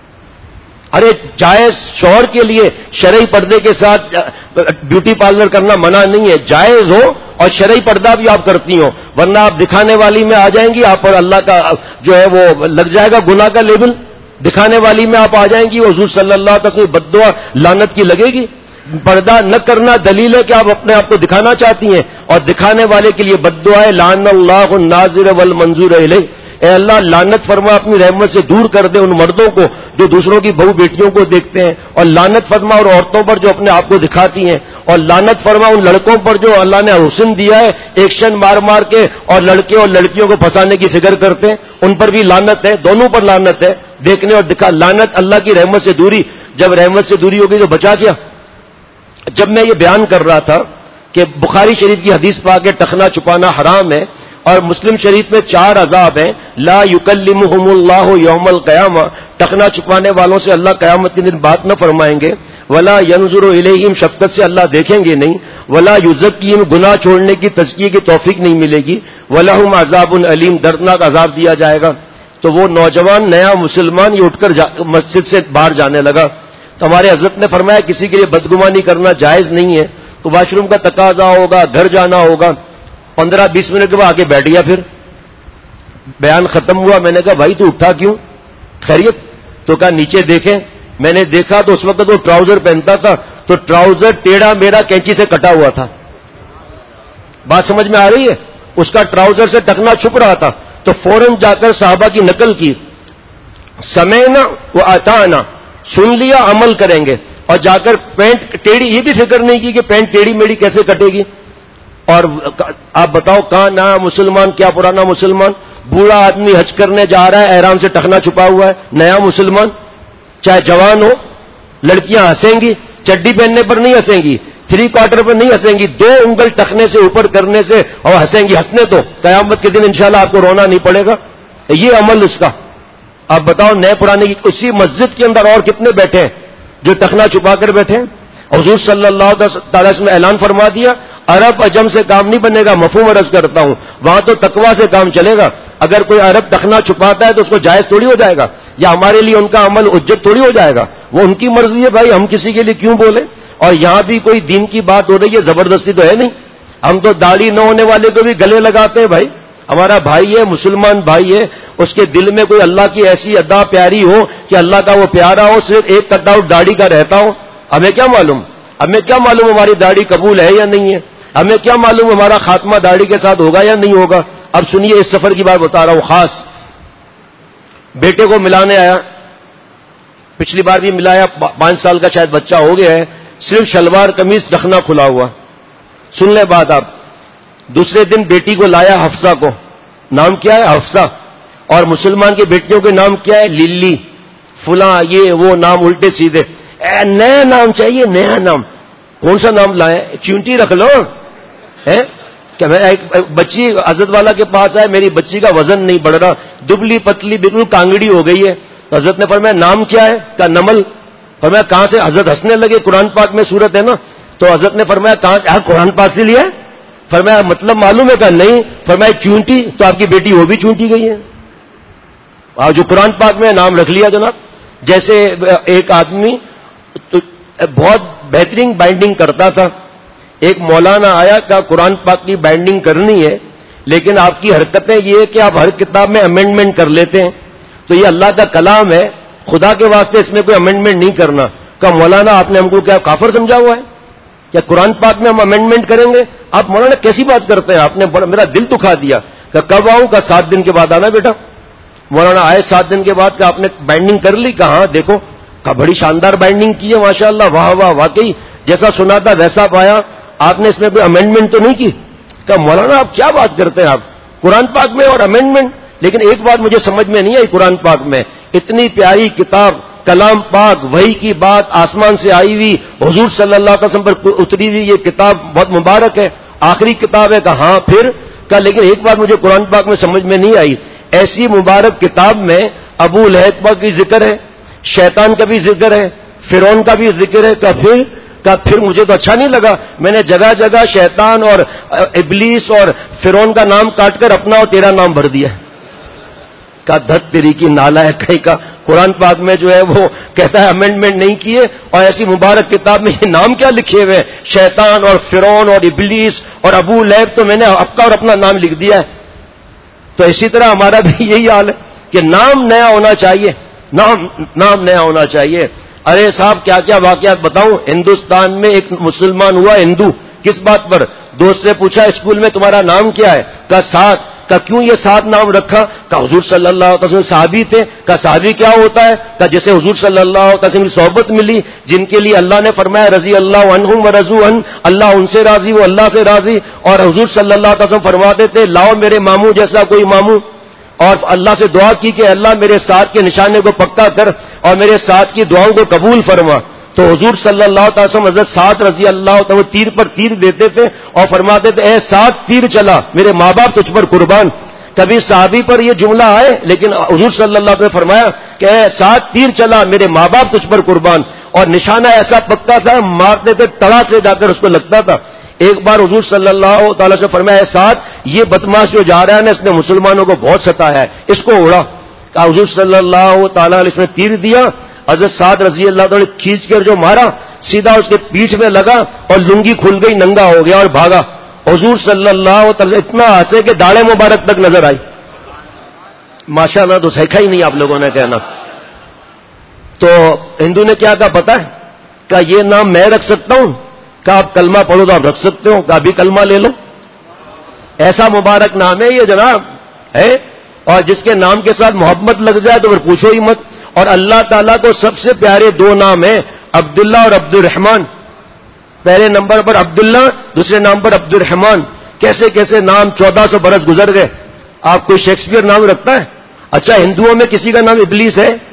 ارے جائز شوہر کے لیے شرعی پردے کے ساتھ بیوٹی پارلر کرنا منع نہیں ہے، جائز ہو اور شرعی پردہ بھی آپ کرتی ہو، ورنہ آپ دکھانے والی میں آ جائیں گی، آپ پر اللہ کا جو ہے وہ لگ جائے گا گناہ کا لیبل. دکھانے والی میں آپ آ جائیں گی، حضور صلی اللہ علیہ وسلم بد دعا لعنت کی لگے گی. پردہ نہ کرنا دلیل ہے کہ آپ اپنے آپ کو دکھانا چاہتی ہیں، اور دکھانے والے کے لیے بد دعا ہے لعن اللہ الناظر والمنظور الیہ، اے اللہ لعنت فرما اپنی رحمت سے دور کر دے ان مردوں کو جو دوسروں کی بہو بیٹیوں کو دیکھتے ہیں، اور لعنت فرما اور عورتوں پر جو اپنے آپ کو دکھاتی ہیں، اور لعنت فرما ان لڑکوں پر جو اللہ نے حسن دیا ہے ایکشن مار مار کے اور لڑکے اور لڑکیوں کو پھنسانے کی فکر کرتے ہیں، ان پر بھی لعنت ہے، دونوں پر لعنت ہے، دیکھنے اور دکھا. لعنت اللہ کی رحمت سے دوری، جب رحمت سے دوری ہوگی تو بچا کیا. جب میں یہ بیان کر رہا تھا کہ بخاری شریف کی حدیث پا کے ٹخنا چھپانا حرام ہے، اور مسلم شریف میں چار عذاب ہیں، لا یکلمہم اللہ یوم القیامہ، ٹخنا چھپانے والوں سے اللہ قیامت کے دن بات نہ فرمائیں گے، ولا ینظر الیہم، شفقت سے اللہ دیکھیں گے نہیں، ولا یزکیہم، گناہ چھوڑنے کی تزکیے کی توفیق نہیں ملے گی، ولہم عذاب علیم، دردناک عذاب دیا جائے گا. تو وہ نوجوان نیا مسلمان یہ اٹھ کر جا مسجد سے باہر جانے لگا. تو ہمارے حضرت نے فرمایا کسی کے لیے بدگمانی کرنا جائز نہیں ہے، تو واش روم کا تقاضا ہوگا، گھر جانا ہوگا. پندرہ بیس منٹ کے بعد آگے بیٹھ گیا. پھر بیان ختم ہوا، میں نے کہا بھائی تو اٹھا کیوں، خیریت؟ تو کہا نیچے دیکھیں. میں نے دیکھا تو اس وقت وہ ٹراؤزر پہنتا تھا، تو ٹراؤزر ٹیڑھا میرا کینچی سے کٹا ہوا تھا. بات سمجھ میں آ رہی ہے؟ اس کا ٹراؤزر سے ٹکنا چھپ رہا تھا. تو فوراً جا کر صحابہ کی نقل کی، سمعنا و اطعنا، سن لیا عمل کریں گے، اور جا کر پینٹ ٹیڑھی، یہ بھی فکر نہیں کی کہ پینٹ ٹیڑھی میڑھی کیسے کٹے گی. اور آپ بتاؤ کہاں نیا مسلمان کیا پرانا مسلمان، بوڑھا آدمی حج کرنے جا رہا ہے احرام سے ٹخنا چھپا ہوا ہے، نیا مسلمان. چاہے جوان ہو. لڑکیاں ہنسیں گی, چڈی پہننے پر نہیں ہنسیں گی, تھری کوارٹر پر نہیں ہنسیں گی, دو انگل ٹکنے سے اوپر کرنے سے اور ہنسیں گی. ہنسنے تو قیامت کے دن انشاءاللہ آپ کو رونا نہیں پڑے گا. یہ عمل اس کا. آپ بتاؤ نئے پرانے کی اسی مسجد کے اندر اور کتنے بیٹھے ہیں جو ٹخنا چھپا کر بیٹھے ہیں. حضور صلی اللہ تعالی وسلم نے اعلان فرما دیا عرب عجم سے کام نہیں بنے گا. مفہوم عرض کرتا ہوں, وہاں تو تقویٰ سے کام چلے گا. اگر کوئی عرب ٹخنا چھپاتا ہے تو اس کو جائز تھوڑی ہو جائے گا, یا ہمارے لیے ان کا عمل حجت تھوڑی ہو جائے گا. وہ ان کی مرضی ہے بھائی, ہم کسی کے لیے کیوں بولیں. اور یہاں بھی کوئی دین کی بات ہو رہی ہے, زبردستی تو ہے نہیں. ہم تو داڑھی نہ ہونے والے کو بھی گلے لگاتے ہیں. بھائی ہمارا بھائی ہے, مسلمان بھائی ہے, اس کے دل میں کوئی اللہ کی ایسی ادا پیاری ہو کہ اللہ کا وہ پیارا ہو, صرف ایک کٹ آؤٹ داڑھی کا رہتا ہو. ہمیں کیا معلوم, ہمیں کیا معلوم ہماری داڑھی قبول ہے یا نہیں ہے, ہمیں کیا معلوم ہمارا خاتمہ داڑھی کے ساتھ ہوگا یا نہیں ہوگا. اب سنیے اس سفر کی بات بتا رہا ہوں. خاص بیٹے کو ملانے آیا, پچھلی بار بھی ملایا, پانچ سال کا شاید بچہ ہو گیا ہے, صرف شلوار قمیض ٹخنا کھلا ہوا. سن لیں بات آپ. دوسرے دن بیٹی کو لایا حفصہ کو, نام کیا ہے حفصہ, اور مسلمان کی بیٹیوں کے نام کیا ہے للی فلاں, یہ وہ نام الٹے سیدھے. اے نیا نام چاہیے, نیا نام. کون سا نام لائے, چونٹی رکھ لو. کہ میں ایک بچی حضرت والا کے پاس آئے, میری بچی کا وزن نہیں بڑھ رہا, دبلی پتلی بالکل کانگڑی ہو گئی ہے. حضرت نے فرمایا نام کیا ہے, کا نمل. فرمایا کہاں سے, حضرت ہنسنے لگے, قرآن پاک میں صورت ہے نا. تو حضرت نے فرمایا کہاں سے, قرآن پاک سے لیا ہے. فرمایا مطلب معلوم ہے, کہا نہیں. فرمایا چونٹی, تو آپ کی بیٹی وہ بھی چونٹی گئی ہے. اور جو قرآن پاک میں نام رکھ لیا جناب. جیسے ایک آدمی بہت بہترین بائنڈنگ کرتا تھا, ایک مولانا آیا کہ قرآن پاک کی بائنڈنگ کرنی ہے, لیکن آپ کی حرکتیں یہ ہے کہ آپ ہر کتاب میں امینڈمنٹ کر لیتے ہیں, تو یہ اللہ کا کلام ہے, خدا کے واسطے اس میں کوئی امینڈمنٹ نہیں کرنا. کہ مولانا آپ نے ہم کو کیا کافر سمجھا ہوا ہے, کیا قرآن پاک میں ہم امینڈمنٹ کریں گے. آپ مولانا کیسی بات کرتے ہیں, آپ نے میرا دل دکھا دیا. کہ کب آؤں, کا سات دن کے بعد آنا بیٹا. مولانا آئے سات دن کے بعد, کہ آپ نے بائنڈنگ کر لی. کہاں دیکھو, کہ بڑی شاندار بائنڈنگ کی ہے ماشاء اللہ, واہ واہ, واقعی جیسا سنا تھا ویسا پایا. آپ نے اس میں کوئی امینڈمنٹ تو نہیں کی. کہ مولانا آپ کیا بات کرتے ہیں, آپ قرآن پاک میں اور امینڈمنٹ. لیکن ایک بات مجھے سمجھ میں نہیں آئی, قرآن پاک میں اتنی پیاری کتاب, کلام پاک, وحی کی بات, آسمان سے آئی ہوئی, حضور صلی اللہ علیہ وسلم پر اتری ہوئی یہ کتاب بہت مبارک ہے, آخری کتاب ہے. کہا ہاں پھر کہ لیکن ایک بات مجھے قرآن پاک میں سمجھ میں نہیں آئی, ایسی مبارک کتاب میں ابو لہب کا بھی ذکر ہے, شیطان کا بھی ذکر ہے, فرعون کا بھی ذکر ہے. کہ پھر کہ پھر مجھے تو اچھا نہیں لگا, میں نے جگہ جگہ شیطان اور ابلیس اور فرعون کا نام کاٹ کر اپنا اور تیرا نام بھر دیا. کا دھت تیری کی نالا ہے کہیں کا. قرآن پاک میں جو ہے وہ کہتا ہے امینڈمنٹ نہیں کیے, اور ایسی مبارک کتاب میں یہ نام کیا لکھے ہوئے, شیطان اور فرعون اور ابلیس اور ابو لہب, تو میں نے آپ کا اور اپنا نام لکھ دیا ہے. تو اسی طرح ہمارا بھی یہی حال ہے کہ نام نیا ہونا چاہیے, نام نام نیا ہونا چاہیے. ارے صاحب کیا کیا واقعات بتاؤں. ہندوستان میں ایک مسلمان ہوا ہندو, کس بات پر, دوست سے پوچھا اسکول میں تمہارا نام کیا ہے, کہا سات. کہا کیوں یہ سات نام رکھا, کہا حضور صلی اللہ علیہ وسلم صحابی تھے. کہا صحابی کیا ہوتا ہے, کہا جیسے حضور صلی اللہ علیہ وسلم کی صحبت ملی, جن کے لیے اللہ نے فرمایا رضی اللہ عنہم ورضوا عنہ, اللہ ان سے راضی وہ اللہ سے راضی. اور حضور صلی اللہ علیہ وسلم فرماتے تھے لاؤ میرے ماموں جیسا کوئی ماموں, اور اللہ سے دعا کی کہ اللہ میرے ساتھ کے نشانے کو پکا کر اور میرے ساتھ کی دعاؤں کو قبول فرما. تو حضور صلی اللہ تعالی وسلم حضرت سات رضی اللہ تعالی تیر پر تیر دیتے تھے اور فرماتے تھے اے سات تیر چلا میرے ماں باپ تجھ پر قربان. کبھی صحابی پر یہ جملہ آئے, لیکن حضور صلی اللہ علیہ وسلم نے فرمایا کہ اے سات تیر چلا میرے ماں باپ تجھ پر قربان. اور نشانہ ایسا پکا تھا, مارتے تھے تڑا سے جا کر اس کو لگتا تھا. ایک بار حضور صلی اللہ تعالی سے فرمایا ساتھ یہ بدماش جو جا رہا ہے نا, اس نے مسلمانوں کو بہت ستایا ہے, اس کو اڑا. کہ حضور صلی اللہ تعالی علیہ وسلم نے تیر دیا, حضرت سعد رضی اللہ تعالی کھینچ کر جو مارا سیدھا اس کے پیٹھ میں لگا اور لنگی کھل گئی, ننگا ہو گیا اور بھاگا. حضور صلی اللہ تعالی اتنا ہنسے کہ داڑھیں مبارک تک نظر آئی. ماشاءاللہ تو سیکھا ہی نہیں آپ لوگوں نے کہنا. تو ہندو نے کیا کہا پتا ہے, کہ یہ نام میں رکھ سکتا ہوں, کہ آپ کلمہ پڑھو تو آپ رکھ سکتے ہو, کہ ابھی کلمہ لے لو. ایسا مبارک نام ہے یہ جناب ہے, اور جس کے نام کے ساتھ محبت لگ جائے تو پھر پوچھو ہی مت. اور اللہ تعالیٰ کو سب سے پیارے دو نام ہیں, عبداللہ اور عبد الرحمن. پہلے نمبر پر عبداللہ, دوسرے نام پر عبد الرحمن. کیسے کیسے نام, چودہ سو برس گزر گئے. آپ کوئی شیکسپیئر نام رکھتا ہے؟ اچھا ہندوؤں میں کسی کا نام ابلیس ہے,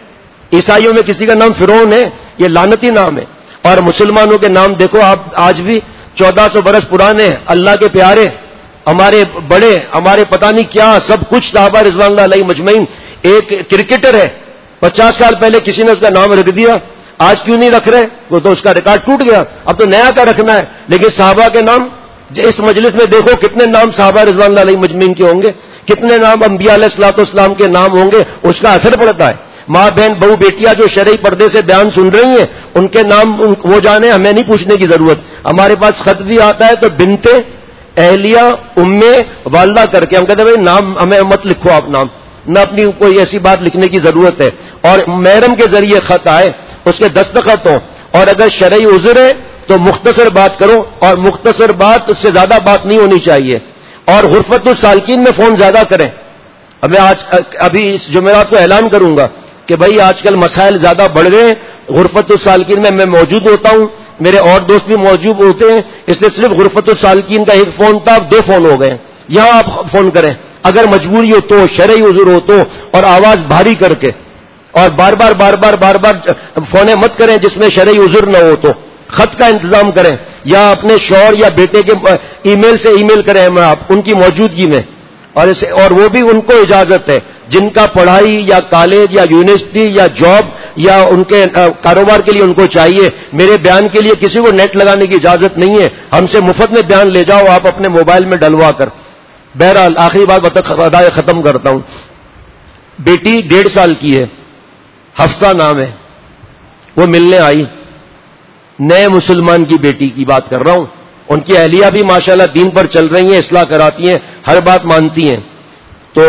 عیسائیوں میں کسی کا نام فرعون ہے، یہ لعنتی نام ہے. اور مسلمانوں کے نام دیکھو آپ آج بھی چودہ سو برس پرانے ہیں. اللہ کے پیارے، ہمارے بڑے، ہمارے پتہ نہیں کیا سب کچھ صحابہ رضوان اللہ علیہ مجمعین. ایک کرکٹر ہے، پچاس سال پہلے کسی نے اس کا نام رکھ دیا، آج کیوں نہیں رکھ رہے؟ وہ تو اس کا ریکارڈ ٹوٹ گیا، اب تو نیا کا رکھنا ہے. لیکن صحابہ کے نام اس مجلس میں دیکھو کتنے نام صحابہ رضوان اللہ علیہ مجمعین کے ہوں گے، کتنے نام انبیاء علیہ الصلوۃ والسلام کے نام ہوں گے. اس کا اثر پڑتا ہے. ماں بہن بہو بیٹیاں جو شرعی پردے سے بیان سن رہی ہیں ان کے نام وہ جانے، ہمیں نہیں پوچھنے کی ضرورت. ہمارے پاس خط بھی آتا ہے تو بنتے اہلیہ ام والدہ کر کے ہم کہتے ہیں بھائی نام ہمیں مت لکھو آپ نام، نہ اپنی کوئی ایسی بات لکھنے کی ضرورت ہے. اور محرم کے ذریعے خط آئے، اس کے دستخط ہوں، اور اگر شرعی عذر ہے تو مختصر بات کرو، اور مختصر بات اس سے زیادہ بات نہیں ہونی چاہیے. اور غرفت السالکین میں فون زیادہ کریں. میں آج ابھی اس جمعرات کو اعلان کروں گا کہ بھائی آج کل مسائل زیادہ بڑھ گئے ہیں. غرفت السالکین میں میں موجود ہوتا ہوں، میرے اور دوست بھی موجود ہوتے ہیں، اس لیے صرف غرفت السالکین کا ایک فون تھا، اب دو فون ہو گئے. یہاں آپ فون کریں اگر مجبوری ہو تو، شرعی عذر ہو تو، اور آواز بھاری کر کے، اور بار بار بار بار بار بار فونے مت کریں جس میں شرعی عذر نہ ہو تو. خط کا انتظام کریں یا اپنے شوہر یا بیٹے کے ای میل سے ای میل کریں میں آپ ان کی موجودگی میں. اور اسے اور وہ بھی ان کو اجازت ہے جن کا پڑھائی یا کالج یا یونیورسٹی یا جاب یا ان کے کاروبار کے لیے ان کو چاہیے. میرے بیان کے لیے کسی کو نیٹ لگانے کی اجازت نہیں ہے، ہم سے مفت میں بیان لے جاؤ آپ اپنے موبائل میں ڈلوا کر. بہرحال آخری بات بتا ختم کرتا ہوں. بیٹی ڈیڑھ سال کی ہے، حفصہ نام ہے، وہ ملنے آئی. نئے مسلمان کی بیٹی کی بات کر رہا ہوں. ان کی اہلیہ بھی ماشاءاللہ دین پر چل رہی ہیں، اصلاح کراتی ہیں، ہر بات مانتی ہیں. تو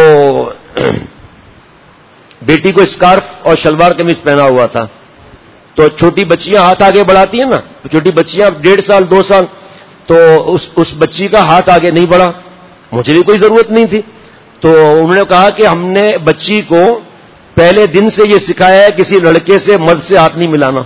بیٹی کو اسکارف اور شلوار قمیض پہنا ہوا تھا. تو چھوٹی بچیاں ہاتھ آگے بڑھاتی ہیں نا، چھوٹی بچیاں ڈیڑھ سال دو سال، تو اس اس بچی کا ہاتھ آگے نہیں بڑھا. مجھے بھی کوئی ضرورت نہیں تھی. تو انہوں نے کہا کہ ہم نے بچی کو پہلے دن سے یہ سکھایا ہے کسی لڑکے سے مرد سے ہاتھ نہیں ملانا.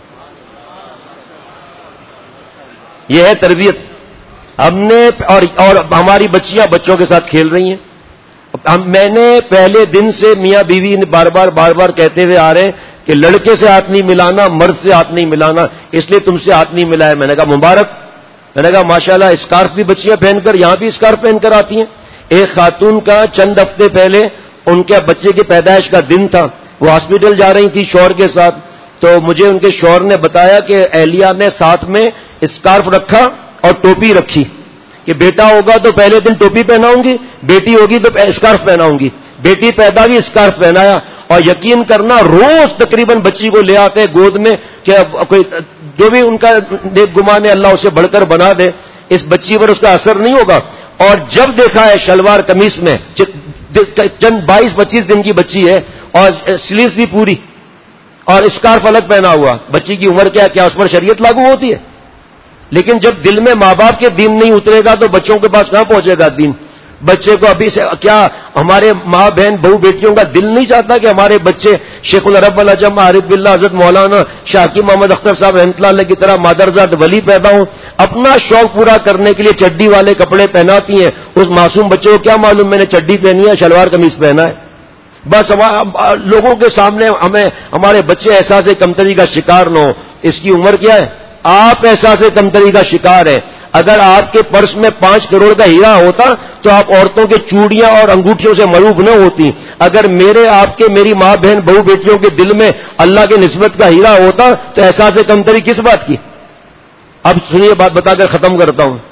یہ ہے تربیت. ہم نے اور اور ہماری بچیاں بچوں کے ساتھ کھیل رہی ہیں. میں نے پہلے دن سے میاں بیوی نے بار بار بار بار کہتے ہوئے آ رہے ہیں کہ لڑکے سے ہاتھ نہیں ملانا، مرد سے ہاتھ نہیں ملانا، اس لیے تم سے ہاتھ نہیں ملایا. میں نے کہا مبارک. میں نے کہا ماشاءاللہ اسکارف بھی بچیاں پہن کر یہاں بھی اسکارف پہن کر آتی ہیں. ایک خاتون کا چند ہفتے پہلے ان کے بچے کی پیدائش کا دن تھا، وہ ہاسپٹل جا رہی تھی شوہر کے ساتھ. تو مجھے ان کے شوہر نے بتایا کہ اہلیہ نے ساتھ میں اسکارف رکھا اور ٹوپی رکھی کہ بیٹا ہوگا تو پہلے دن ٹوپی پہناؤں گی، بیٹی ہوگی تو اسکارف پہناؤں گی. بیٹی پیدا ہوئی اسکارف پہنایا. اور یقین کرنا روز تقریباً بچی کو لے آتے گود میں کہ کوئی جو بھی ان کا نیک گمان ہے اللہ اسے بڑھ کر بنا دے. اس بچی پر اس کا اثر نہیں ہوگا. اور جب دیکھا ہے شلوار قمیص میں، چند بائیس پچیس دن کی بچی ہے اور سلیوز بھی پوری اور اسکارف الگ پہنا ہوا. بچی کی عمر کیا کیا اس پر شریعت لاگو ہوتی ہے؟ لیکن جب دل میں ماں باپ کے دین نہیں اترے گا تو بچوں کے پاس کہاں پہنچے گا دین؟ بچے کو ابھی سے کیا ہمارے ماں بہن بہو بیٹیوں کا دل نہیں چاہتا کہ ہمارے بچے شیخ العرب العجم عارف باللہ حضرت مولانا شاہ محمد اختر صاحب رحمۃ اللہ علیہ کی طرح مادرزاد ولی پیدا ہوں؟ اپنا شوق پورا کرنے کے لیے چڈی والے کپڑے پہناتی ہیں. اس معصوم بچے کو کیا معلوم میں نے چڈی پہنی ہے شلوار قمیص پہنا ہے؟ بس لوگوں کے سامنے ہمیں ہمارے بچے احساس کمتری کا شکار نہ ہو. اس کی عمر کیا ہے؟ آپ احساس کمتری کا شکار ہیں. اگر آپ کے پرس میں پانچ کروڑ کا ہیرا ہوتا تو آپ عورتوں کے چوڑیاں اور انگوٹھیوں سے مروب نہ ہوتی. اگر میرے آپ کے میری ماں بہن بہو بیٹیوں کے دل میں اللہ کی نسبت کا ہیرا ہوتا تو احساس کمتری کس بات کی؟ اب سنیے بات بتا کر ختم کرتا ہوں.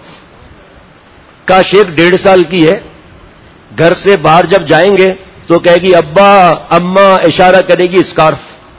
کاش ایک ڈیڑھ سال کی ہے، گھر سے باہر جب جائیں گے تو کہے گی ابا اماں، اشارہ کرے گی اسکارف.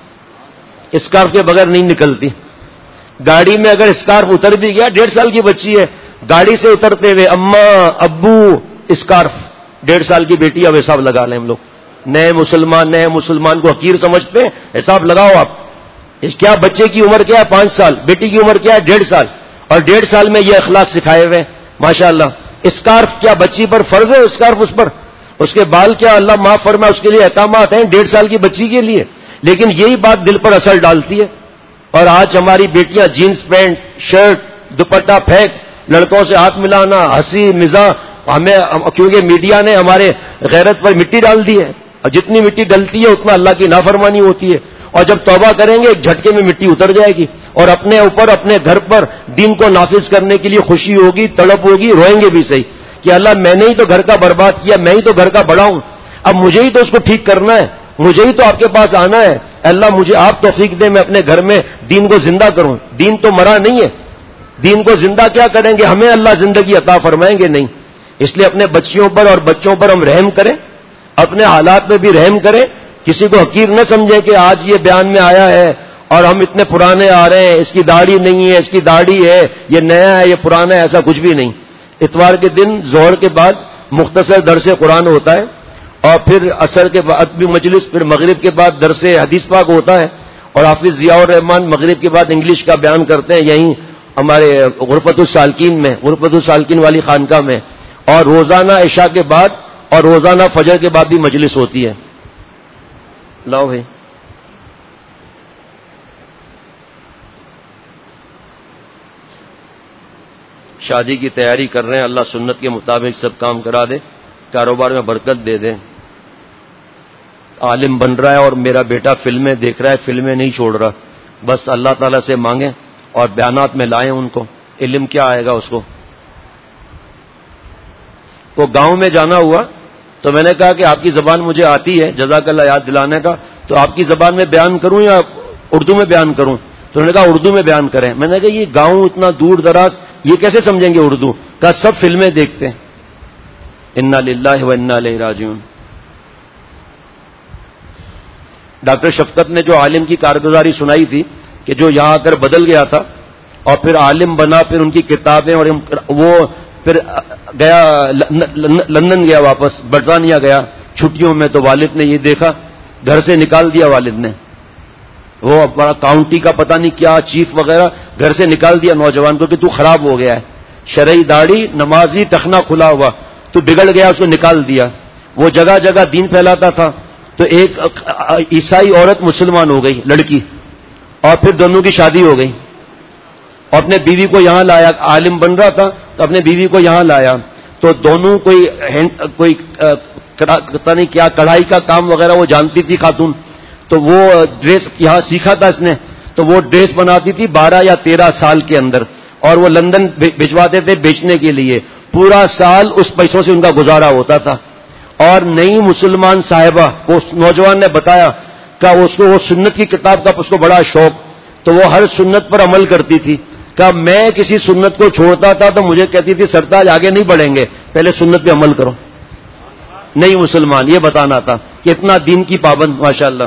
اسکارف کے بغیر نہیں نکلتی. گاڑی میں اگر اسکارف اتر بھی گیا، ڈیڑھ سال کی بچی ہے، گاڑی سے اترتے ہوئے اماں ابو اسکارف. ڈیڑھ سال کی بیٹی. اب حساب لگا لیں ہم لوگ. نئے مسلمان نئے مسلمان کو حقیر سمجھتے ہیں. حساب لگاؤ آپ. کیا بچے کی عمر کیا ہے؟ پانچ سال. بیٹی کی عمر کیا ہے؟ ڈیڑھ سال. اور ڈیڑھ سال میں یہ اخلاق سکھائے ہوئے ماشاءاللہ. اسکارف کیا بچی پر فرض ہے؟ اسکارف اس پر. اس کے بال کیا اللہ معاف فرمائے اس کے لیے احکامات ہیں ڈیڑھ سال کی بچی کے لیے. لیکن یہی بات دل پر اثر ڈالتی ہے. اور آج ہماری بیٹیاں جینز پینٹ شرٹ دوپٹہ پھینک، لڑکوں سے ہاتھ ملانا، ہنسی مزاح. ہمیں کیونکہ میڈیا نے ہمارے غیرت پر مٹی ڈال دی ہے، اور جتنی مٹی ڈلتی ہے اتنا اللہ کی نافرمانی ہوتی ہے. اور جب توبہ کریں گے ایک جھٹکے میں مٹی اتر جائے گی، اور اپنے اوپر اپنے گھر پر دین کو نافذ کرنے کے لیے خوشی ہوگی، تڑپ ہوگی، روئیں گے بھی صحیح کہ اللہ میں نے ہی تو گھر کا برباد کیا، میں ہی تو گھر کا بڑا ہوں، اب مجھے ہی تو اس کو ٹھیک کرنا ہے، مجھے ہی تو آپ کے پاس آنا ہے، اللہ مجھے آپ توفیق دیں میں اپنے گھر میں دین کو زندہ کروں۔ دین تو مرا نہیں ہے، دین کو زندہ کیا کریں گے، ہمیں اللہ زندگی عطا فرمائیں گے نہیں۔ اس لیے اپنے بچیوں پر اور بچوں پر ہم رحم کریں، اپنے حالات میں بھی رحم کریں، کسی کو حقیر نہ سمجھیں کہ آج یہ بیان میں آیا ہے اور ہم اتنے پرانے آ رہے ہیں، اس کی داڑھی نہیں ہے، اس کی داڑھی ہے، یہ نیا ہے، یہ پرانا ہے، ایسا کچھ بھی نہیں۔ اتوار کے دن ظہر کے بعد مختصر درس قرآن ہوتا ہے، اور پھر عصر کے بعد بھی مجلس، پھر مغرب کے بعد درس حدیث پاک ہوتا ہے، اور حافظ ضیاء الرحمان مغرب کے بعد انگلش کا بیان کرتے ہیں یہیں ہمارے غرفت السالکین میں، غرفت السالکین والی خانقاہ میں، اور روزانہ عشاء کے بعد اور روزانہ فجر کے بعد بھی مجلس ہوتی ہے۔ لاؤ بھائی، شادی کی تیاری کر رہے ہیں، اللہ سنت کے مطابق سب کام کرا دے، کاروبار میں برکت دے دے۔ عالم بن رہا ہے اور میرا بیٹا فلمیں دیکھ رہا ہے، فلمیں نہیں چھوڑ رہا، بس اللہ تعالیٰ سے مانگیں اور بیانات میں لائیں ان کو، علم کیا آئے گا اس کو۔ وہ گاؤں میں جانا ہوا تو میں نے کہا کہ آپ کی زبان مجھے آتی ہے، جزاک اللہ یاد دلانے کا، تو آپ کی زبان میں بیان کروں یا اردو میں بیان کروں؟ تو انہوں نے کہا اردو میں بیان کریں۔ میں نے کہا یہ گاؤں اتنا دور دراز، یہ کیسے سمجھیں گے اردو؟ کہا سب فلمیں دیکھتے ہیں۔ انا للہ و انا الیہ راجعون۔ ڈاکٹر شفقت نے جو عالم کی کارگزاری سنائی تھی کہ جو یہاں آ کر بدل گیا تھا اور پھر عالم بنا، پھر ان کی کتابیں، اور وہ پھر گیا لندن، گیا واپس برطانیہ گیا چھٹیوں میں، تو والد نے یہ دیکھا، گھر سے نکال دیا والد نے، وہ بڑا کاؤنٹی کا پتہ نہیں کیا چیف وغیرہ، گھر سے نکال دیا نوجوان کو کہ تو خراب ہو گیا ہے، شرعی داڑھی، نمازی، ٹخنا کھلا ہوا، تو بگڑ گیا، اس کو نکال دیا۔ وہ جگہ جگہ دین پھیلاتا تھا، تو ایک عیسائی عورت مسلمان ہو گئی، لڑکی، اور پھر دونوں کی شادی ہو گئی، اور اپنے بیوی کو یہاں لایا، عالم بن رہا تھا تو اپنے بیوی کو یہاں لایا، تو دونوں کوئی کوئی پتہ نہیں کیا کڑھائی کا کام وغیرہ وہ جانتی تھی خاتون، تو وہ ڈریس یہاں سیکھا تھا اس نے، تو وہ ڈریس بناتی تھی بارہ یا تیرہ سال کے اندر، اور وہ لندن بھجواتے تھے بیچنے کے لیے، پورا سال اس پیسوں سے ان کا گزارا ہوتا تھا۔ اور نئی مسلمان صاحبہ، اس نوجوان نے بتایا کہ اس کو وہ سنت کی کتاب کا اس کو بڑا شوق، تو وہ ہر سنت پر عمل کرتی تھی۔ کہ میں کسی سنت کو چھوڑتا تھا تو مجھے کہتی تھی سرتاج آگے نہیں بڑھیں گے، پہلے سنت پہ عمل کرو۔ نئی مسلمان، یہ بتانا تھا کہ اتنا دین کی پابند، ماشاءاللہ۔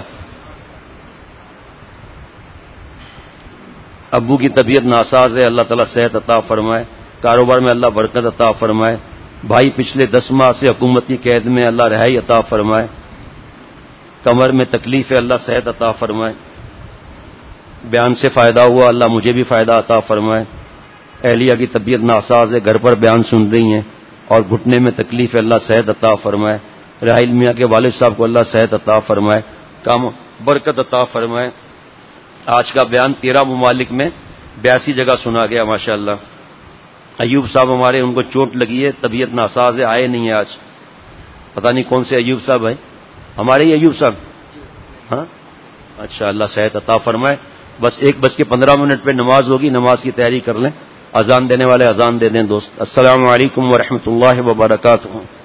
ابو کی طبیعت ناساز ہے، اللہ تعالیٰ صحت عطا فرمائے، کاروبار میں اللہ برکت عطا فرمائے، بھائی پچھلے دس ماہ سے حکومت کی قید میں، اللہ رہائی عطا فرمائے، کمر میں تکلیف ہے، اللہ صحت عطا فرمائے، بیان سے فائدہ ہوا، اللہ مجھے بھی فائدہ عطا فرمائے، اہلیہ کی طبیعت ناساز ہے، گھر پر بیان سن رہی ہیں اور گھٹنے میں تکلیف ہے، اللہ صحت عطا فرمائے، راحیل میاں کے والد صاحب کو اللہ صحت عطا فرمائے، کام برکت عطا فرمائے۔ آج کا بیان تیرہ ممالک میں بیاسی جگہ سنا گیا، ماشاءاللہ۔ ایوب صاحب ہمارے، ان کو چوٹ لگی ہے، طبیعت ناساز ہے، آئے نہیں ہے آج، پتہ نہیں کون سے ایوب صاحب ہیں، ہمارے ہی ایوب صاحب؟ ہاں اچھا، اللہ صحت عطا فرمائے۔ بس ایک بج کے پندرہ منٹ پہ نماز ہوگی، نماز کی تیاری کر لیں، اذان دینے والے اذان دے دیں دوست۔ السلام علیکم ورحمۃ اللہ وبرکاتہ۔